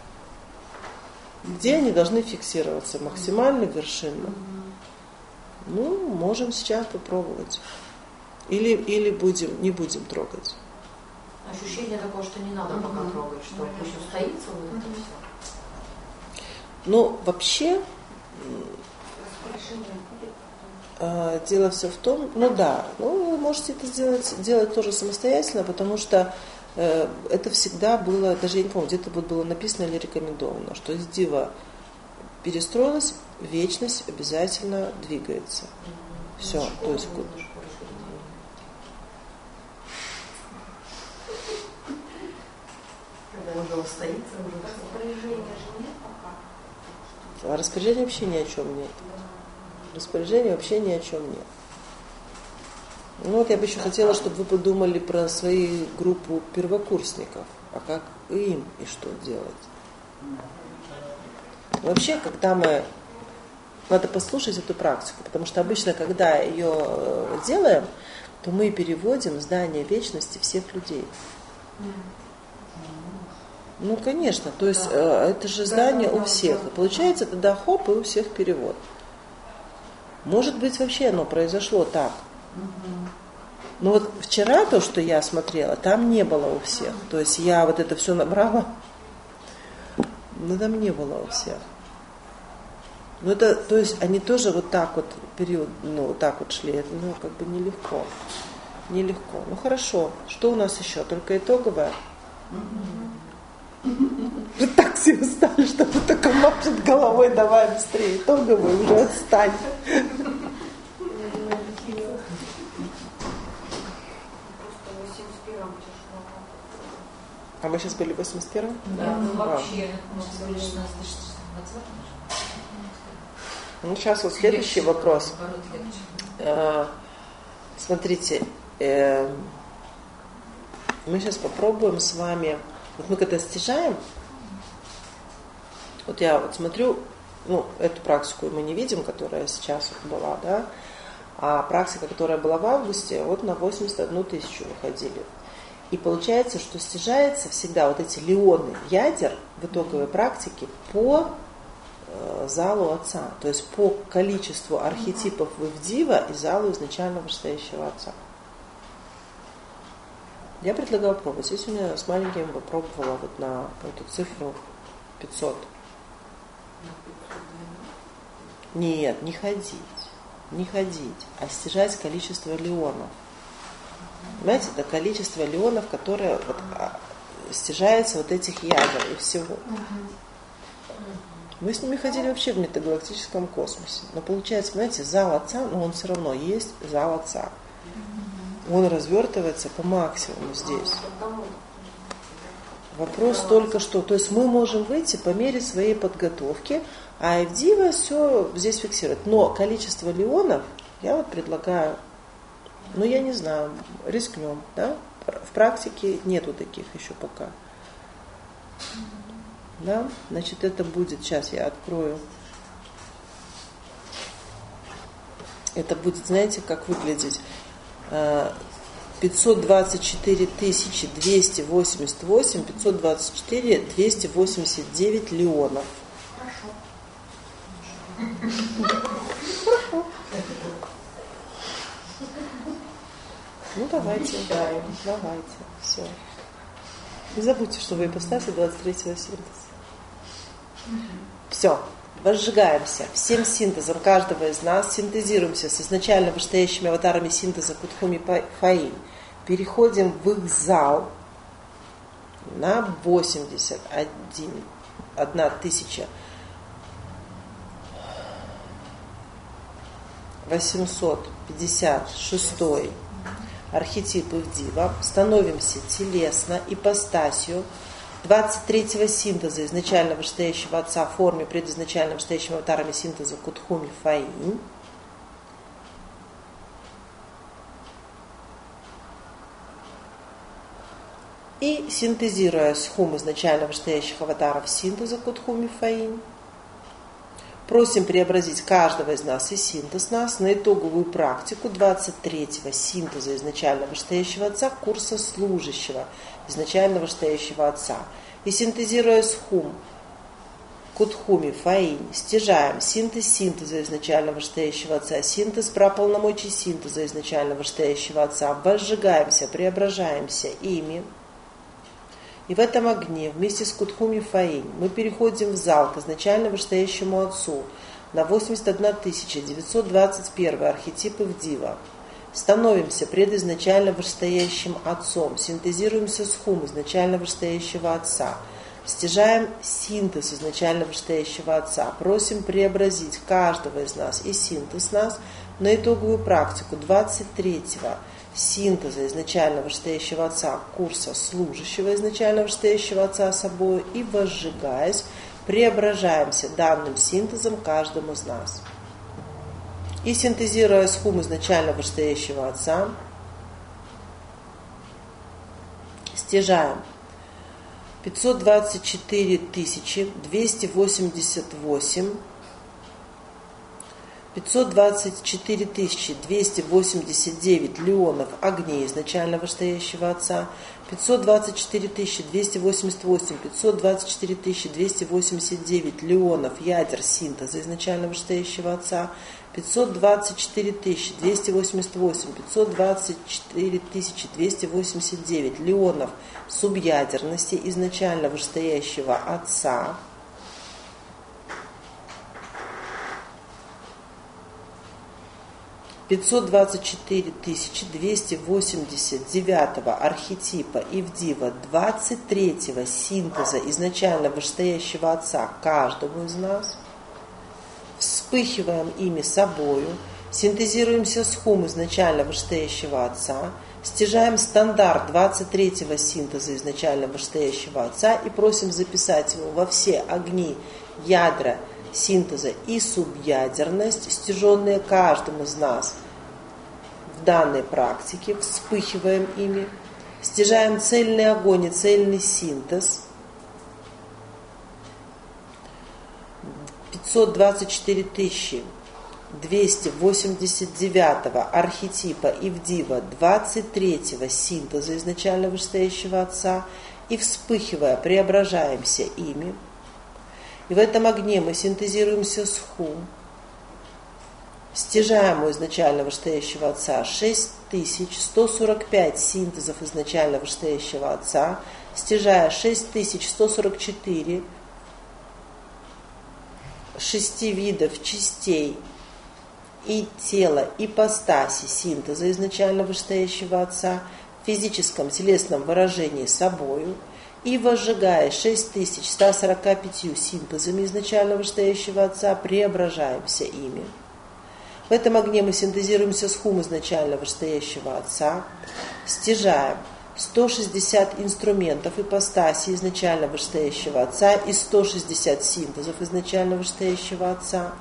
где они должны фиксироваться максимально вершинно. Ну, можем сейчас попробовать. Или не будем трогать. Ощущение такое, что не надо пока трогать, что пусть устоится вот это все. Ну, вообще, дело все в том, вы можете это делать тоже самостоятельно, потому что это всегда было, даже я не помню, где-то было написано или рекомендовано, что из Дива перестроилась, вечность обязательно двигается. Все, то есть Уже устоится, Распоряжения же нет пока. А распоряжения вообще ни о чем нет. Распоряжения вообще ни о чем нет. Ну вот я бы еще хотела, чтобы вы подумали про свою группу первокурсников. А как им и что делать? Вообще, надо послушать эту практику, потому что обычно, когда ее делаем, то мы переводим здание вечности всех людей. Ну, конечно, то есть это же здание у всех. И получается тогда хоп, и у всех перевод. Может быть, вообще оно произошло так. Но вот вчера то, что я смотрела, там не было у всех. То есть я вот это все набрала, но там не было у всех. Ну, это, то есть они тоже вот так вот период, вот так вот шли. Это, как бы нелегко. Нелегко. Ну, хорошо. Что у нас еще? Только итоговое? Вы так все устали, что вы только машет головой, давай быстрее, итоговый, уже отстань. А мы сейчас были в 81-м? Да, вообще. Мы сейчас были 16-20. Ну, сейчас вот следующий вопрос. Смотрите, мы сейчас попробуем с вами. Вот мы когда стяжаем, вот я вот смотрю, эту практику мы не видим, которая сейчас вот была, да, а практика, которая была в августе, вот на 81 тысячу выходили. И получается, что стяжается всегда вот эти леоны ядер в итоговой практике по залу Отца, то есть по количеству архетипов Ивдива и залу изначально вышестоящего Отца. Я предлагаю пробовать. Здесь у меня с маленьким попробовала вот на эту цифру 500. Нет, не ходить. не ходить, а стяжать количество леонов. Понимаете, это количество леонов, которое вот, стяжается вот этих ядер и всего. Мы с ними ходили вообще в метагалактическом космосе. Но получается, понимаете, зал Отца, но он все равно есть зал Отца. Он развертывается по максимуму здесь. Вопрос только что, то есть мы можем выйти по мере своей подготовки, а Эвдива все здесь фиксирует. Но количество леонов я вот предлагаю, ну я не знаю, рискнем, да? В практике нету таких еще пока. Да? Значит, это будет, сейчас я открою. Это будет, знаете, как выглядеть? 524 288, 524 289 леонов. Хорошо. Ну давайте. Все. Не забудьте, что вы ипостаси 23-го синтеза. Все. Возжигаемся всем синтезом каждого из нас, синтезируемся с изначально вышестоящими аватарами синтеза Кутхуми Фаинь. Переходим в их зал на 81,856 архетип Ивдива. Становимся телесно, ипостасью 23-го синтеза изначально вышестоящего Отца в форме предизначально вышестоящими аватарами синтеза Кутхуми Фаинь. И синтезируя схум изначально вышестоящих аватаров синтеза Кутхуми Фаинь, просим преобразить каждого из нас и синтез нас на итоговую практику 23-го синтеза изначально вышестоящего Отца курса служащего изначально вышестоящего Отца. И синтезируя схум Кутхуми Фаинь, стяжаем синтез синтеза изначально вышестоящего Отца, синтез праполномочий синтеза изначально вышестоящего Отца, возжигаемся, преображаемся ими. И в этом огне вместе с Кутхуми Фаинь мы переходим в зал к изначально вышестоящему Отцу на 81 921 архетип Ивдива. Становимся предизначально вышестоящим Отцом, синтезируемся с хум изначально вышестоящего Отца, стяжаем синтез изначально вышестоящего Отца, просим преобразить каждого из нас и синтез нас на итоговую практику 23-го синтеза изначально вышестоящего Отца курса служащего изначально вышестоящего Отца собой и, возжигаясь, преображаемся данным синтезом каждому из нас. И синтезируя схум изначально вышестоящего Отца, стяжаем 524 288 524 289 леонов огней изначально вышестоящего Отца, 524 288, 524 289 леонов ядер синтеза изначально вышестоящего Отца, 524 288, 524 289 леонов субъядерности изначально вышестоящего Отца, 524 289 архетипа Ивдива 23-го синтеза изначально вышестоящего Отца каждому из нас, вспыхиваем ими собою, синтезируемся с хум изначально вышестоящего Отца, стяжаем стандарт 23-го синтеза изначально вышестоящего Отца и просим записать его во все огни, ядра синтеза и субъядерность, стяженные каждым из нас в данной практике, вспыхиваем ими, стяжаем цельный огонь и цельный синтез, 524 289 архетипа Ивдива 23-го синтеза изначально вышестоящего Отца и, вспыхивая, преображаемся ими. И в этом огне мы синтезируемся с хум, стяжаем у изначально вышестоящего Отца 6145 синтезов изначально вышестоящего Отца, стяжая 6144 6 видов частей и тело ипостаси синтеза изначально вышестоящего Отца в физическом телесном выражении собою и возжигая 6145 синтезами изначально вышестоящего Отца, преображаемся ими. В этом огне мы синтезируемся с хум изначально вышестоящего Отца, стяжаем 160 инструментов ипостаси изначально вышестоящего Отца и 160 синтезов изначально вышестоящего Отца,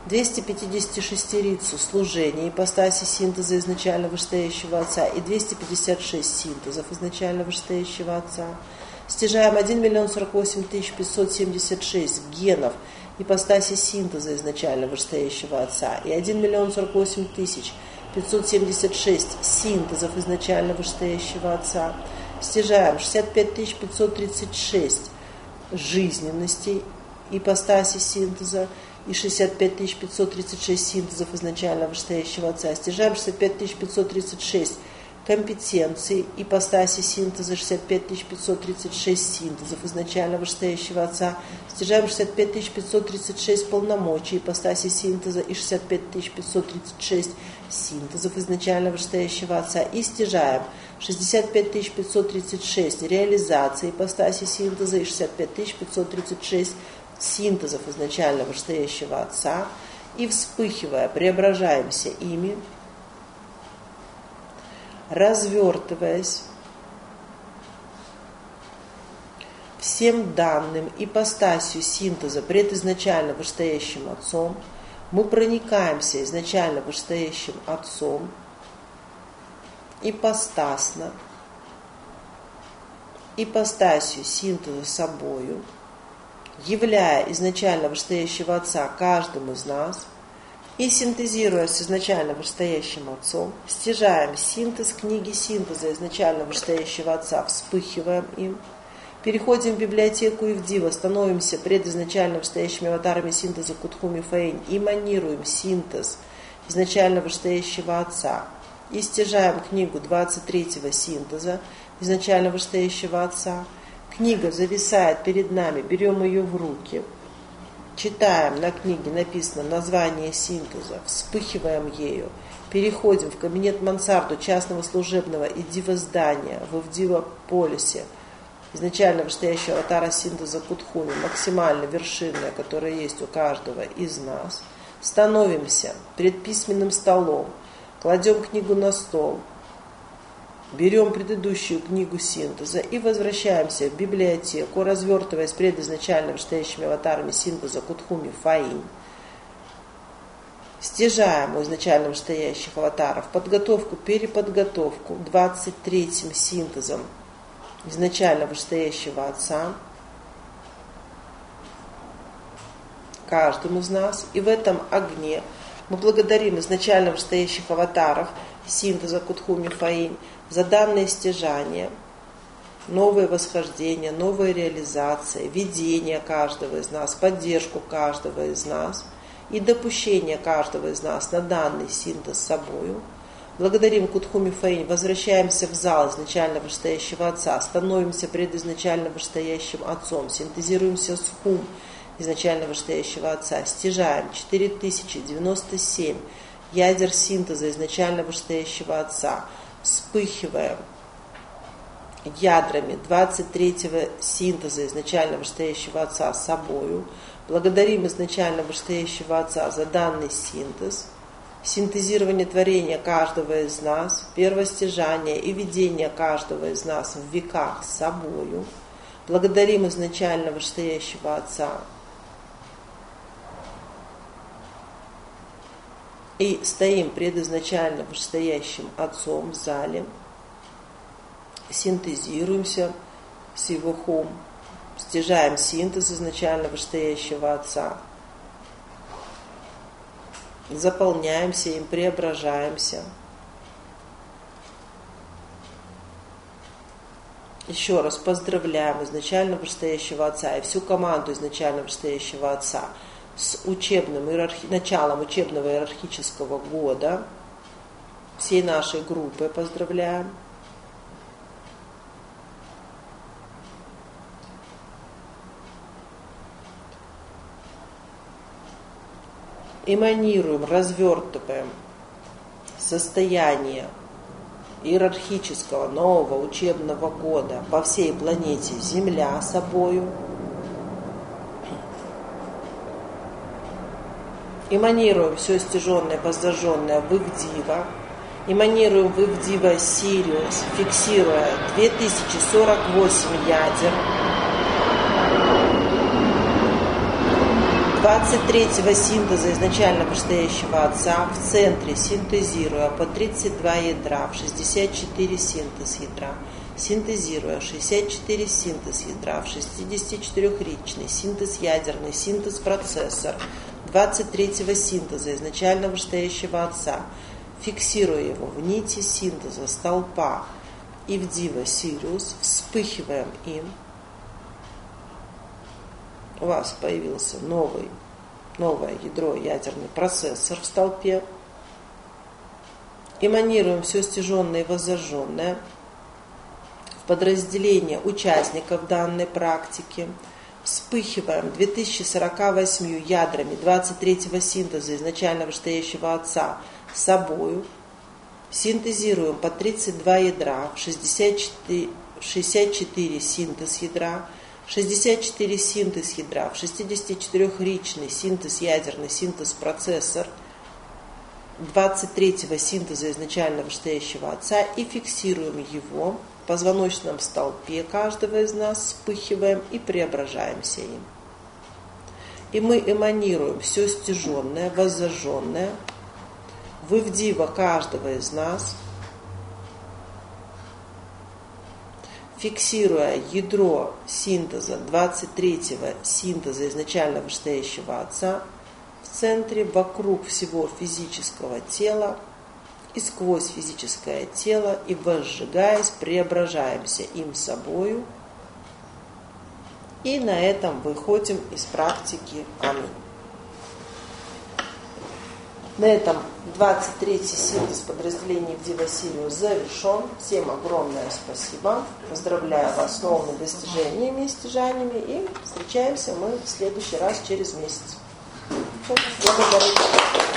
256 служения ипостаси синтеза изначально вышестоящего Отца и 256 синтезов изначально вышестоящего Отца. Стяжаем 1 048 576 генов ипостаси синтеза изначально вышестоящего Отца и 1 048 576 синтезов изначально вышестоящего Отца. Стяжаем 65 536 жизненностей ипостаси синтеза и 65 536 синтезов изначально вышестоящего Отца. Стяжаем 65 536 компетенций ипостаси синтеза, 65 536 синтезов изначально вышестоящего Отца. Стяжаем 65 536 полномочий ипостаси синтеза и 65 536 синтезов изначально вышестоящего Отца. И стяжаем 65 536 реализаций ипостаси синтеза и 65 536 синтезов изначально вышестоящего Отца. И вспыхивая, преображаемся ими, развертываясь всем данным ипостасью синтеза пред изначально вышестоящим Отцом, мы проникаемся изначально вышестоящим Отцом ипостасно, ипостасью синтеза собою, являя изначально вышестоящего Отца каждому из нас, и синтезируя с изначально вышестоящим Отцом, стяжаем синтез книги синтеза изначально вышестоящего Отца, вспыхиваем им, переходим в библиотеку Ивдива, становимся пред изначально вышестоящими аватарами синтеза Кутхуми Фаинь и манируем синтез изначально вышестоящего Отца, и стяжаем книгу 23-го синтеза изначально вышестоящего Отца. Книга зависает перед нами, берем ее в руки, читаем, на книге написано название синтеза, вспыхиваем ею, переходим в кабинет мансарду частного служебного Ивдива здания в Ивдива полисе, изначально вышестоящего аватара синтеза Кутхуми, максимально вершинная, которая есть у каждого из нас, становимся перед письменным столом, кладем книгу на стол, берем предыдущую книгу синтеза и возвращаемся в библиотеку, развертываясь пред изначально вышестоящими аватарами синтеза Кутхуми Фаинь. Стяжаем у изначально вышестоящих аватаров подготовку, переподготовку 23-м синтезом изначально вышестоящего Отца каждому из нас. И в этом огне мы благодарим изначально вышестоящих аватаров синтеза Кутхуми Фаинь за данное стяжание, новые восхождения, новые реализации, ведение каждого из нас, поддержку каждого из нас и допущение каждого из нас на данный синтез собою. Благодарим Кутхуми Фаинь, возвращаемся в зал изначально вышестоящего Отца, становимся пред изначально вышестоящим Отцом, синтезируемся с хум изначально вышестоящего Отца, стяжаем 4097 ядер синтеза изначально вышестоящего Отца, вспыхиваем ядрами 23-го синтеза изначально вышестоящего Отца собою, благодарим изначально вышестоящего Отца за данный синтез, синтезирование творения каждого из нас, первостяжание и ведение каждого из нас в веках собою, благодарим изначально вышестоящего Отца и стоим пред изначально вышестоящим Отцом в зале, синтезируемся с его хум, стяжаем синтез изначально вышестоящего Отца, заполняемся им, преображаемся. Еще раз поздравляем изначально вышестоящего Отца и всю команду изначально вышестоящего Отца с началом учебного иерархического года. Всей нашей группы поздравляем. эманируем, развертываем состояние иерархического нового учебного года по всей планете Земля собою. Эманируем все стяженное, воззаженное в Ивдива. Эманируем в Ивдива Сириус, фиксируя 2048 ядер. 23-го синтеза изначально вышестоящего Отца в центре, синтезируя по 32 ядра, в 64 синтез ядра, синтезируя 64 синтез ядра, в 64-ричный синтез ядерный, синтез процессор 23-го синтеза изначально вышестоящего Отца, фиксируя его в нити синтеза столпа Ивдива Сириус, вспыхиваем им. У вас появился новое ядро, ядерный процессор в столпе. Эманируем все стяженное и воззаженное в подразделение участников данной практики. Вспыхиваем 2048 ядрами 23-го синтеза изначально вышестоящего Отца собою. Синтезируем по 32 ядра, 64 синтез ядра, 64 синтез ядра, в 64-ричный синтез ядерный, синтез процессор 23-го синтеза изначально вышестоящего Отца и фиксируем его в позвоночном столпе каждого из нас, вспыхиваем и преображаемся им. И мы эманируем все стяженное, воззаженное в Ивдива каждого из нас, фиксируя ядро синтеза 23-го синтеза изначально вышестоящего Отца в центре, вокруг всего физического тела и сквозь физическое тело, и возжигаясь, преображаемся им собою. И на этом выходим из практики. Аминь. На этом 23-й синтез подразделения Ивдива Сириус завершен. Всем огромное спасибо. Поздравляю вас с новыми достижениями и стяжаниями. И встречаемся мы в следующий раз через месяц. Благодарю.